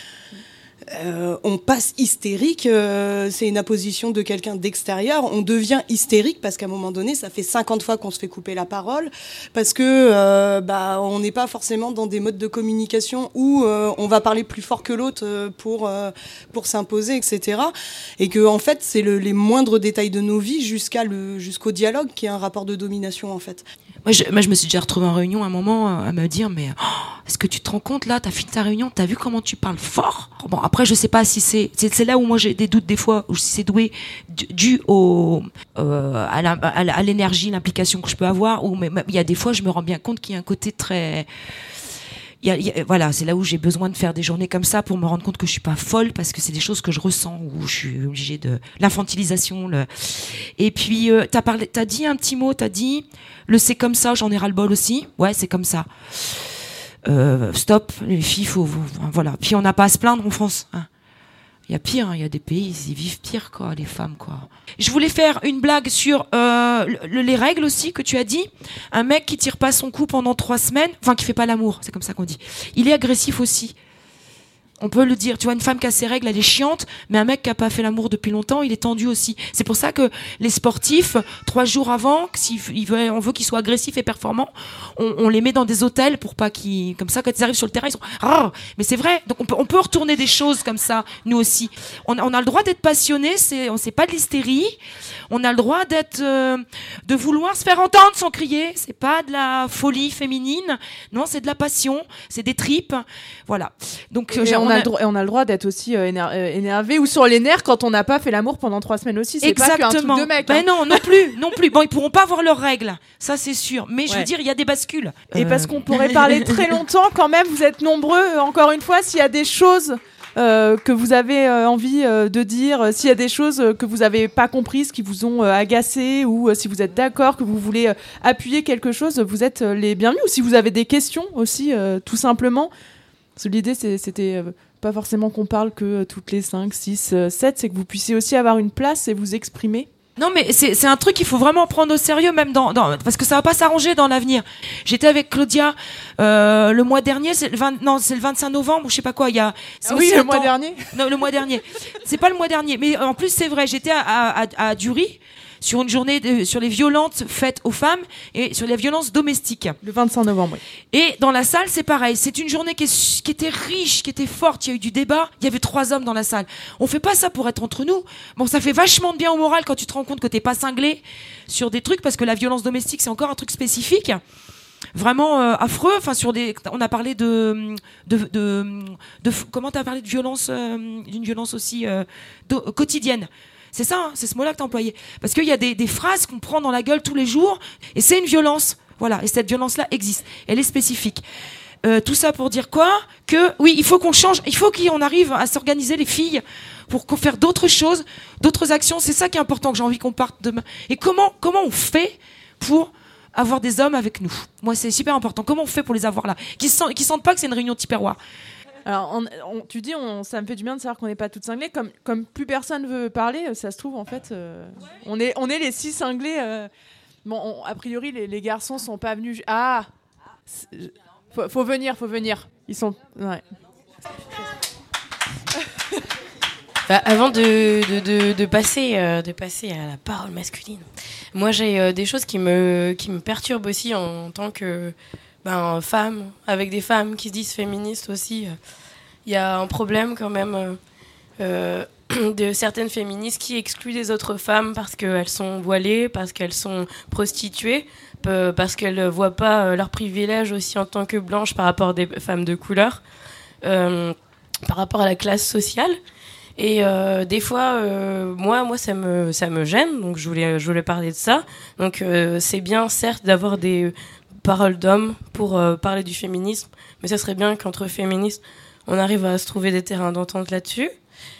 Euh, on passe hystérique, euh, c'est une apposition de quelqu'un d'extérieur, on devient hystérique parce qu'à un moment donné, ça fait cinquante fois qu'on se fait couper la parole, parce que euh, bah, on n'est pas forcément dans des modes de communication où euh, on va parler plus fort que l'autre euh, pour, euh, pour s'imposer, et cetera. Et que en fait, c'est le, les moindres détails de nos vies jusqu'à le, jusqu'au dialogue qui est un rapport de domination, en fait. Moi je, moi, je me suis déjà retrouvée en réunion à un moment à me dire, mais oh, est-ce que tu te rends compte là, t'as fini ta réunion, t'as vu comment tu parles fort. Bon, après, je sais pas si c'est, c'est, c'est là où moi j'ai des doutes des fois, ou si c'est doué dû au, euh, à, la, à, la, à l'énergie, l'implication que je peux avoir, ou mais il y a des fois, je me rends bien compte qu'il y a un côté très... Il y a, il y a, voilà, c'est là où j'ai besoin de faire des journées comme ça pour me rendre compte que je suis pas folle, parce que c'est des choses que je ressens, où je suis obligée de l'infantilisation. Le... Et puis euh, t'as parlé, t'as dit un petit mot, t'as dit le c'est comme ça, j'en ai ras le bol aussi. Ouais, c'est comme ça. Euh, stop, les filles, faut, faut voilà. Puis on n'a pas à se plaindre en France. Hein. Il y a pire, il hein, y a des pays, ils vivent pire, quoi, les femmes, quoi. Je voulais faire une blague sur euh, le, les règles aussi que tu as dit. Un mec qui tire pas son coup pendant trois semaines, enfin qui fait pas l'amour, c'est comme ça qu'on dit. Il est agressif aussi. On peut le dire, tu vois, une femme qui a ses règles, elle est chiante, mais un mec qui a pas fait l'amour depuis longtemps, il est tendu aussi. C'est pour ça que les sportifs, trois jours avant, si on veut qu'ils soient agressifs et performants, on, on les met dans des hôtels pour pas qu'ils, comme ça, quand ils arrivent sur le terrain, ils sont, ah, mais c'est vrai. Donc on peut, on peut retourner des choses comme ça, nous aussi. On, on a le droit d'être passionné, c'est, on sait pas de l'hystérie. On a le droit d'être, euh, de vouloir se faire entendre sans crier. C'est pas de la folie féminine. Non, c'est de la passion, c'est des tripes. Voilà. Donc, et on, on, a le droit, on a le droit d'être aussi euh, éner- euh, énervé ou sur les nerfs quand on n'a pas fait l'amour pendant trois semaines aussi. C'est exactement. Pas qu'un truc de mec. Ben hein. non, non plus, non plus. Bon, ils pourront pas avoir leurs règles, ça c'est sûr. Mais je ouais. veux dire, il y a des bascules. Et euh... parce qu'on pourrait parler très longtemps quand même. Vous êtes nombreux. Encore une fois, s'il y a des choses. Euh, que vous avez euh, envie euh, de dire, euh, s'il y a des choses euh, que vous n'avez pas comprises, qui vous ont euh, agacé, ou euh, si vous êtes d'accord, que vous voulez euh, appuyer quelque chose, vous êtes euh, les bienvenus. Ou si vous avez des questions aussi, euh, tout simplement. Parce que l'idée, c'est, c'était euh, pas forcément qu'on parle que euh, toutes les cinq, six, sept, c'est que vous puissiez aussi avoir une place et vous exprimer. Non mais c'est c'est un truc qu'il faut vraiment prendre au sérieux, même dans, dans parce que ça va pas s'arranger dans l'avenir. J'étais avec Claudia euh, le mois dernier, c'est le vingt, non c'est le vingt-cinq novembre ou je sais pas quoi. Il y a c'est ah oui le mois temps, dernier. Non le mois dernier. C'est pas le mois dernier, mais en plus c'est vrai. J'étais à à, à Dury. sur une journée de, sur les violences faites aux femmes et sur les violences domestiques. Le vingt-cinq novembre, oui. Et dans la salle, c'est pareil. C'est une journée qui, est, qui était riche, qui était forte. Il y a eu du débat. Il y avait trois hommes dans la salle. On fait pas ça pour être entre nous. Bon, ça fait vachement de bien au moral quand tu te rends compte que t'es pas cinglé sur des trucs, parce que la violence domestique, c'est encore un truc spécifique. Vraiment euh, affreux. Enfin, sur des, on a parlé de, de, de, de, de comment t'as parlé de violence, euh, d'une violence aussi euh, de, euh, quotidienne. C'est ça, hein, c'est ce mot-là que t'as employé. Parce qu'il y a des, des phrases qu'on prend dans la gueule tous les jours, et c'est une violence. Voilà. Et cette violence-là existe. Elle est spécifique. Euh, tout ça pour dire quoi? Que oui, il faut qu'on change. Il faut qu'on arrive à s'organiser, les filles, pour faire d'autres choses, d'autres actions. C'est ça qui est important, que j'ai envie qu'on parte demain. Et comment, comment on fait pour avoir des hommes avec nous? Moi, c'est super important. Comment on fait pour les avoir là, qui sentent, qui sentent pas que c'est une réunion Tupperware? Alors, on, on, tu dis, on, ça me fait du bien de savoir qu'on n'est pas toutes cinglées. Comme, comme plus personne veut parler, ça se trouve, en fait, euh, ouais. on, est, on est les six cinglés. Euh, bon, on, a priori, les, les garçons sont pas venus. Ah, faut, faut venir, faut venir. Ils sont. Ouais. Bah, avant de, de, de, de, passer, euh, de passer à la parole masculine, moi j'ai euh, des choses qui me, qui me perturbent aussi en, en tant que ben, femme, avec des femmes qui se disent féministes aussi. Il y a un problème quand même euh, euh, de certaines féministes qui excluent des autres femmes parce qu'elles sont voilées, parce qu'elles sont prostituées, parce qu'elles ne voient pas leurs privilèges aussi en tant que blanches par rapport à des femmes de couleur, euh, par rapport à la classe sociale. Et euh, des fois, euh, moi, moi, ça me, ça me gêne. Donc, je voulais, je voulais parler de ça. Donc, euh, c'est bien, certes, d'avoir des paroles d'hommes pour euh, parler du féminisme, mais ça serait bien qu'entre féministes, on arrive à se trouver des terrains d'entente là-dessus.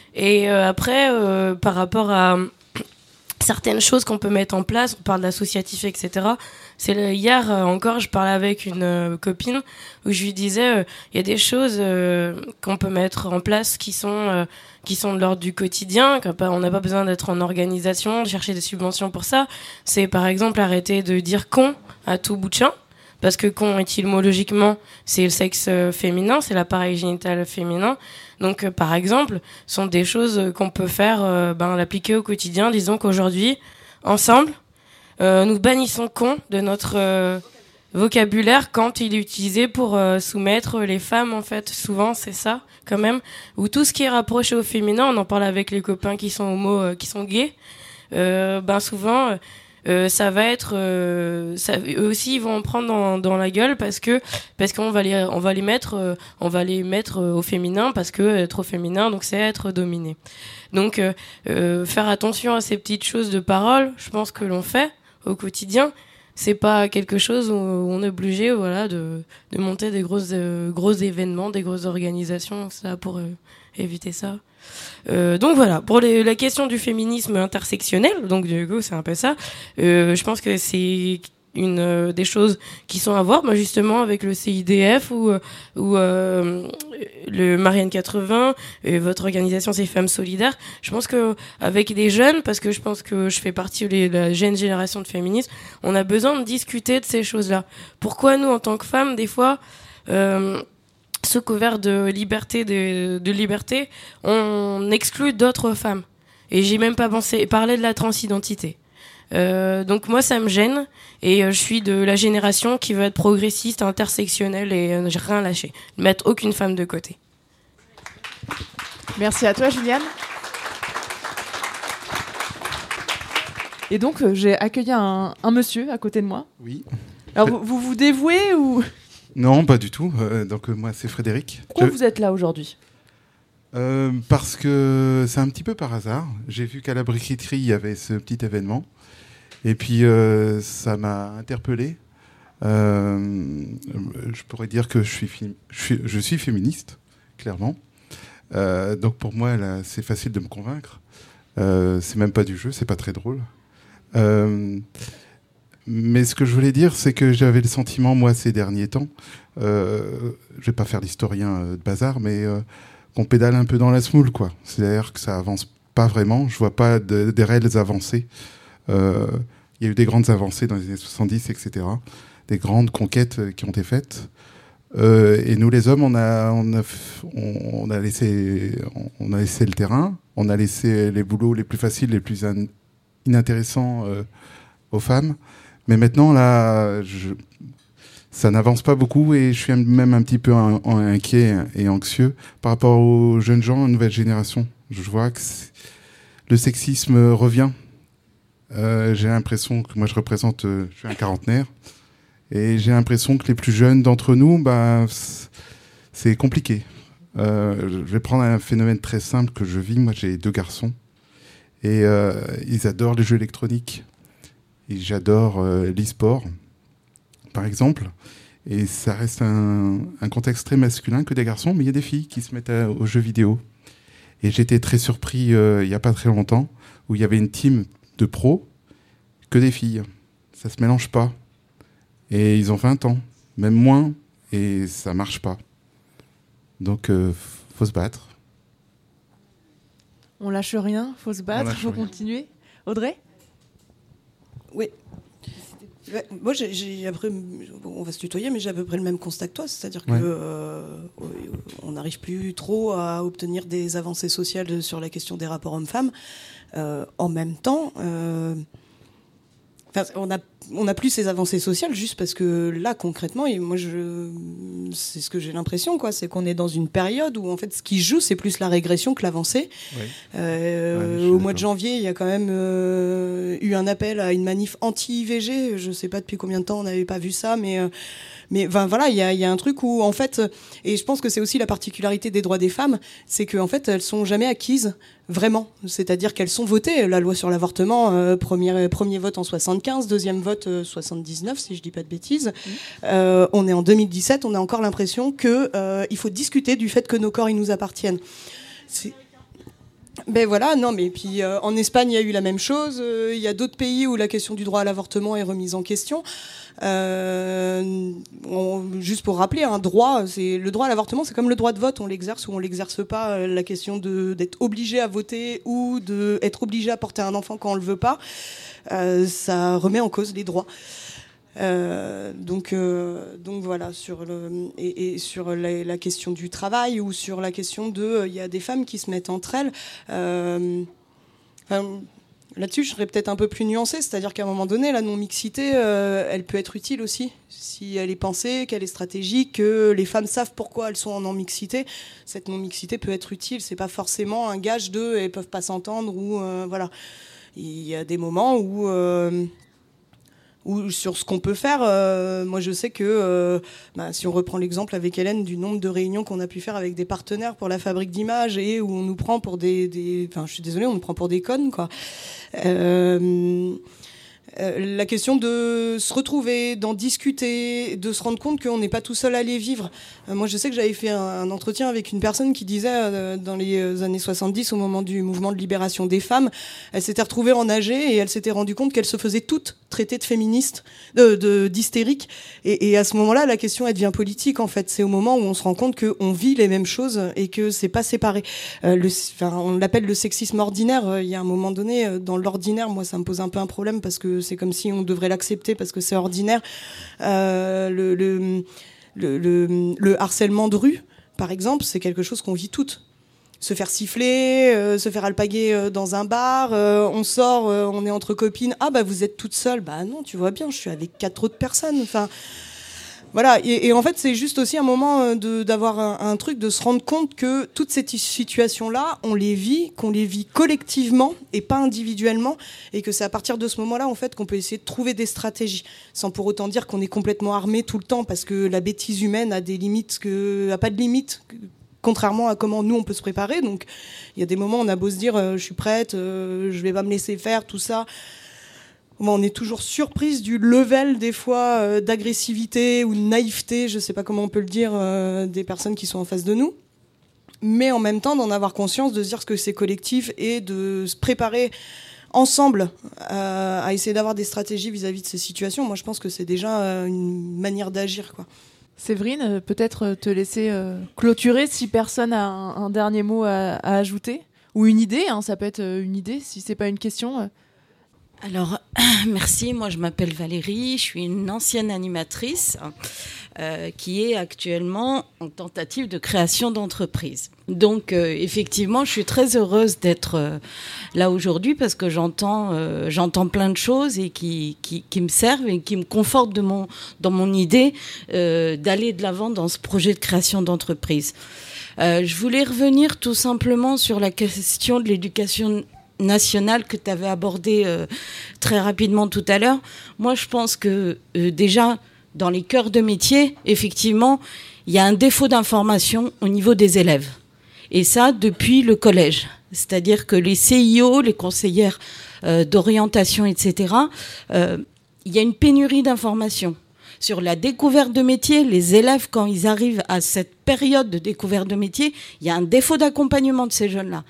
Et euh, après, euh, par rapport à certaines choses qu'on peut mettre en place, on parle d'associatif, et cetera. C'est le, hier euh, encore, je parlais avec une euh, copine où je lui disais, il euh, y a des choses euh, qu'on peut mettre en place qui sont euh, qui sont de l'ordre du quotidien. On n'a pas besoin d'être en organisation, de chercher des subventions pour ça. C'est par exemple arrêter de dire con à tout bout de champ, parce que con, étymologiquement, c'est le sexe euh, féminin, c'est l'appareil génital féminin. Donc, euh, par exemple, sont des choses qu'on peut faire, euh, ben, l'appliquer au quotidien. Disons qu'aujourd'hui, ensemble, euh, nous bannissons con de notre euh, vocabulaire quand il est utilisé pour euh, soumettre les femmes, en fait. Souvent, c'est ça, quand même. Ou tout ce qui est rapproché au féminin, on en parle avec les copains qui sont homo, euh, qui sont gays. Euh, ben, souvent... Euh, Euh, ça va être euh, ça, eux aussi ils vont en prendre dans, dans la gueule parce que parce qu'on va les on va les mettre euh, on va les mettre euh, au féminin parce que être au féminin donc c'est être dominé. Donc euh, euh, faire attention à ces petites choses de parole, je pense que l'on fait au quotidien. C'est pas quelque chose où on est obligé voilà de de monter des grosses euh, gros événements, des grosses organisations ça pour euh, éviter ça. Euh, donc voilà, pour les, la question du féminisme intersectionnel, donc du coup c'est un peu ça, euh, je pense que c'est une euh, des choses qui sont à voir, moi justement avec le C I D F ou, ou euh, le Marianne quatre-vingts, et votre organisation c'est Femmes Solidaires, je pense que avec des jeunes, parce que je pense que je fais partie de la jeune génération de féministes, on a besoin de discuter de ces choses-là. Pourquoi nous en tant que femmes, des fois... Euh, sous couvert de liberté, de, de liberté, on exclut d'autres femmes. Et j'ai même pas pensé parler de la transidentité. Euh, donc moi, ça me gêne. Et euh, je suis de la génération qui veut être progressiste, intersectionnelle et euh, rien lâcher. Ne mettre aucune femme de côté. Merci à toi, Juliane. Et donc, euh, j'ai accueilli un, un monsieur à côté de moi. Oui. Alors, vous vous, vous dévouez ou... Non, pas du tout. Euh, donc euh, moi, c'est Frédéric. Pourquoi Je... vous êtes là aujourd'hui ? euh, Parce que c'est un petit peu par hasard. J'ai vu qu'à la briqueterie, il y avait ce petit événement. Et puis, euh, ça m'a interpellé. Euh, je pourrais dire que je suis, fi... je suis, je suis féministe, clairement. Euh, donc pour moi, là, c'est facile de me convaincre. Euh, c'est même pas du jeu, c'est pas très drôle. Euh, Mais ce que je voulais dire, c'est que j'avais le sentiment, moi, ces derniers temps, euh, je vais pas faire l'historien euh, de bazar, mais euh, qu'on pédale un peu dans la semoule, quoi. C'est-à-dire que ça avance pas vraiment. Je vois pas de, des réelles avancées. Il euh, y a eu des grandes avancées dans les années soixante-dix, et cetera. Des grandes conquêtes euh, qui ont été faites. Euh, et nous, les hommes, on a, on a, on a laissé, on a laissé le terrain. On a laissé les boulots les plus faciles, les plus in- inintéressant euh, aux femmes. Mais maintenant, là, je, ça n'avance pas beaucoup et je suis même un petit peu in, inquiet et anxieux par rapport aux jeunes gens, aux nouvelles générations. Je vois que le sexisme revient. Euh, j'ai l'impression que moi, je représente, euh, je suis un quarantenaire, et j'ai l'impression que les plus jeunes d'entre nous, bah, c'est compliqué. Euh, je vais prendre un phénomène très simple que je vis. Moi, j'ai deux garçons et euh, ils adorent les jeux électroniques. Et j'adore euh, l'e-sport, par exemple. Et ça reste un, un contexte très masculin que des garçons, mais il y a des filles qui se mettent à, aux jeux vidéo. Et j'étais très surpris euh, il n'y a pas très longtemps, où il y avait une team de pros que des filles. Ça ne se mélange pas. Et ils ont vingt ans, même moins, et ça ne marche pas. Donc, il euh, faut se battre. On lâche rien, il faut se battre, il faut rien. Continuer. Audrey ? Oui. Ouais, moi, j'ai, j'ai après, on va se tutoyer, mais j'ai à peu près le même constat que toi, c'est-à-dire ouais. que euh, on n'arrive plus trop à obtenir des avancées sociales sur la question des rapports hommes-femmes. Euh, en même temps, euh, on n'a on n'a plus ces avancées sociales juste parce que là, concrètement, et moi, je, c'est ce que j'ai l'impression, quoi, c'est qu'on est dans une période où en fait, ce qui joue, c'est plus la régression que l'avancée. Oui. Euh, ouais, au mois de janvier, il y a quand même euh, eu un appel à une manif anti-I V G. Je sais pas depuis combien de temps on n'avait pas vu ça, mais euh, mais enfin voilà, il y a, y a un truc où en fait, et je pense que c'est aussi la particularité des droits des femmes, c'est qu'en fait, elles sont jamais acquises. Vraiment, c'est-à-dire qu'elles sont votées. La loi sur l'avortement, euh, premier, premier vote en soixante-quinze, deuxième vote euh, soixante-dix-neuf, si je dis pas de bêtises. Mmh. Euh, on est en deux mille dix-sept, on a encore l'impression que euh, il faut discuter du fait que nos corps ils nous appartiennent. C'est... Ben voilà, non, mais puis euh, en Espagne il y a eu la même chose. Il euh, y a d'autres pays où la question du droit à l'avortement est remise en question. Euh, on, juste pour rappeler, un droit, c'est le droit à l'avortement, c'est comme le droit de vote, on l'exerce ou on l'exerce pas. La question de d'être obligé à voter ou de être obligé à porter un enfant quand on le veut pas, euh, ça remet en cause les droits. Euh, donc, euh, donc voilà, sur le, et, et sur la, la question du travail ou sur la question de, il y a des femmes qui se mettent entre elles. Euh, enfin, là-dessus, je serais peut-être un peu plus nuancée, c'est-à-dire qu'à un moment donné, la non-mixité, euh, elle peut être utile aussi, si elle est pensée, qu'elle est stratégique, que les femmes savent pourquoi elles sont en non-mixité. Cette non-mixité peut être utile, c'est pas forcément un gage de, elles peuvent pas s'entendre ou euh, voilà. Il y a des moments où euh, ou sur ce qu'on peut faire. Euh, moi, je sais que euh, bah, si on reprend l'exemple avec Hélène du nombre de réunions qu'on a pu faire avec des partenaires pour la fabrique d'images et où on nous prend pour des... des... Enfin, je suis désolée, on nous prend pour des connes, quoi. Euh, euh, la question de se retrouver, d'en discuter, de se rendre compte qu'on n'est pas tout seul à les vivre. Euh, moi, je sais que j'avais fait un, un entretien avec une personne qui disait, euh, dans les années soixante-dix, au moment du mouvement de libération des femmes, elle s'était retrouvée en A G et elle s'était rendue compte qu'elle se faisait toute traiter de féministe, de, de, d'hystérique. Et, et à ce moment-là, la question, elle devient politique, en fait. C'est au moment où on se rend compte qu'on vit les mêmes choses et que c'est pas séparé. Euh, le, enfin, on l'appelle le sexisme ordinaire. Il y a un moment donné, dans l'ordinaire, moi, ça me pose un peu un problème parce que c'est comme si on devrait l'accepter parce que c'est ordinaire. Euh, le, le, le, le, le harcèlement de rue, par exemple, c'est quelque chose qu'on vit toutes. Se faire siffler, euh, se faire alpaguer euh, dans un bar, euh, on sort, euh, on est entre copines. Ah bah vous êtes toute seule. Bah non, tu vois bien, je suis avec quatre autres personnes. Enfin, voilà. Et, et en fait, c'est juste aussi un moment de, d'avoir un, un truc, de se rendre compte que toutes ces situations-là, on les vit, qu'on les vit collectivement et pas individuellement, et que c'est à partir de ce moment-là, en fait, qu'on peut essayer de trouver des stratégies, sans pour autant dire qu'on est complètement armé tout le temps, parce que la bêtise humaine a des limites, que, a pas de limites. Contrairement à comment nous on peut se préparer. Donc il y a des moments où on a beau se dire euh, je suis prête, euh, je vais pas me laisser faire, tout ça. Bon, on est toujours surprise du level des fois euh, d'agressivité ou de naïveté, je sais pas comment on peut le dire, euh, des personnes qui sont en face de nous. Mais en même temps d'en avoir conscience, de se dire ce que c'est collectif et de se préparer ensemble euh, à essayer d'avoir des stratégies vis-à-vis de ces situations. Moi je pense que c'est déjà euh, une manière d'agir, quoi. Séverine, peut-être te laisser euh, clôturer si personne a un, un dernier mot à, à ajouter ou une idée, hein, ça peut être une idée si c'est pas une question. Euh. Alors, merci. Moi, je m'appelle Valérie. Je suis une ancienne animatrice euh, qui est actuellement en tentative de création d'entreprise. Donc, euh, effectivement, je suis très heureuse d'être euh, là aujourd'hui parce que j'entends, euh, j'entends plein de choses et qui, qui, qui me servent et qui me confortent de mon, dans mon idée euh, d'aller de l'avant dans ce projet de création d'entreprise. Euh, je voulais revenir tout simplement sur la question de l'éducation nationale que tu avais abordée euh, très rapidement tout à l'heure. Moi, je pense que euh, déjà, dans les cœurs de métier, effectivement, il y a un défaut d'information au niveau des élèves. Et ça, depuis le collège. C'est-à-dire que les C I O, les conseillères euh, d'orientation, et cetera, euh, il y a une pénurie d'informations. Sur la découverte de métier, les élèves, quand ils arrivent à cette période de découverte de métier, il y a un défaut d'accompagnement de ces jeunes-là.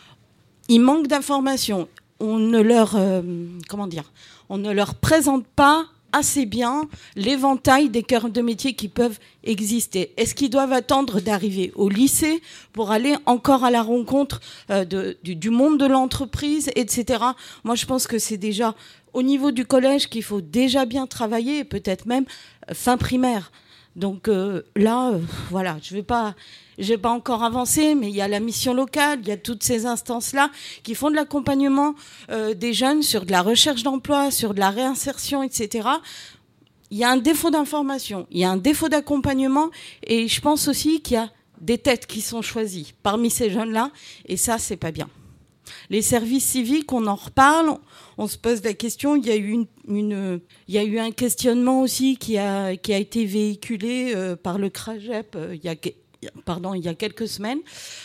Ils manquent d'informations. On ne leur, euh, comment dire, on ne leur présente pas assez bien l'éventail des cœurs de métier qui peuvent exister. Est-ce qu'ils doivent attendre d'arriver au lycée pour aller encore à la rencontre euh, de, du, du monde de l'entreprise, et cetera. Moi, je pense que c'est déjà au niveau du collège qu'il faut déjà bien travailler, et peut-être même euh, fin primaire. Donc euh, là, euh, voilà, je vais pas, je vais pas encore avancer, mais il y a la mission locale, il y a toutes ces instances-là qui font de l'accompagnement euh, des jeunes sur de la recherche d'emploi, sur de la réinsertion, et cetera. Il y a un défaut d'information, il y a un défaut d'accompagnement, et je pense aussi qu'il y a des têtes qui sont choisies parmi ces jeunes-là, et ça, c'est pas bien. Les services civiques, on en reparle, on se pose la question. Il y a eu une, une il y a eu un questionnement aussi qui a qui a été véhiculé euh, par le CRAGEP euh, il y a pardon il y a quelques semaines.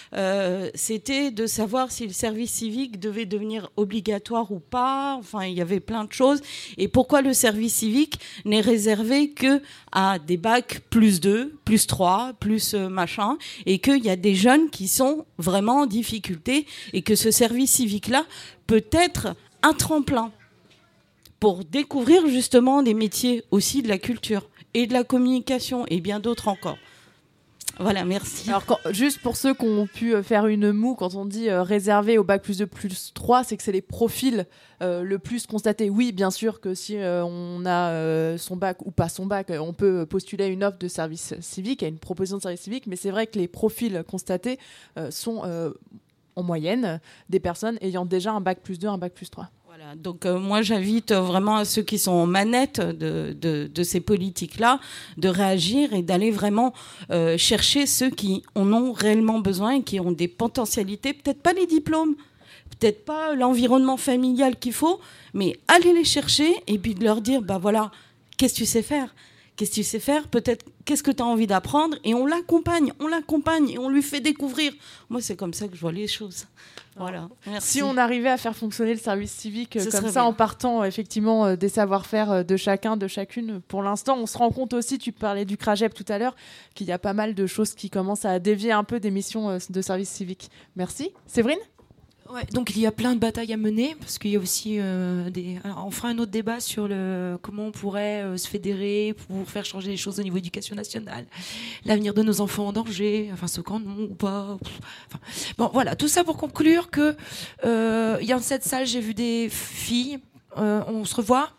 Euh, c'était de savoir si le service civique devait devenir obligatoire ou pas. Enfin, il y avait plein de choses. Et pourquoi le service civique n'est réservé que à des bacs plus deux, plus trois, plus euh, machin, et qu'il y a des jeunes qui sont vraiment en difficulté et que ce service civique-là peut être un tremplin pour découvrir justement des métiers aussi de la culture et de la communication et bien d'autres encore. Voilà, merci. Alors, quand, juste pour ceux qui ont pu faire une moue, quand on dit euh, réservé au bac plus deux, plus trois, c'est que c'est les profils euh, le plus constatés. Oui, bien sûr que si euh, on a euh, son bac ou pas son bac, on peut postuler à une offre de service civique, à une proposition de service civique, mais c'est vrai que les profils constatés euh, sont euh, en moyenne des personnes ayant déjà un bac plus deux, un bac plus trois. Voilà, donc euh, moi j'invite vraiment à ceux qui sont en manette de, de, de ces politiques-là de réagir et d'aller vraiment euh, chercher ceux qui en ont réellement besoin et qui ont des potentialités, peut-être pas les diplômes, peut-être pas l'environnement familial qu'il faut, mais aller les chercher et puis de leur dire, bah voilà, qu'est-ce que tu sais faire ? Qu'est-ce que tu sais faire ? Peut-être, qu'est-ce que tu as envie d'apprendre ? Et on l'accompagne, on l'accompagne et on lui fait découvrir. Moi, c'est comme ça que je vois les choses. Voilà. Merci. Si on arrivait à faire fonctionner le service civique Ce comme ça, bien. en partant effectivement des savoir-faire de chacun, de chacune, pour l'instant, on se rend compte aussi, tu parlais du CRAGEP tout à l'heure, qu'il y a pas mal de choses qui commencent à dévier un peu des missions de service civique. Merci. Séverine ? Ouais, donc il y a plein de batailles à mener parce qu'il y a aussi euh, des. Alors, on fera un autre débat sur le comment on pourrait euh, se fédérer pour faire changer les choses au niveau éducation nationale, l'avenir de nos enfants en danger, enfin ce camp non ou pas. Enfin, bon voilà, tout ça pour conclure que euh, il y a dans cette salle j'ai vu des filles, euh, on se revoit,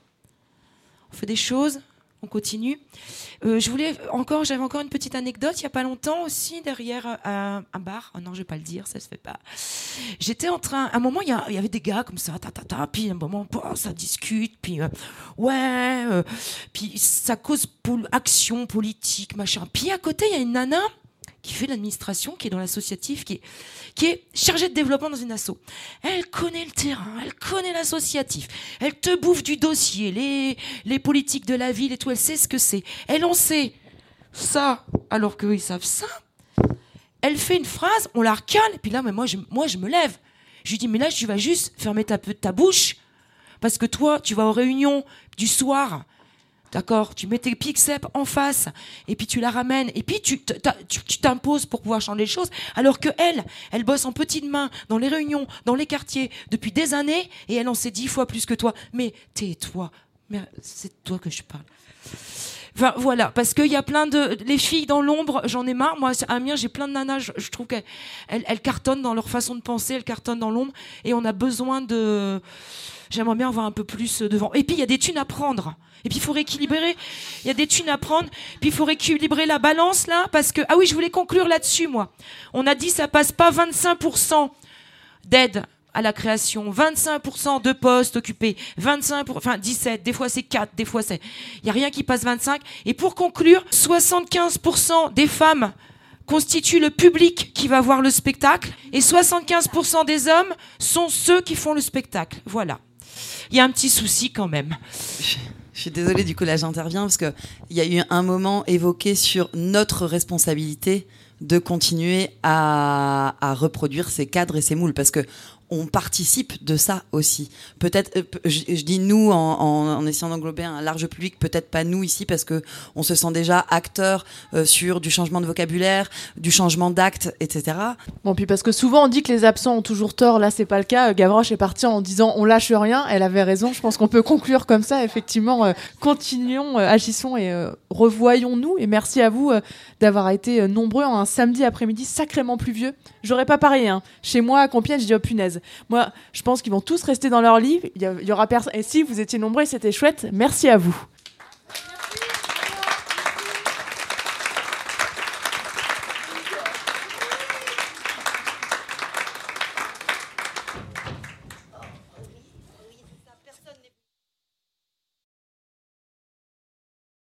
on fait des choses. On continue. Euh, je voulais encore, j'avais encore une petite anecdote. Il y a pas longtemps aussi, derrière euh, un bar. Oh non, je vais pas le dire, ça se fait pas. J'étais en train. À un moment, il y, a, il y avait des gars comme ça, ta ta ta. Puis à un moment, oh, ça discute. Puis euh, ouais. Euh, puis ça cause pour action politique, machin. Puis à côté, il y a une nana qui fait l'administration, qui est dans l'associatif, qui est, qui est chargée de développement dans une asso. Elle connaît le terrain, elle connaît l'associatif, elle te bouffe du dossier, les, les politiques de la ville et tout, elle sait ce que c'est. Elle en sait ça, alors qu'eux, ils savent ça. Elle fait une phrase, on la recale, et puis là, mais moi, je, moi, je me lève. Je lui dis, mais là, tu vas juste fermer ta, ta bouche, parce que toi, tu vas aux réunions du soir. D'accord, tu mets tes pics-cep en face et puis tu la ramènes et puis tu, tu, tu t'imposes pour pouvoir changer les choses alors que elle, elle bosse en petites mains dans les réunions, dans les quartiers depuis des années et elle en sait dix fois plus que toi. Mais tais-toi, mais c'est de toi que je parle. Enfin, voilà, parce qu'il y a plein de... Les filles dans l'ombre, j'en ai marre. Moi, à Amiens, j'ai plein de nanas, je, je trouve qu'elles elles, elles cartonnent dans leur façon de penser, elles cartonnent dans l'ombre, et on a besoin de... J'aimerais bien avoir un peu plus devant. Et puis, il y a des thunes à prendre. Et puis, il faut rééquilibrer. Il y a des thunes à prendre. Puis, il faut rééquilibrer la balance, là, parce que... Ah oui, je voulais conclure là-dessus, moi. On a dit, ça passe pas vingt-cinq pour cent d'aide à la création, vingt-cinq pour cent de postes occupés, vingt-cinq pour cent, enfin dix-sept, des fois c'est quatre, des fois c'est... Il n'y a rien qui passe vingt-cinq. Et pour conclure, soixante-quinze pour cent des femmes constituent le public qui va voir le spectacle et soixante-quinze pour cent des hommes sont ceux qui font le spectacle. Voilà. Il y a un petit souci quand même. Je suis désolée, du coup là j'interviens parce qu'il y a eu un moment évoqué sur notre responsabilité de continuer à, à reproduire ces cadres et ces moules, parce que on participe de ça aussi. Peut-être, euh, je, je dis nous en, en, en essayant d'englober un large public, peut-être pas nous ici, parce que on se sent déjà acteur euh, sur du changement de vocabulaire, du changement d'acte, et cetera. Bon, puis parce que souvent on dit que les absents ont toujours tort, là c'est pas le cas. Gavroche est partie en disant on lâche rien, elle avait raison. Je pense qu'on peut conclure comme ça, effectivement. Euh, continuons, euh, agissons et euh, revoyons-nous. Et merci à vous euh, d'avoir été euh, nombreux en un samedi après-midi sacrément pluvieux. J'aurais pas parié, hein. Chez moi à Compiègne, je dis oh punaise. Moi, je pense qu'ils vont tous rester dans leur lit. Il y, y aura personne. Et si vous étiez nombreux, c'était chouette. Merci à vous.